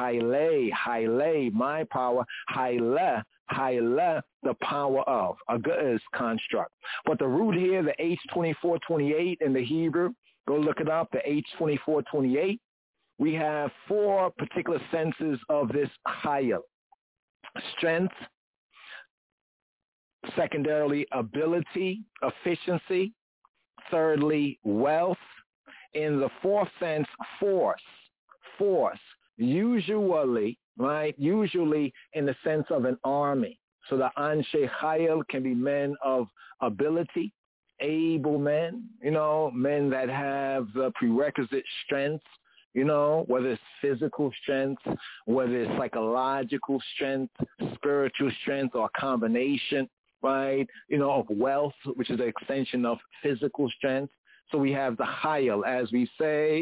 Haile, my power. Haile, the power of, a Ge'ez construct. But the root here, the H2428 in the Hebrew, go look it up, the H2428. We have four particular senses of this chayil. Strength, secondarily, ability, efficiency, thirdly, wealth. In the fourth sense, force, usually, right, usually in the sense of an army. So the Anshe Chayil can be men of ability, able men, men that have the prerequisite strength, whether it's physical strength, whether it's psychological strength, spiritual strength, or a combination, right, of wealth, which is an extension of physical strength. So we have the Chayil, as we say.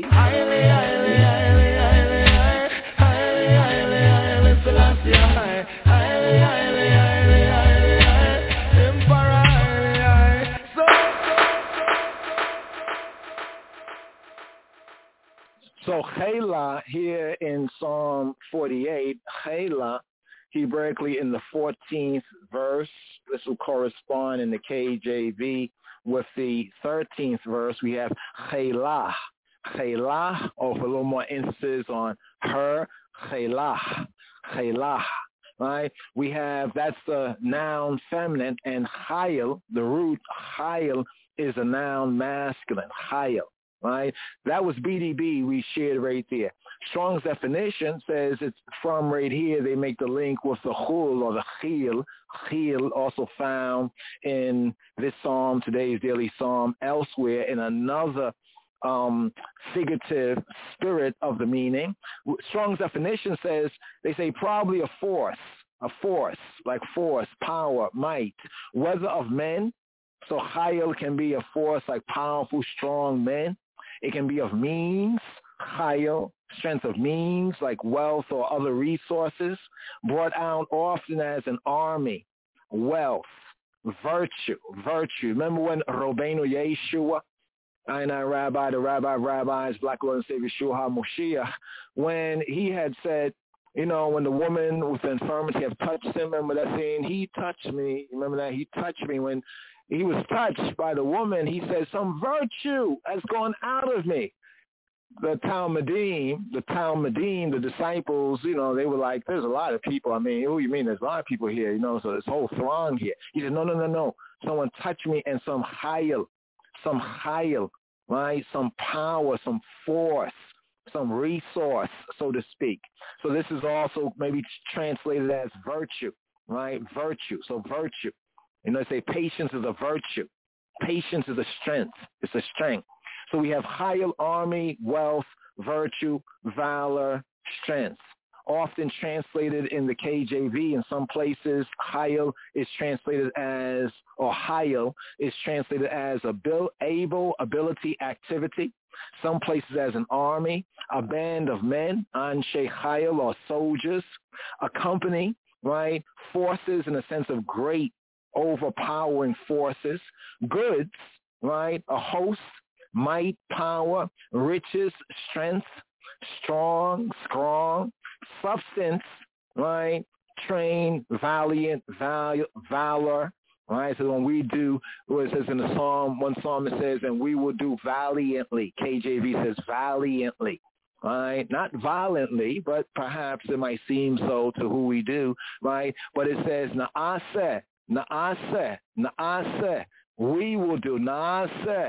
So Chela here in Psalm 48, Chela, Hebraically in the 14th verse, this will correspond in the KJV with the 13th verse. We have Chelah, or for a little more emphasis on her, Chelah, right? We have, that's the noun feminine, and Chayil, the root Chayil, is a noun masculine, Chayil. right? That was BDB we shared right there. Strong's definition says it's from right here. They make the link with the chul or the chil. Chil also found in this psalm, today's daily psalm, elsewhere in another figurative spirit of the meaning. Strong's definition says, they say probably a force, like force, power, might, whether of men. So chayil can be a force like powerful, strong men. It can be of means, chayil, strength of means like wealth or other resources, brought out often as an army, wealth, virtue. Remember when Rabbeinu Yeshua, Rabbi, the Rabbi of Rabbis, Black Lord and Savior Yeshua HaMoshiach, when he had said, you know, when the woman with the infirmity have touched him, remember that saying, he touched me. Remember that? He touched me. When he was touched by the woman, he said, some virtue has gone out of me. The Talmudim, the disciples, you know, they were like, there's a lot of people. I mean, what do you mean? There's a lot of people here, you know, so this whole throng here. He said, no. Someone touched me and some chayil, right? Some power, some force, some resource, so to speak. So this is also maybe translated as virtue, right? Virtue. So virtue. You know, they say patience is a virtue. Patience is a strength. It's a strength. So we have chayil, army, wealth, virtue, valor, strength. Often translated in the KJV in some places, chayil is translated as, or chayil is translated as able, ability, activity. Some places as an army, a band of men, anshe chayil, or soldiers, a company, right? Forces in a sense of great, overpowering forces, goods, right? A host, might, power, riches, strength, strong, substance, right? Train, valiant, valor, right? So when we do, what it says in the psalm, one psalm it says, and we will do valiantly. KJV says valiantly, right? Not violently, but perhaps it might seem so to who we do, right? But it says, na'aseh, we will do na'aseh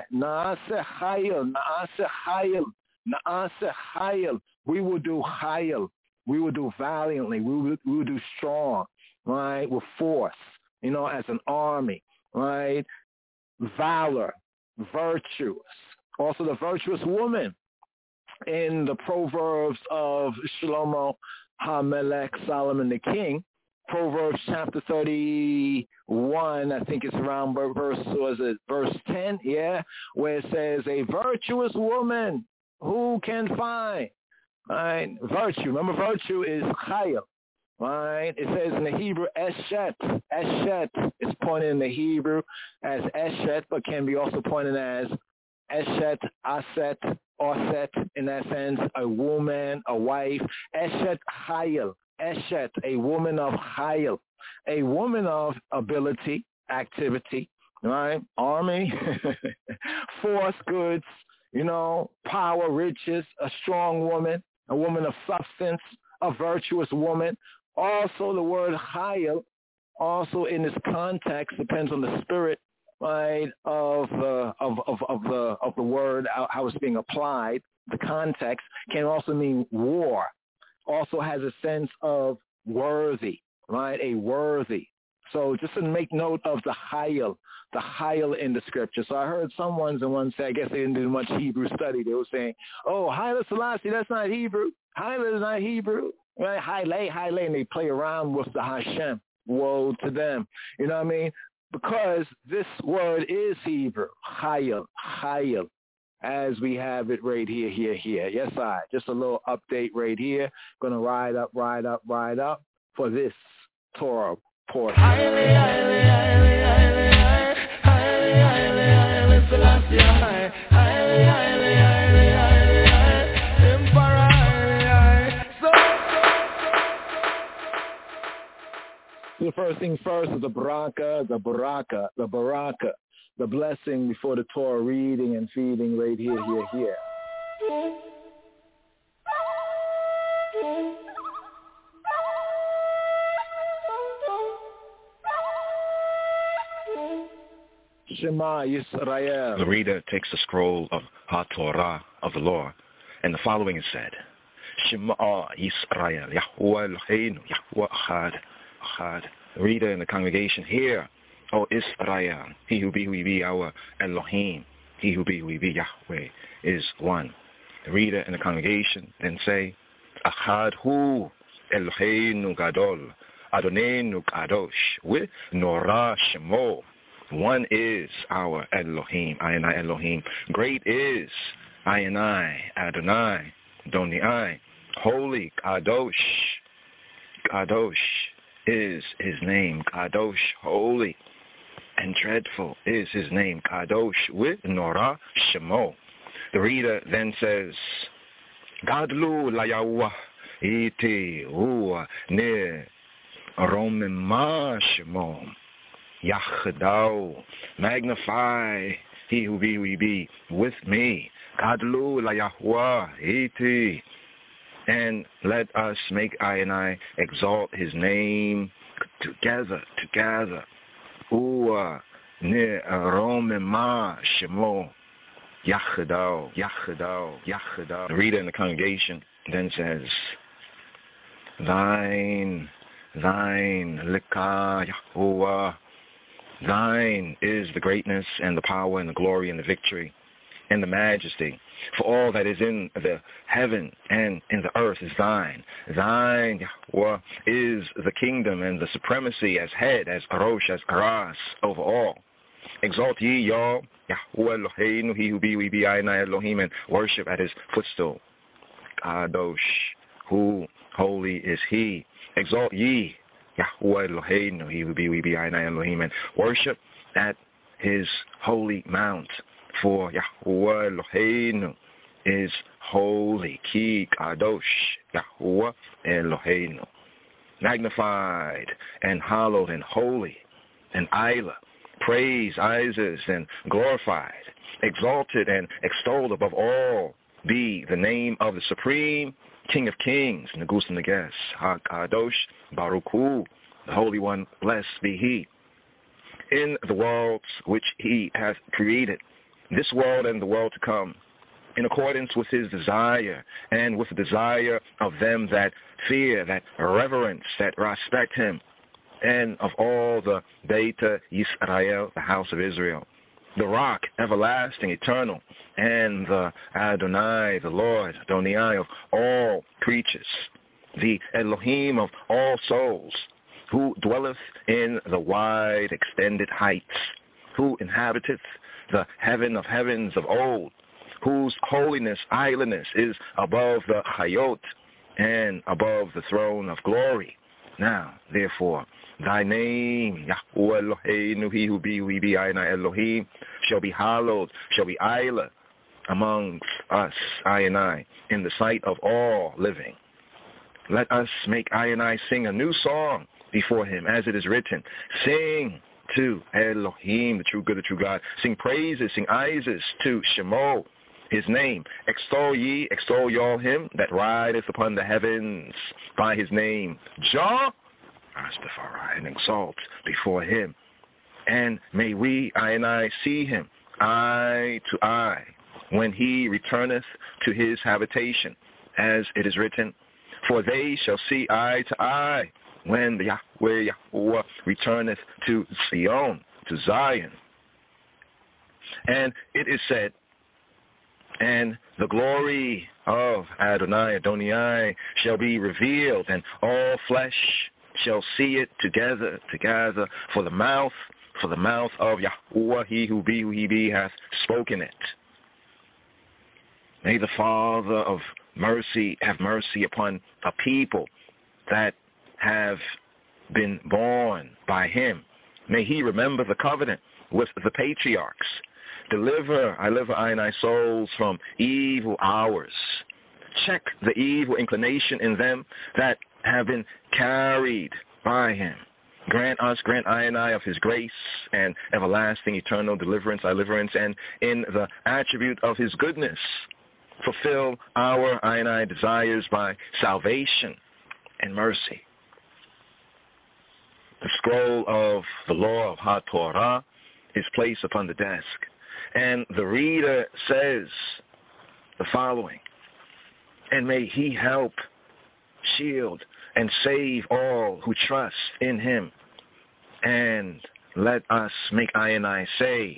chayil. We will do chayil. We will do valiantly. We will do strong, right? With force, you know, as an army, right? Valor, virtuous. Also the virtuous woman in the Proverbs of Shlomo HaMelech, Solomon the king. Proverbs chapter 31, I think it's around verse 10, yeah, where it says, a virtuous woman, who can find? Right? Virtue. Remember, virtue is chayil, right? It says in the Hebrew, eshet. Eshet is pointed in the Hebrew as eshet, but can be also pointed as eshet, aset, oset, in that sense, a woman, a wife. Eshet chayil. Eshet, a woman of chayil, a woman of ability, activity, right? Army, force, goods, you know, power, riches, a strong woman, a woman of substance, a virtuous woman. Also, the word chayil, also in this context, depends on the spirit, right, of the word, how it's being applied. The context can also mean war. Also has a sense of worthy, right? A worthy. So just to make note of the chayil in the scripture. So I heard someone say, I guess they didn't do much Hebrew study. They were saying, oh, Haile Selassie, that's not Hebrew. Haile is not Hebrew, right? Haile, and they play around with the Hashem. Woe to them. You know what I mean? Because this word is Hebrew, chayil. As we have it right here. Yes, just a little update right here. Gonna ride up for this Torah portion. The first thing first is the baraka, the blessing before the Torah reading and feeding right here. Shema Yisrael. The reader takes the scroll of HaTorah of the law, and the following is said. Shema Yisrael, Yahweh Eloheinu, Yahweh Echad. The reader in the congregation, hear, O Israel, he who be, our Elohim, he who be, Yahweh, is one. The reader in the congregation then say, Echad hu Eloheinu Gadol, Adonenu Kadosh, with Norah Shemo. One is our Elohim, Ayonai Elohim. Great is Ayonai Adonai, Doniai. Holy Kadosh. Kadosh is his name. Kadosh, holy and dreadful is his name. Kadosh with Norah Shemo. The reader then says, Gadlu la Yahweh iti huwa ne romema Shemo. Yachadao, magnify he who be with me. Gadlu la Yahweh iti. And let us make I exalt his name together. Ua ne romema shemo. Yachadao. The reader in the congregation then says, Thine, Lika Yahuwah. Thine is the greatness and the power and the glory and the victory and the majesty. For all that is in the heaven and in the earth is thine. Thine, Yahweh, is the kingdom and the supremacy as head, as Arosh, as Aras, over all. Exalt ye, y'all, Yahweh Eloheinu, he who be, we be, Ayonai Elohim, and worship at his footstool. Kadosh, who holy is he. Exalt ye, Yahweh Eloheinu, he who be, we be, Ayonai Elohim, and worship at his holy mount. For Yahweh Eloheinu is holy. Ki Kadosh, Yahweh Eloheinu. Magnified and hallowed and holy and Isla. Praised, Isis, and glorified. Exalted and extolled above all be the name of the Supreme King of Kings, Negus and Neges, HaKadosh, Baruch Hu, the Holy One, blessed be He. In the worlds which He hath created, this world and the world to come, in accordance with his desire and with the desire of them that fear, that reverence, that respect him, and of all the Beta Yisrael, the house of Israel, the rock, everlasting, eternal, and the Adonai, the Lord, Adonai of all creatures, the Elohim of all souls, who dwelleth in the wide extended heights, who inhabiteth the heaven of heavens of old, whose holiness, islandness is above the Hayot and above the throne of glory. Now, therefore, thy name, Yahweh Eloheinu, he who be, we be, Ayonai Elohim, shall be hallowed, shall be Isla amongst us, Ayonai, in the sight of all living. Let us make Ayonai sing a new song before him, as it is written. Sing to Elohim, the true good, the true God. Sing praises, sing Isis to Shemo, his name. Extol ye, extol y'all him that rideth upon the heavens by his name. Jah, Rastafari, and exalt before him. And may we, I and I, see him eye to eye when he returneth to his habitation, as it is written, for they shall see eye to eye when the Yahweh returneth to Zion, to Zion. And it is said, and the glory of Adonai shall be revealed, and all flesh shall see it together, for the mouth of Yahweh, he who be, hath spoken it. May the Father of mercy have mercy upon a people that have been born by him. May he remember the covenant with the patriarchs. Deliver I and I souls from evil hours. Check the evil inclination in them that have been carried by him. Grant I and I of his grace and everlasting eternal deliverance, and in the attribute of his goodness, fulfill our I and I desires by salvation and mercy. The scroll of the law of HaTorah is placed upon the desk. And the reader says the following: and may he help, shield, and save all who trust in him. And let us make I and I say,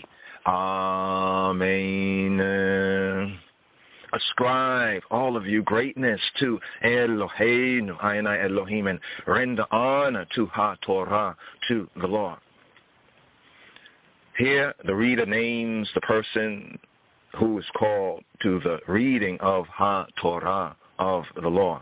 Amen. Ascribe all of you greatness to Eloheinu, I and I Elohim, and render honor to HaTorah, to the law. Here, the reader names the person who is called to the reading of HaTorah, of the law.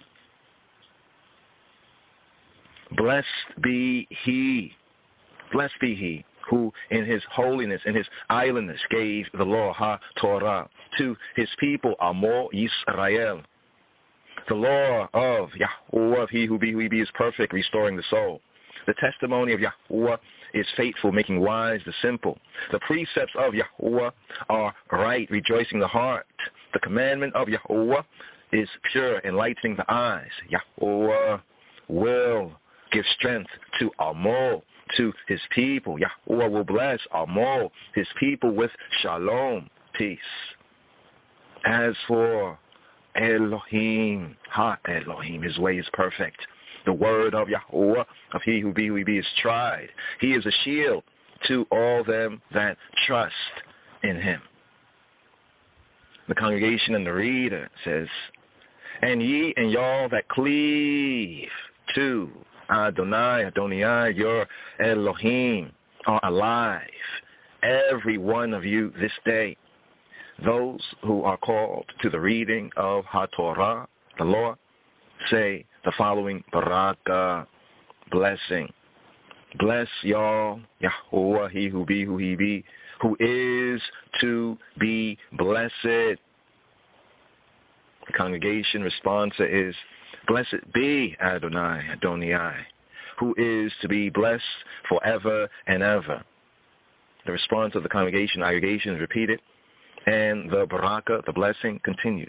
Blessed be he who in his holiness, in his islandness, gave the law, HaTorah, to his people, Amo Yisrael. The law of Yahuwah, of he who be, is perfect, restoring the soul. The testimony of Yahuwah is faithful, making wise the simple. The precepts of Yahuwah are right, rejoicing the heart. The commandment of Yahuwah is pure, enlightening the eyes. Yahuwah will give strength to Amo, to his people. Yahuwah will bless Amo, his people, with shalom, peace. As for Elohim, Ha-Elohim, his way is perfect. The word of Yahuwah, of he who be, is tried. He is a shield to all them that trust in him. The congregation and the reader says, and ye and y'all that cleave to Adonai, your Elohim, are alive, every one of you this day. Those who are called to the reading of HaTorah, the law, say the following Baraka, blessing. Bless y'all, Yahuwah, he who be, who is to be blessed. The congregation response is, blessed be Adonai, who is to be blessed forever and ever. The response of the congregation is repeated, and the baraka, the blessing, continued.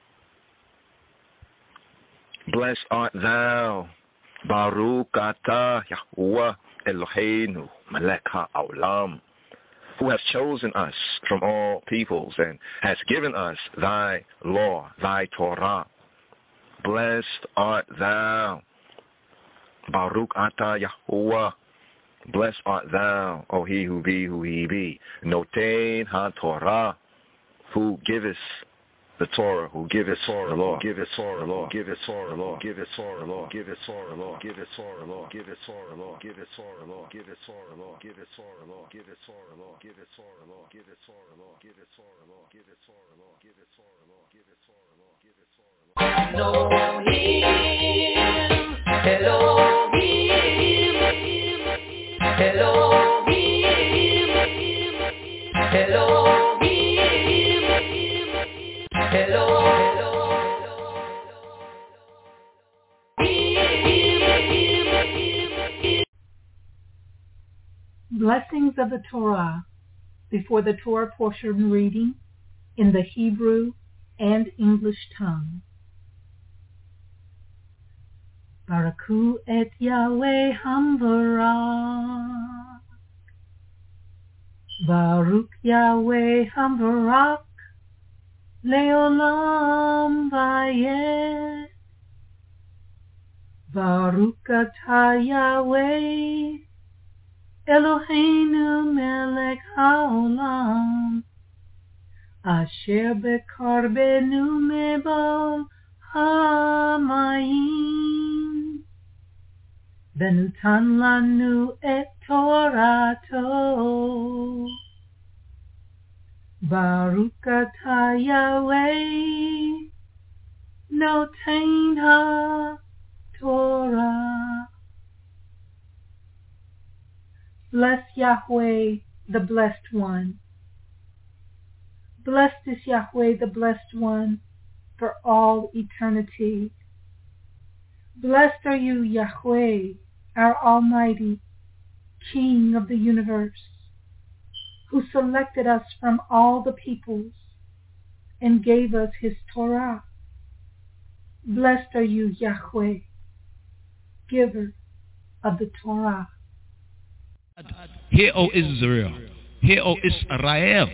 Blessed art thou, Baruch atah Yahuwah Eloheinu Melech HaOlam, who has chosen us from all peoples and has given us thy law, thy Torah. Blessed art thou, Baruch atah Yahuwah. Blessed art thou, O he who be, Noten HaTorah, who giveth the Torah, who giveth the law, giveth Torah law, giveth Torah law, giveth Torah law, giveth Torah law, giveth Torah law, giveth Torah law, giveth Torah law, giveth Torah law, giveth Torah law, giveth Torah law, giveth Torah law, giveth Torah law, giveth Torah law, giveth Torah law, giveth Torah law, giveth Torah law, giveth Torah law. Blessings of the Torah before the Torah portion reading in the Hebrew and English tongue. Baraku et Yahweh Hamvarak. Baruch Yahweh Hamvarak. Leolam Vayet. Baruch atah Yahweh Eloheinu Melech HaOlam, Asher Bekarbenu Mebal HaMayim, Benutan Lanu et Torato. Baruch atah Yahweh Noten HaTorah. Bless Yahweh, the Blessed One. Blessed is Yahweh, the Blessed One, for all eternity. Blessed are you, Yahweh, our Almighty, King of the universe, who selected us from all the peoples and gave us his Torah. Blessed are you, Yahweh, giver of the Torah. Hear, O Israel, Hear, O Israel.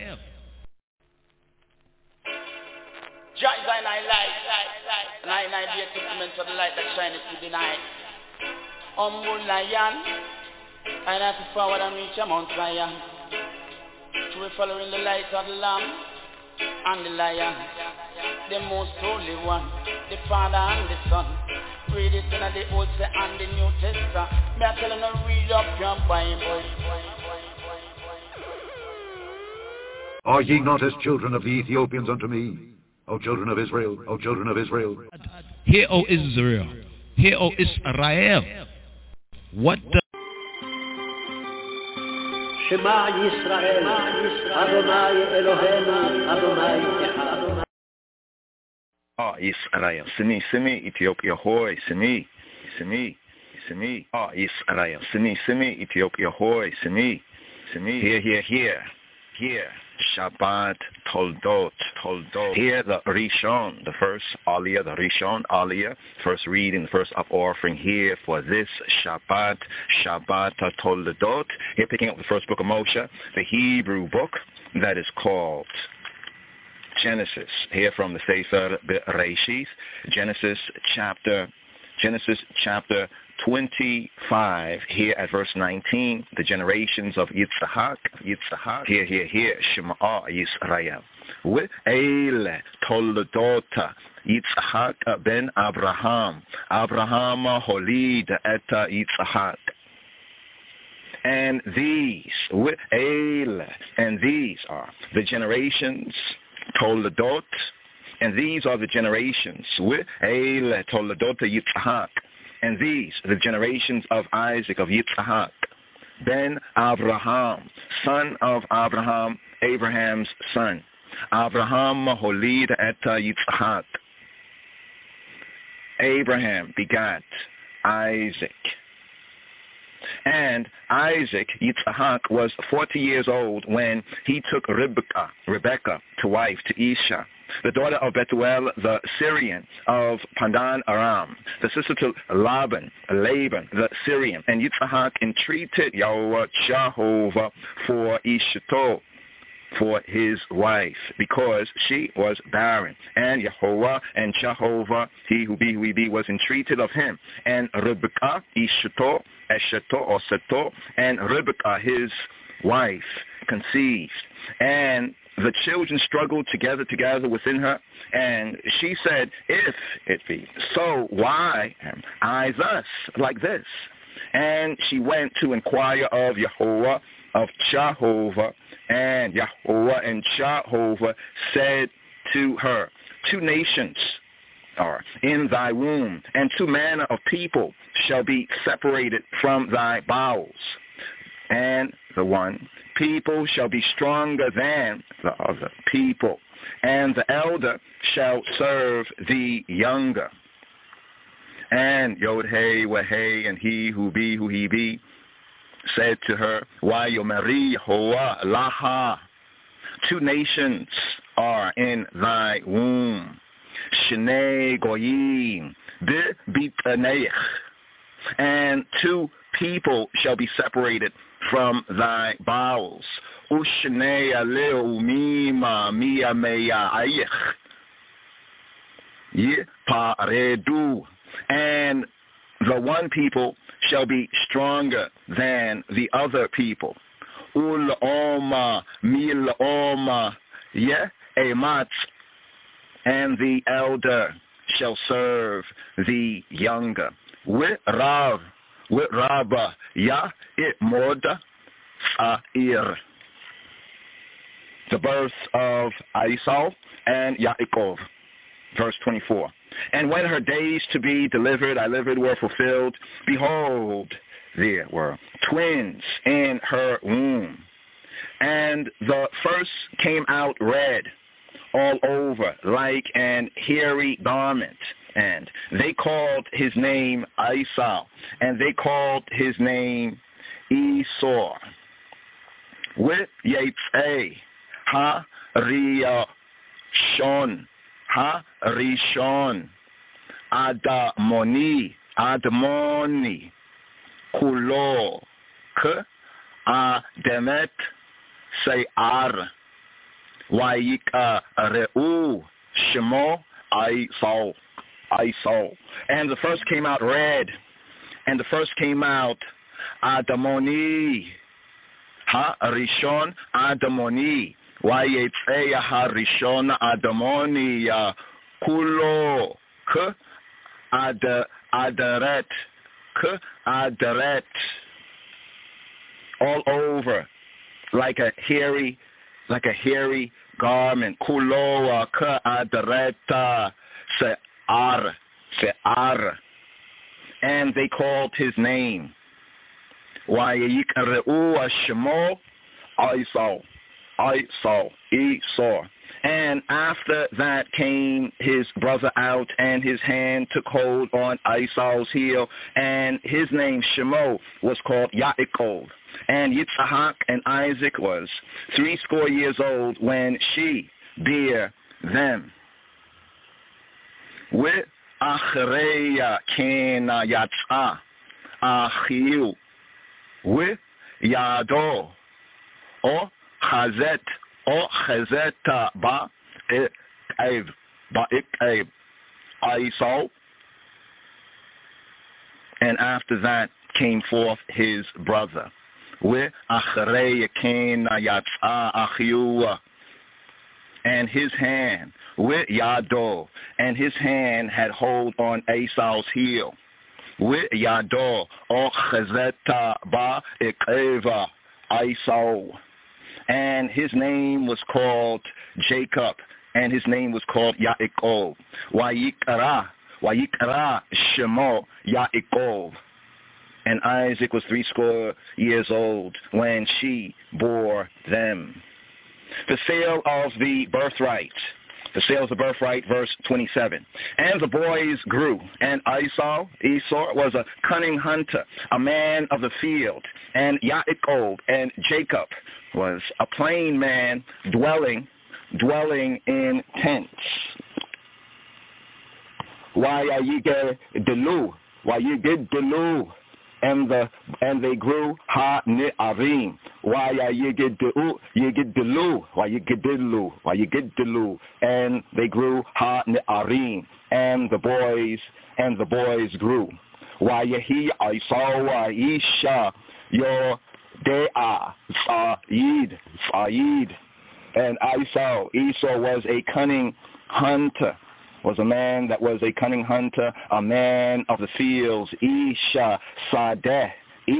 Jah is thy light, and I be a testament of the light that shineth through the night. Humble lion, and I have to forward and reach a Mount Zion. To be following the light of the Lamb and the Lion, the most holy one, the Father and the Son. Read it in the Old and the New Testament. Me I tell you to read up your Bible. Are ye not as children of the Ethiopians unto me, O children of Israel, O children of Israel? Hear, O Israel. Hear, O Israel. What the Shema Yisrael, Adonai Eloheinu, Adonai Echad. Ah, Israel, Simi, Ethiopia, hoy, Simi. Ah, Israel, Simi, Ethiopia, hoy, Simi. Here. Shabbat, Toldot. Here the Rishon, the first Aliyah, the Rishon Aliyah, first reading, the first up offering here for this Shabbat Toldot. Here picking up the first book of Moshe, the Hebrew book that is called Genesis. Here from the Sefer Bereshith, Genesis chapter 25, here at verse 19, the generations of Yitzhak. Here, Shema Yisrael. Ve'ele toldot Yitzhak ben Abraham. Abraham holid et Yitzhak. And these are the generations, toldot, and these are the generations, Ve'ele toldot Yitzhak. And these, the generations of Isaac, of Yitzhak, ben Abraham, son of Abraham, Abraham's son. Abraham holid et Yitzhak. Abraham begat Isaac. And Isaac, Yitzhak, was 40 years old when he took Rebekah to wife, to Isha, the daughter of Bethuel the Syrian of Pandan Aram, the sister to Laban the Syrian. And Yitzhak entreated Jehovah for Ishto, for his wife, because she was barren. And Jehovah, he who be, was entreated of him. And Rebekah, Ishto, or Seto, and Rebekah, his wife, conceived. And the children struggled together within her, and she said, if it be so, why am I thus, like this? And she went to inquire of Jehovah, and Jehovah said to her, 2 nations are in thy womb, and 2 manner of people shall be separated from thy bowels. And the one people shall be stronger than the other people, and the elder shall serve the younger. And Yod-Heh, Weh-Heh, and he who he be, said to her, Why Yomeri Hoa Laha? 2 nations are in thy womb. Shnei Goyim B'Bitaneich, and 2 people shall be separated from thy bowels. Ushnei Aleu Mima Mia Meyaich Yiparedu, and the one people shall be stronger than the other people. Ul-Oma Mil-Oma Emat, and the elder shall serve the younger. With Rabba Itmod Sa'ir. The birth of Esau and Yaakov. Verse 24. And when her days to be delivered were fulfilled, behold, there were twins in her womb. And the first came out red all over, like an hairy garment. And they called his name Esau, and they called his name Esau. With Yetzei ha-rishon, Admoni, Kulo, K, Ademet, Se'ar. Wayik'areu Shemo Isau. And the first came out red. And the first came out Adamoni. Rishon Adamoni. Wayetzeya Rishon Adamoni. Kulo K Adaret. K Adaret. All over. Like a hairy garment. Kulo K Adareta. Se'ar. And they called his name. Wayik'areu Shemo Esau. And after that came his brother out, and his hand took hold on Esau's heel, and his name Shemo was called Yaakov. And Yitzhak and Isaac was 80 years old when she bare them. With Achreya Kena Yatza Achiu with Yado or Chazet Chazeta Ba Esau. And after that came forth his brother. With Achreya Kena Yatza Achiu. And his hand with Yado, and his hand had hold on Esau's heel. With Yado, or Chazeta Ba Ekeva Esau. And his name was called Jacob, and his name was called Yaakov. Wayikra Shemo Yaakov. And Isaac was 80 years old when she bore them. The sale of the birthright. The sale of the birthright, verse 27. And the boys grew, and Esau was a cunning hunter, a man of the field, and Yaakov and Jacob was a plain man dwelling in tents. Wayigedelu. And they grew ha ne'arim. Wayigedelu. And they grew ha ne'arim. And the boys grew. Wayahi Esau Isha your de'ah Sa'id. And Esau was a cunning hunter. Was a man that was a cunning hunter, a man of the fields. Ish Sadeh,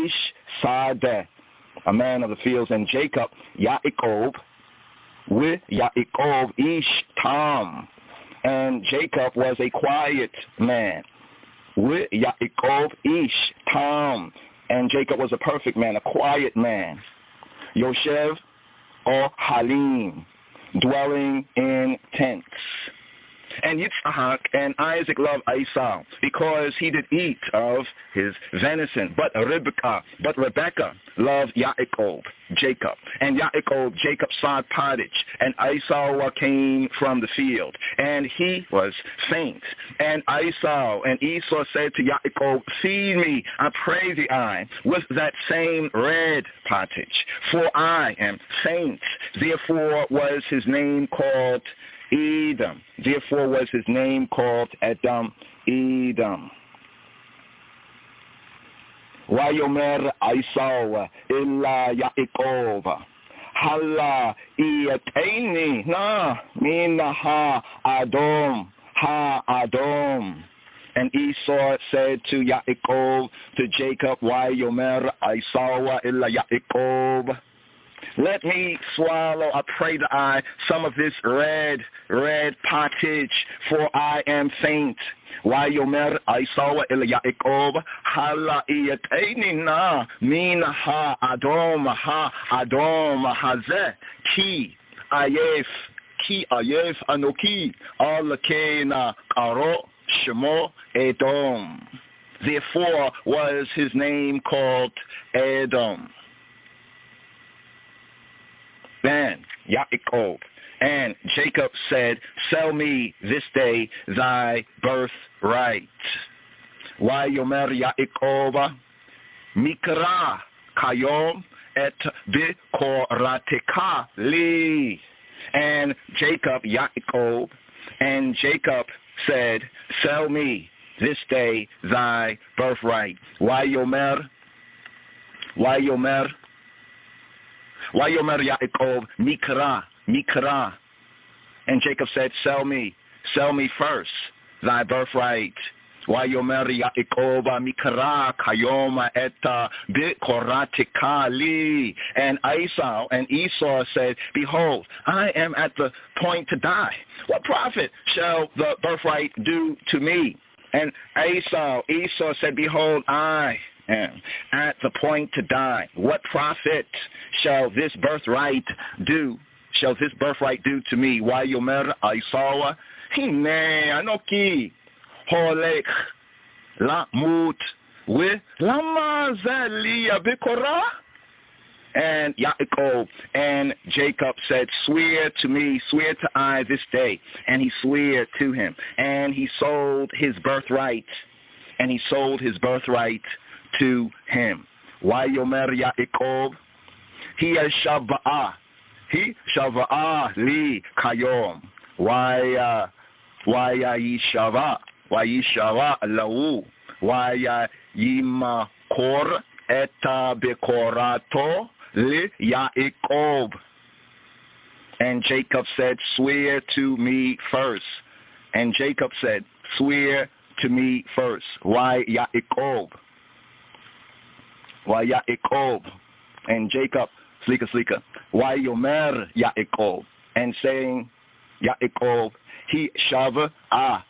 a man of the fields. And Jacob, Yaakov, with Yaakov, Ish Tam. And Jacob was a quiet man. With Yaakov, Ish Tam. And Jacob was a perfect man, a quiet man. Yoshev or Halim, dwelling in tents. And Yitzhak and Isaac loved Esau because he did eat of his venison. But Rebekah loved Yaakov, Jacob. And Yaakov, Jacob sod pottage. And Esau came from the field. And he was faint. And Esau said to Yaakov, feed me, I pray thee, with that same red pottage. For I am faint. Therefore was his name called Edom. Therefore was his name called Edom. Wayomer Esau illa Yaakov. Hala iyateni na mina ha Adom. And Esau said to Yaakov, to Jacob, Wayomer Esau illa Yaakov. Let me swallow, I pray to I, some of this red pottage, for I am faint. Wayomer Esau el Yaakov, hala iyateni na mina ha Adom hazeh ki ayef anoki alakena karo shemo Edom. Therefore was his name called Edom. Then Yaakov and Jacob said, sell me this day thy birthright. Wayomer Yaakov mikra kayom et bikorateka li. And Jacob, Yaakov, and Jacob said, sell me this day thy birthright. Wayomer Yaakov, mikra. And Jacob said, sell me first thy birthright. Wayomer Yaakov mikra kayoma eta bikorateka li. And Esau said, behold, I am at the point to die. What profit shall the birthright do to me? And Esau said, behold, I am at the point to die. What profit shall this birthright do? Shall this birthright do to me? Wayomer Esau, hine anoki holek lamut with lama zalia bikora. And Yaakov and Jacob said, swear to me, swear to I this day. And he swore to him. And he sold his birthright. And he sold his birthright to him. Wayomer Yaakov, he shava'ah li kayom. Yishava lahu. Yimakor eta bekorato li Yaakov. And Jacob said, swear to me first. And Jacob said, swear to me first. Why Yaakov? And Jacob, slika. Why Yomer Yaakov? And saying, Yaakov, he shava'ah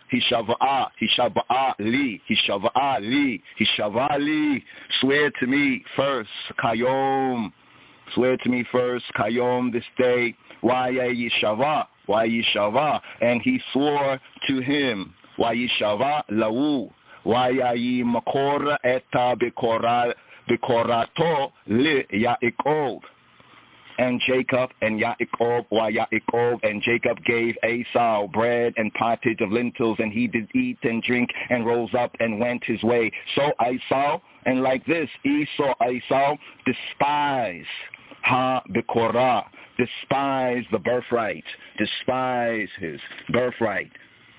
li. Swear to me first, kayom. Swear to me first, kayom, this day. Why yishava? And he swore to him. Why yishava lahu. Why yimakor eta bikorato li Yaakov. And Jacob and Yaakov, and Jacob gave Esau bread and pottage of lentils, and he did eat and drink and rose up and went his way. So Esau, and like this, Esau despised ha-bekorah, despised the birthright, despised his birthright.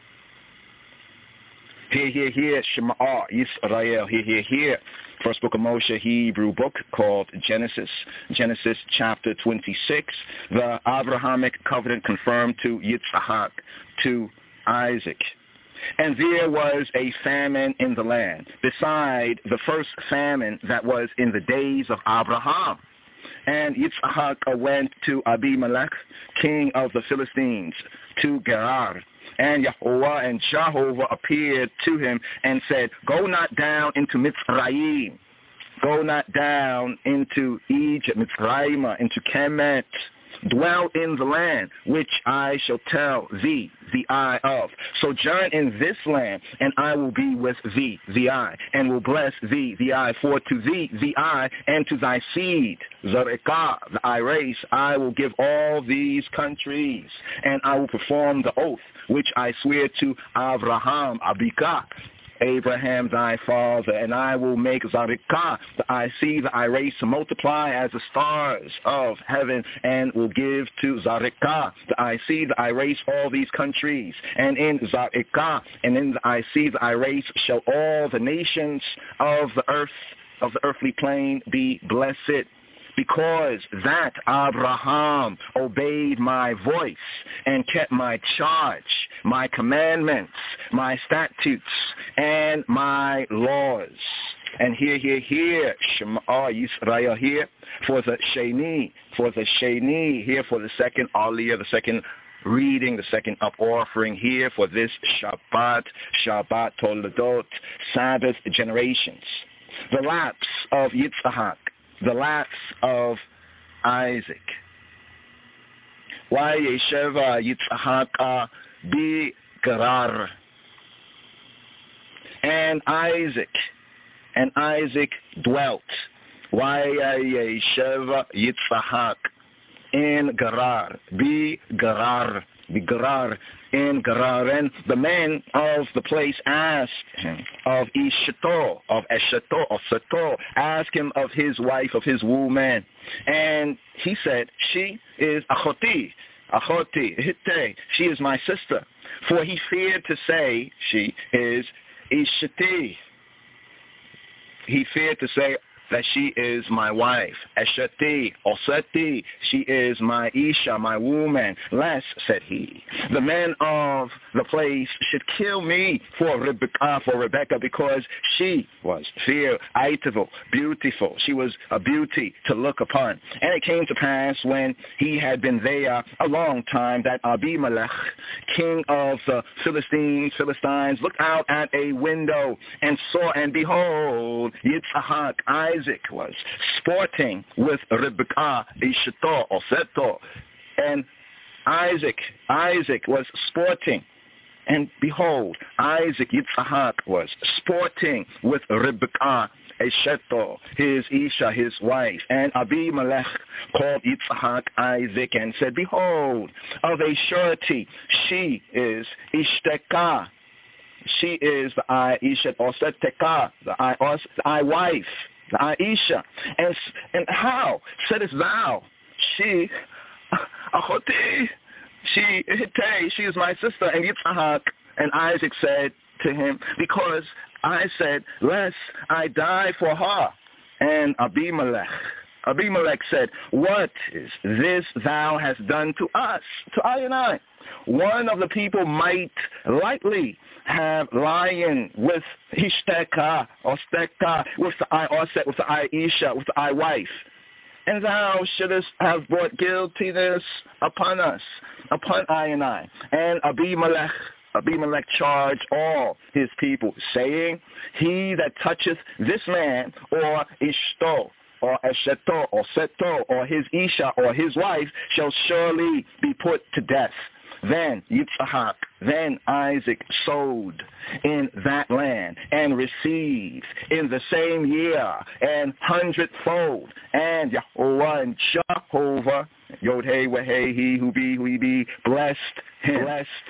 Hear, Shema Yisrael, hear. First book of Moshe, Hebrew book called Genesis chapter 26, the Abrahamic covenant confirmed to Yitzhak, to Isaac. And there was a famine in the land, beside the first famine that was in the days of Abraham. And Yitzhak went to Abimelech, king of the Philistines, to Gerar. And Jehovah appeared to him and said, go not down into Mitzrayim. Go not down into Egypt, Mitzrayim, into Kemet. Dwell in the land which I shall tell thee, the eye of. Sojourn in this land, and I will be with thee, the eye, and will bless thee, the eye. For to thee, the eye, and to thy seed, Zareka, the eye race, I will give all these countries, and I will perform the oath which I swear to Abraham, Abika, Abraham thy father, and I will make Zareka, the eye seed, the eye race, to multiply as the stars of heaven, and will give to Zareka, the eye seed, the eye race, all these countries. And in Zareka, and in the eye seed, the eye race, shall all the nations of the earth, of the earthly plain, be blessed. Because that Abraham obeyed my voice and kept my charge, my commandments, my statutes, and my laws. And hear, Shema Yisrael, here for the Sheni, here for the second Aliyah, the second reading, the second up offering here for this Shabbat Toledot, Sabbath generations. The lapse of Yitzhak, the lapse of Isaac. Yesheva Yitzhak bi Gerar. And Isaac dwelt. Yesheva Yitzhak in Gerar, bi Gerar, Gerar, in Gerar. And the men of the place asked him of Ishato, of Eshato, of Sato, asked him of his wife, of his woman. And he said, she is Achoti, Hitte, she is my sister. For he feared to say she is Ishati. He feared to say that she is my wife. Eshati, Osati, she is my Isha, my woman. Lest, said he, the men of the place should kill me for Rebecca, because she was beautiful. She was a beauty to look upon. And it came to pass when he had been there a long time that Abimelech, king of the Philistines, looked out at a window and saw, and behold, Yitzhak, Isaac, was sporting with Rebekah, Ishato, or Seto. And Isaac was sporting. And behold, Isaac, Yitzhak, was sporting with Rebekah, Esheto, his Isha, his wife. And Abimelech called Yitzhak Isaac and said, behold, of a surety, she is Ishteka. She is the Isha, or Seteka, the I wife, the Aisha. And how saidest thou, she, Achoti, she is my sister? And Yitzhak and Isaac said to him, because I said, lest I die for her. And Abimelech said, what is this thou hast done to us, to I and I? One of the people might lightly have lion with Hishteka or Steka, with the Oset, with the Aisha, with the I wife. And thou shouldest have brought guiltiness upon us, upon I and I. And Abimelech charged all his people, saying, he that toucheth this man, or Ishto, or Esheto, or Seto, or his Isha, or his wife, shall surely be put to death. Then Yitzhak, then Isaac sowed in that land and received in the same year 100-fold. And Yahweh and Jehovah, Yod-Heh, Weh-Heh, he who be, blessed him.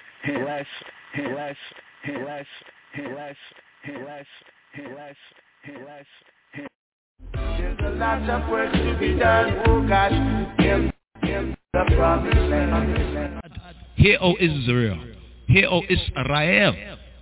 There's a lot of work to be done, oh gosh, in the promised land. Hear, O Israel. Hear, O Israel.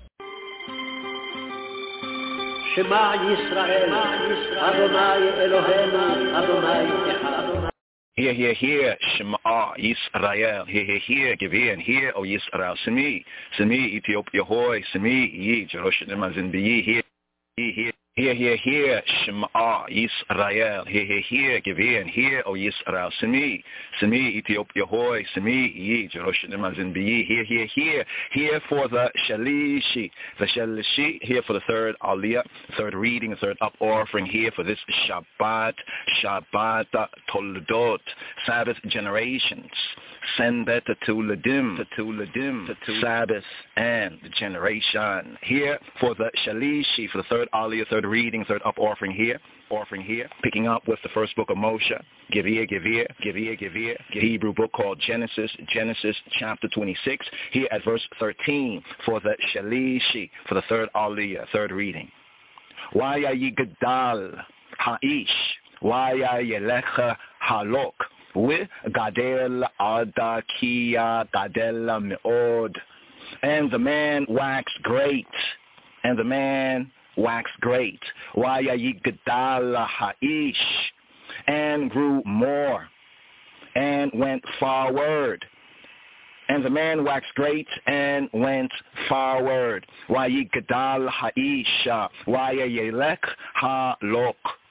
Shema Yisrael. Adonai Eloheinu, Adonai Echad. Hear, Shema Yisrael. Hear, give ear, and hear, O Yisrael. Semi, Ethiopia, Hoy, Semi, Yi, Jerusalem, Azin, Be, hear. Hear, Shema Yisrael. Hear, give ear, and hear, O Yisrael. Semi, Ethiopia, Hoy, Semi, Yi, Jerusalem, Azin, Be, hear for the Shalishi, here for the third Aliyah, third reading, third up offering, here for this Shabbat Toldot, Sabbath generations. Senbet Tuledim, Sabbath and the generation. Here for the Shalishi, for the third Aliyah, third reading, third up offering here, picking up with the first book of Moshe, give ear, Hebrew book called Genesis chapter 26, here at verse 13 for the Shalishi, for the third Aliyah, third reading. Waya Yigadal Ha'ish, Waya Yelecha Halok, with Gadel Adakia Gadela Meod, and the man waxed great, Waya Yigadal Ha'ish, and grew more, and went forward. And the man waxed great and went forward. Waya Yigadal Ha'isha, Waya Yelek Halok,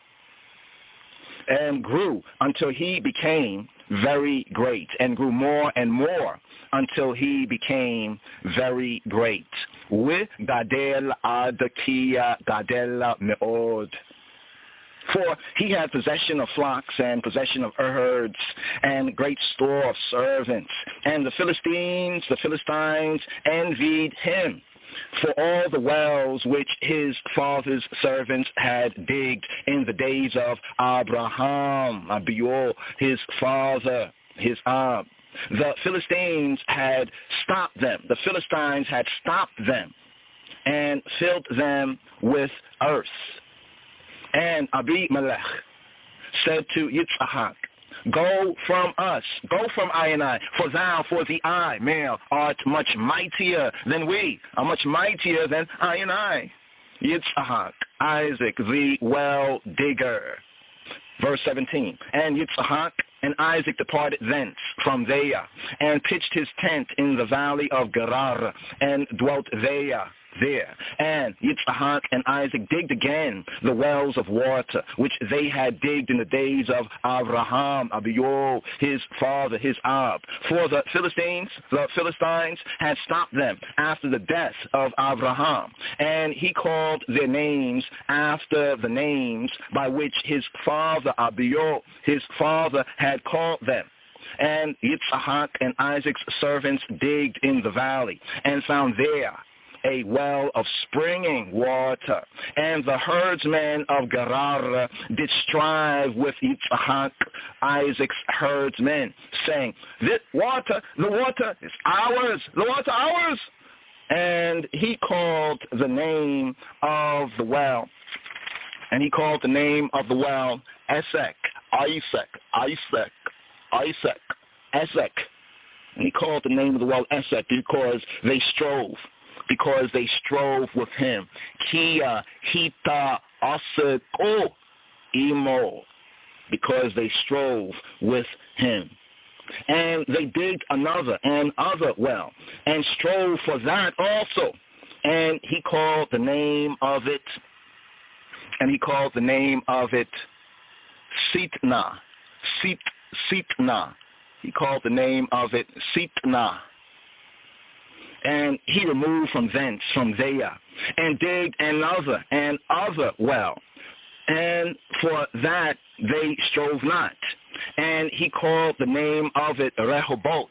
and grew until he became very great, and grew more and more until he became very great. With Gadel Adakia Gadela Meod. For he had possession of flocks and possession of herds and great store of servants. And the Philistines envied him for all the wells which his father's servants had digged in the days of Abraham, Abiel, his father, his the Philistines had stopped them. The Philistines had stopped them and filled them with earth. And Abimelech said to Yitzhak, go from us, go from I and I, for thou, for the I, male, art much mightier than we, are much mightier than I and I. Yitzhak, Isaac, the well digger. Verse 17, and Yitzhak and Isaac departed thence from there, and pitched his tent in the valley of Gerar, and dwelt there. And Yitzhak and Isaac digged again the wells of water, which they had digged in the days of Abraham, Abiyo, his father, his Ab. For the Philistines had stopped them after the death of Abraham, and he called their names after the names by which his father, Abiyo, his father, had called them. And Yitzhak and Isaac's servants digged in the valley, and found there a well of springing water. And the herdsmen of Gerar did strive with Yitzhak, Isaac's herdsmen, saying, the water is ours, the water ours. And he called the name of the well, Esek. And he called the name of the well Esek because they strove with him. Kia hita aseko imo, because they strove with him. And they digged another well, and strove for that also. And he called the name of it, Sitna. He called the name of it Sitna. And he removed from there, and digged another well. And for that they strove not. And he called the name of it Rehoboth.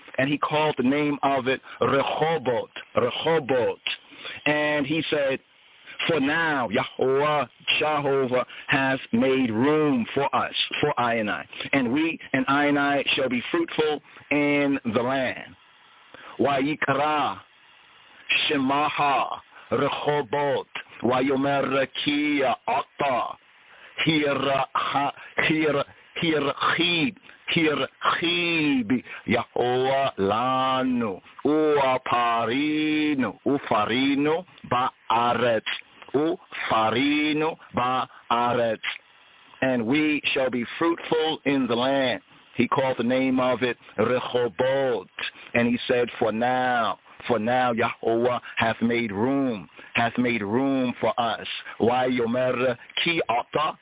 And he said, for now, Jehovah has made room for us, for I and I. And we and I shall be fruitful in the land. Wayikra Shemaha Rehoboth Wayomer Kia Ata Hirchib Yahoah Lanu Ufarinu Ba'aretz, and we shall be fruitful in the land. He called the name of it Rehoboth, and he said, for now Yahovah hath made room for us. Why Yomer Ki Ata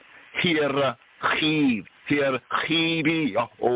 Hirchibi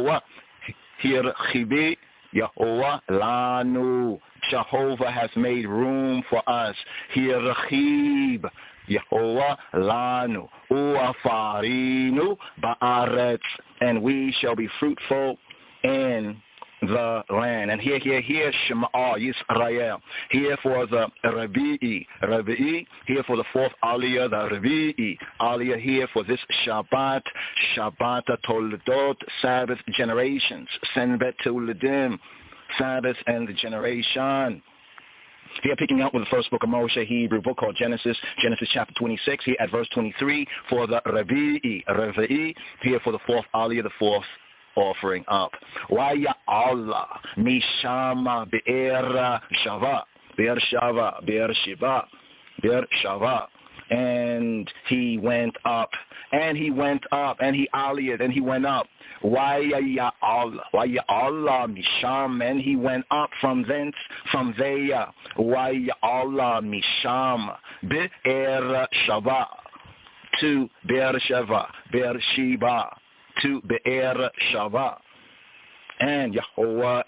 Yahovah Lanu. Jehovah has made room for us. Hirchib Yahovah Lanu Uafarinu Ba'aretz, and we shall be fruitful in the land. And here Shema Yisrael. Here for the Rabi'i. Here for the fourth Aliyah, the Rabi'i Aliyah. Here for this Shabbat Toldot, Sabbath generations. Senbet Toledim, Sabbath and the generation. Here picking up with the first book of Moshe, Hebrew book called Genesis chapter 26, here at verse 23, for the Rabi'i, here for the fourth Aliyah, the fourth offering up. Waya Allah, Mishama Be'er Shava. And he went up, and he aliyah, and he went up. Waya Allah Misham, and he went up from thence, from there. Waya Allah Misham Be'er Shava, to Beersheba, to Be'er Shava. And Jehovah,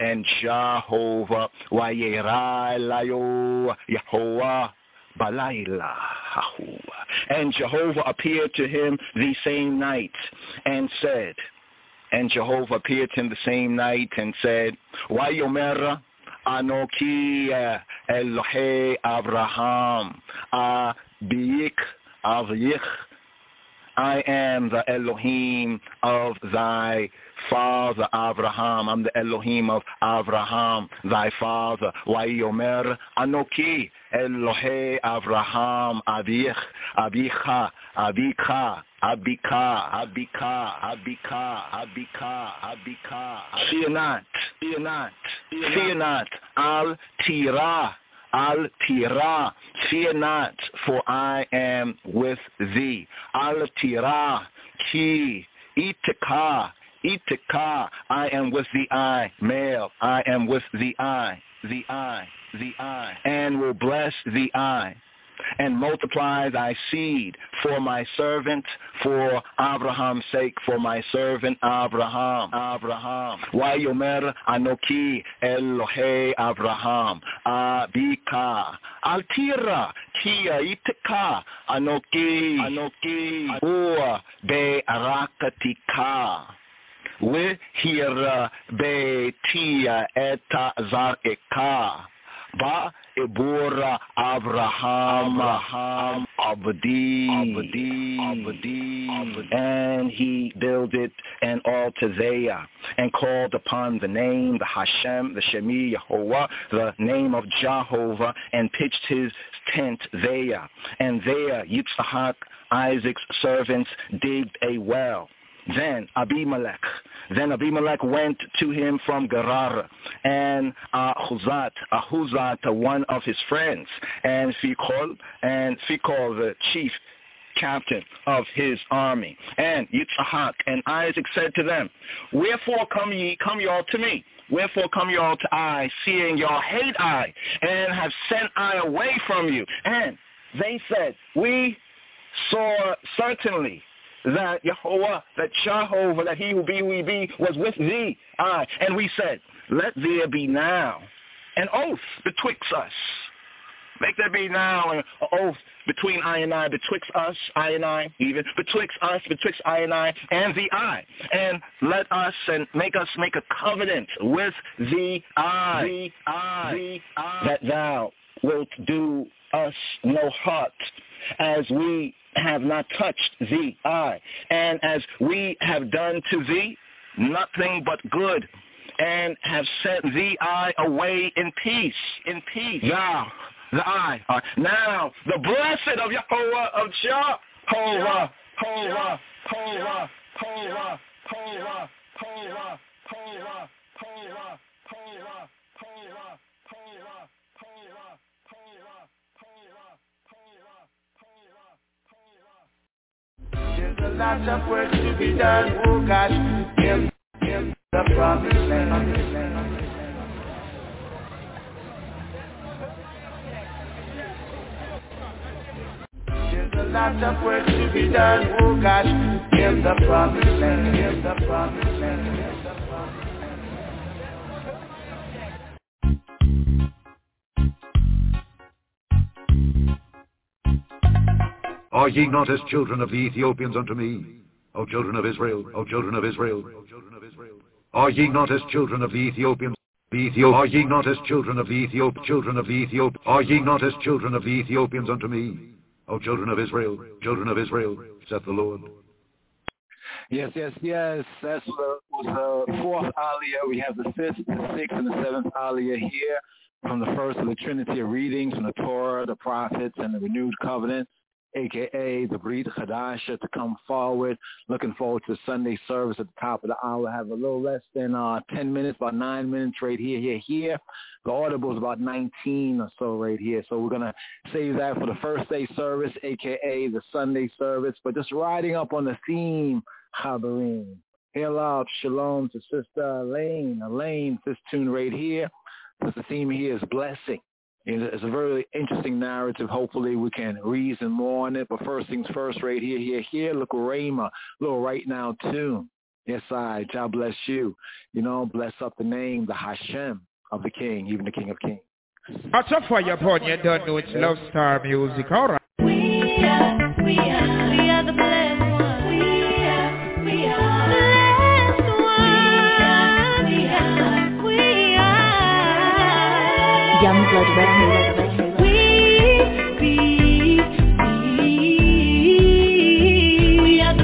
Wayera Layo, Yehovah Balayla. And Jehovah appeared to him the same night and said, Wayomer Anoki Elohe Abraham, Abiyik I am the Elohim of thy father Abraham. I'm the Elohim of Abraham, thy father. Vayomer Anoki Elohe Abraham Abich Abicha Abika Abika Abika Abika Abika Abika. Fear not, fear not, fear not. Al-Tirah, Al-Tirah, fear not, for I am with thee. Al-Tirah, Ki, Itika, Itika, I am with the eye, male, I am with the eye, the eye, the eye, and will bless the eye, and multiply thy seed for my servant, for Abraham's sake, for my servant Abraham. Abraham. Vayomer Anoki Elohe Abraham. Abika. Altira. Kia Itika. Anoki. Anoki. Ua Be'arakatika. Wehira Be'tia Eta Zareka. Ba Ebora Abraham Abdi, and he builded an altar there and called upon the name, the Hashem, the Shemi Yehovah, the name of Jehovah, and pitched his tent there. And there Yitzhak, Isaac's servants, digged a well. Then Abimelech went to him from Gerar, and Ahuzat, one of his friends, and Phicol, the chief captain of his army. And Yitzhak and Isaac said to them, Wherefore come ye all to me? Wherefore come ye all to I, seeing y'all hate I, and have sent I away from you? And they said, We saw certainly that Jehovah, that he who be, we be, was with thee, I. And we said, let there be now an oath betwixt us. Make there be now an oath between I and I, betwixt us, I and I, even, betwixt us, betwixt I and I, and the I. And let us and make us make a covenant with the I, that thou wilt do us no hurt, as we have not touched thee, I, and as we have done to thee nothing but good, and have sent thee I away in peace, Thou, the I, are now the blessed of Yehovah of Jehovah, There's a lot of work to be done, oh gosh, in the promised land. There's a lot of work to be done, oh gosh, in the promised land, in the promised land, in the promised land. Are ye not as children of the Ethiopians unto me, O children of Israel, O children of Israel? Are ye not as children of the Ethiopians? Are ye not as children of the children of the Ethiopians? Are ye not as children of the Ethiopians unto me, O children of Israel, saith the Lord? Yes. That's the fourth aliyah. We have the fifth, the sixth, and the seventh aliyah here from the first of the Trinity of readings from the Torah, the prophets, and the renewed covenant, a.k.a. the Brit Chadasha, to come forward. Looking forward to the Sunday service at the top of the hour. Have a little less than 10 minutes, about 9 minutes right here. The audible is about 19 or so right here. So we're going to save that for the first day service, a.k.a. the Sunday service. But just riding up on the theme, Chabarim. Hail out, shalom to Sister Elaine, this tune right here. The theme here is blessing. It's a very interesting narrative. Hopefully we can reason more on it. But first things first, right here. Look, Rhema, little right now tune. Yes, God bless you. Bless up the name, the Hashem of the King, even the King of Kings. Watch out for your phone. You don't know it's Love Star Music. All right. We are the blessed ones. We are blessed ones. We are Youngblood Records. We are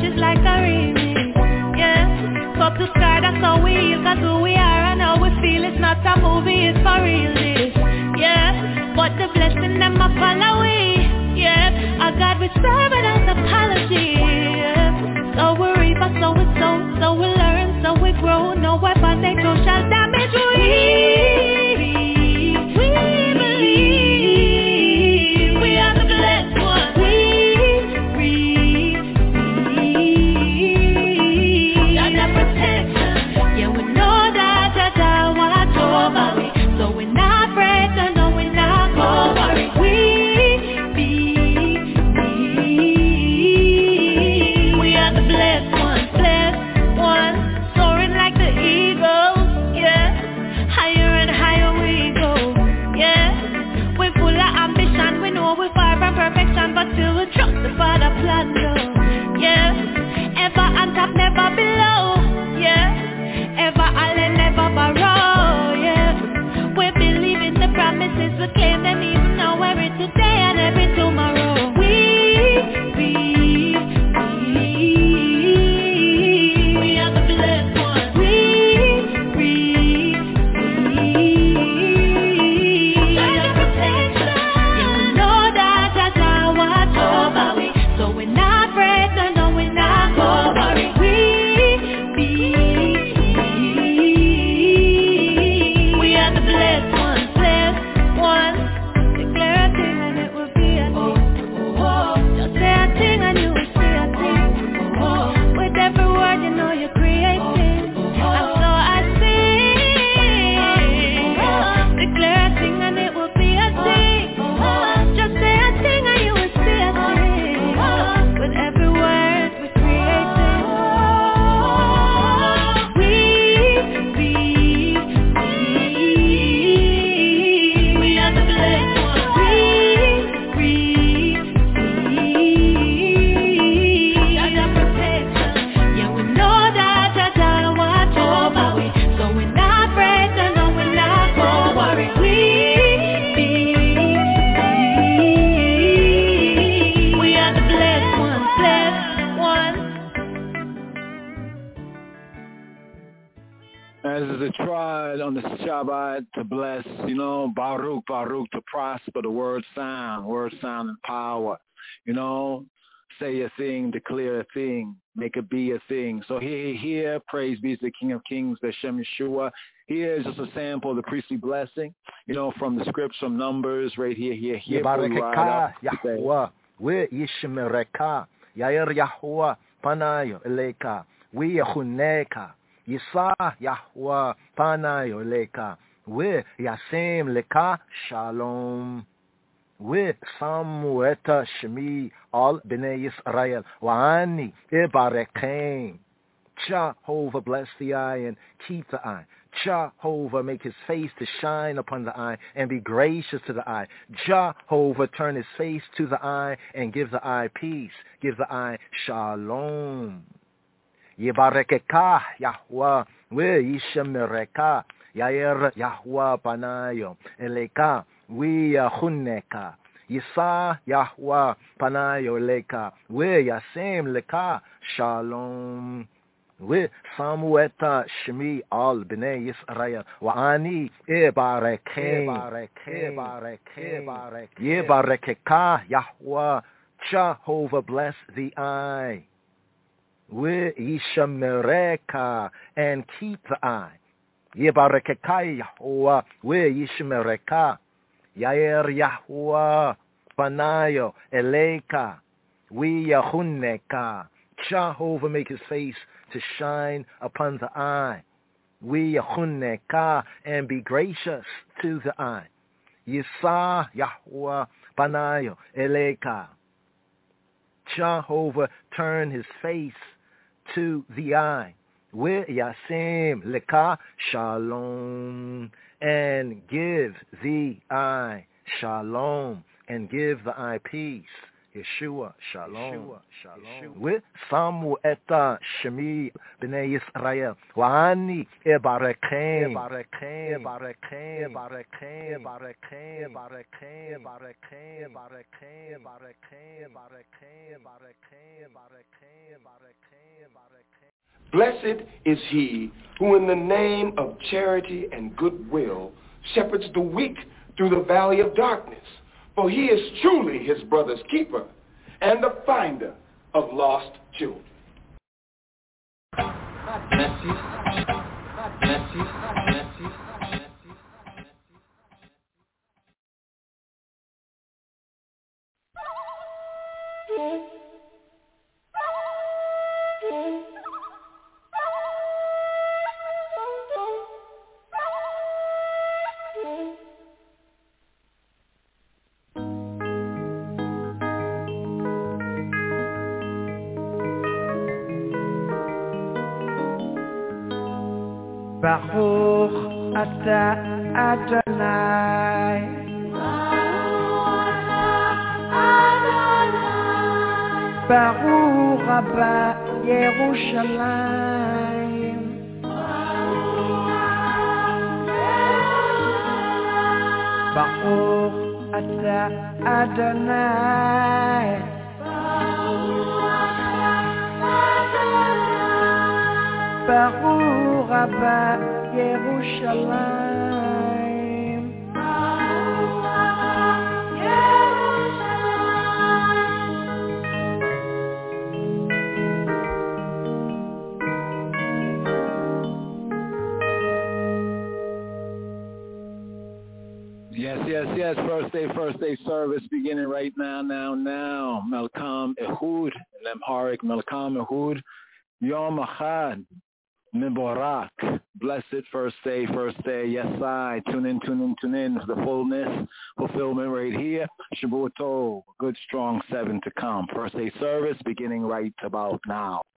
is like a remix. Yeah, top to sky, that's how we is, that's who we are and how we feel. It's not a movie, it's for real this. Yeah, but the blessing them a follow we. Yeah, our God we serve without apology. Yeah, so we reap, so we sow, so we learn, so we grow. No weapon they throw shall damage we. We believe we are the blessed ones. We got that protection. Yeah, we know that Jah watch over me, so we're not afraid, no, we're not gonna worry. We are the blessed ones, soaring like the eagles. Yeah, higher and higher we go. Yeah, we're full of ambition. We know we're far from perfection, but still we trust the Father plan. Yeah, ever on top, never below. Yeah, ever island, never borrow. Yeah, we believe in the promises we claim them even now, every today and every tomorrow. We are the blessed ones. We got the protection. Yeah, we know that Jah watch over we, so we're not afraid, no, we're not gonna worry. We are the blessed ones, declare a thing and it will be a thing. Just say a thing and you will see a thing. With every word you know you're creating, and so I sing. Declare a thing and it will be a thing. Just say a thing and you will see a thing. With every word we're creating. We are the blessed ones. Got that protection. Yeah, we know that Jah watch over we, so we're not afraid, no, we're not gonna worry. We are the blessed ones, As is tried on the Shabbat to bless, Baruch, to prosper, the word sound and power, say a thing, declare a thing, make it be a thing. So here, praise be to the King of Kings, the Shem Yeshua. Here is just a sample of the priestly blessing, from the scripts, from Numbers, right here. Yebarekeka Yahweh, we Yishmereka, Yair Yahweh, Panayo Eleka, we Yahuneka, Yisa Yahweh, Panayo Eleka, we Yasim Leka, Shalom. We Samueta Shemi all Bnei Yisrael Wa'ani Ibarekein. Jehovah bless the eye and keep the eye. Jehovah make his face to shine upon the eye and be gracious to the eye. Jehovah turn his face to the eye and give the eye peace. Give the eye shalom. Yebarekeka Yahweh we Yishmereka Yair Yahweh Panayo Eleka we Yahuneka Yisa Yahweh Panayo Leka we Yasim Leka Shalom. We Samueta Shemi all Bnei Yisrael Wa'ani Ibarekein Yebarekeka Yahweh Jehovah bless the eye. We Yishmereka and keep the eye. Yebarekeka Yahweh we Yishmereka Yair Yahweh Panayo Eleka we Yahuneka. Jehovah make his face to shine upon the eye. We Yahuneka and be gracious to the eye. Yisa Yahweh Panayo Eleka. Jehovah turn his face to the eye. We Yasim Leka Shalom and give the eye shalom and give the eye peace. Yeshua, Shalom. We Samu Eta Shemi Bnei Yisrael. Wa'ani Ebarekem. Blessed is he who in the name of charity and goodwill shepherds the weak through the valley of darkness. For he is truly his brother's keeper and the finder of lost children. God bless you. God bless you. God bless you. Baruch Ata Adonai. Baruch Rabba Yerushalayim. Baruch Ata Adonai. Baruch Rabba Yerushalayim. Yes. First day service beginning right now. Melkam Ehud, Lemharik Melkam Ehud, Yom Echad. Miborak, blessed first day, yes I, tune in for the fullness, fulfillment right here, Shabbat Tov, good strong 7 to come, first day service beginning right about now.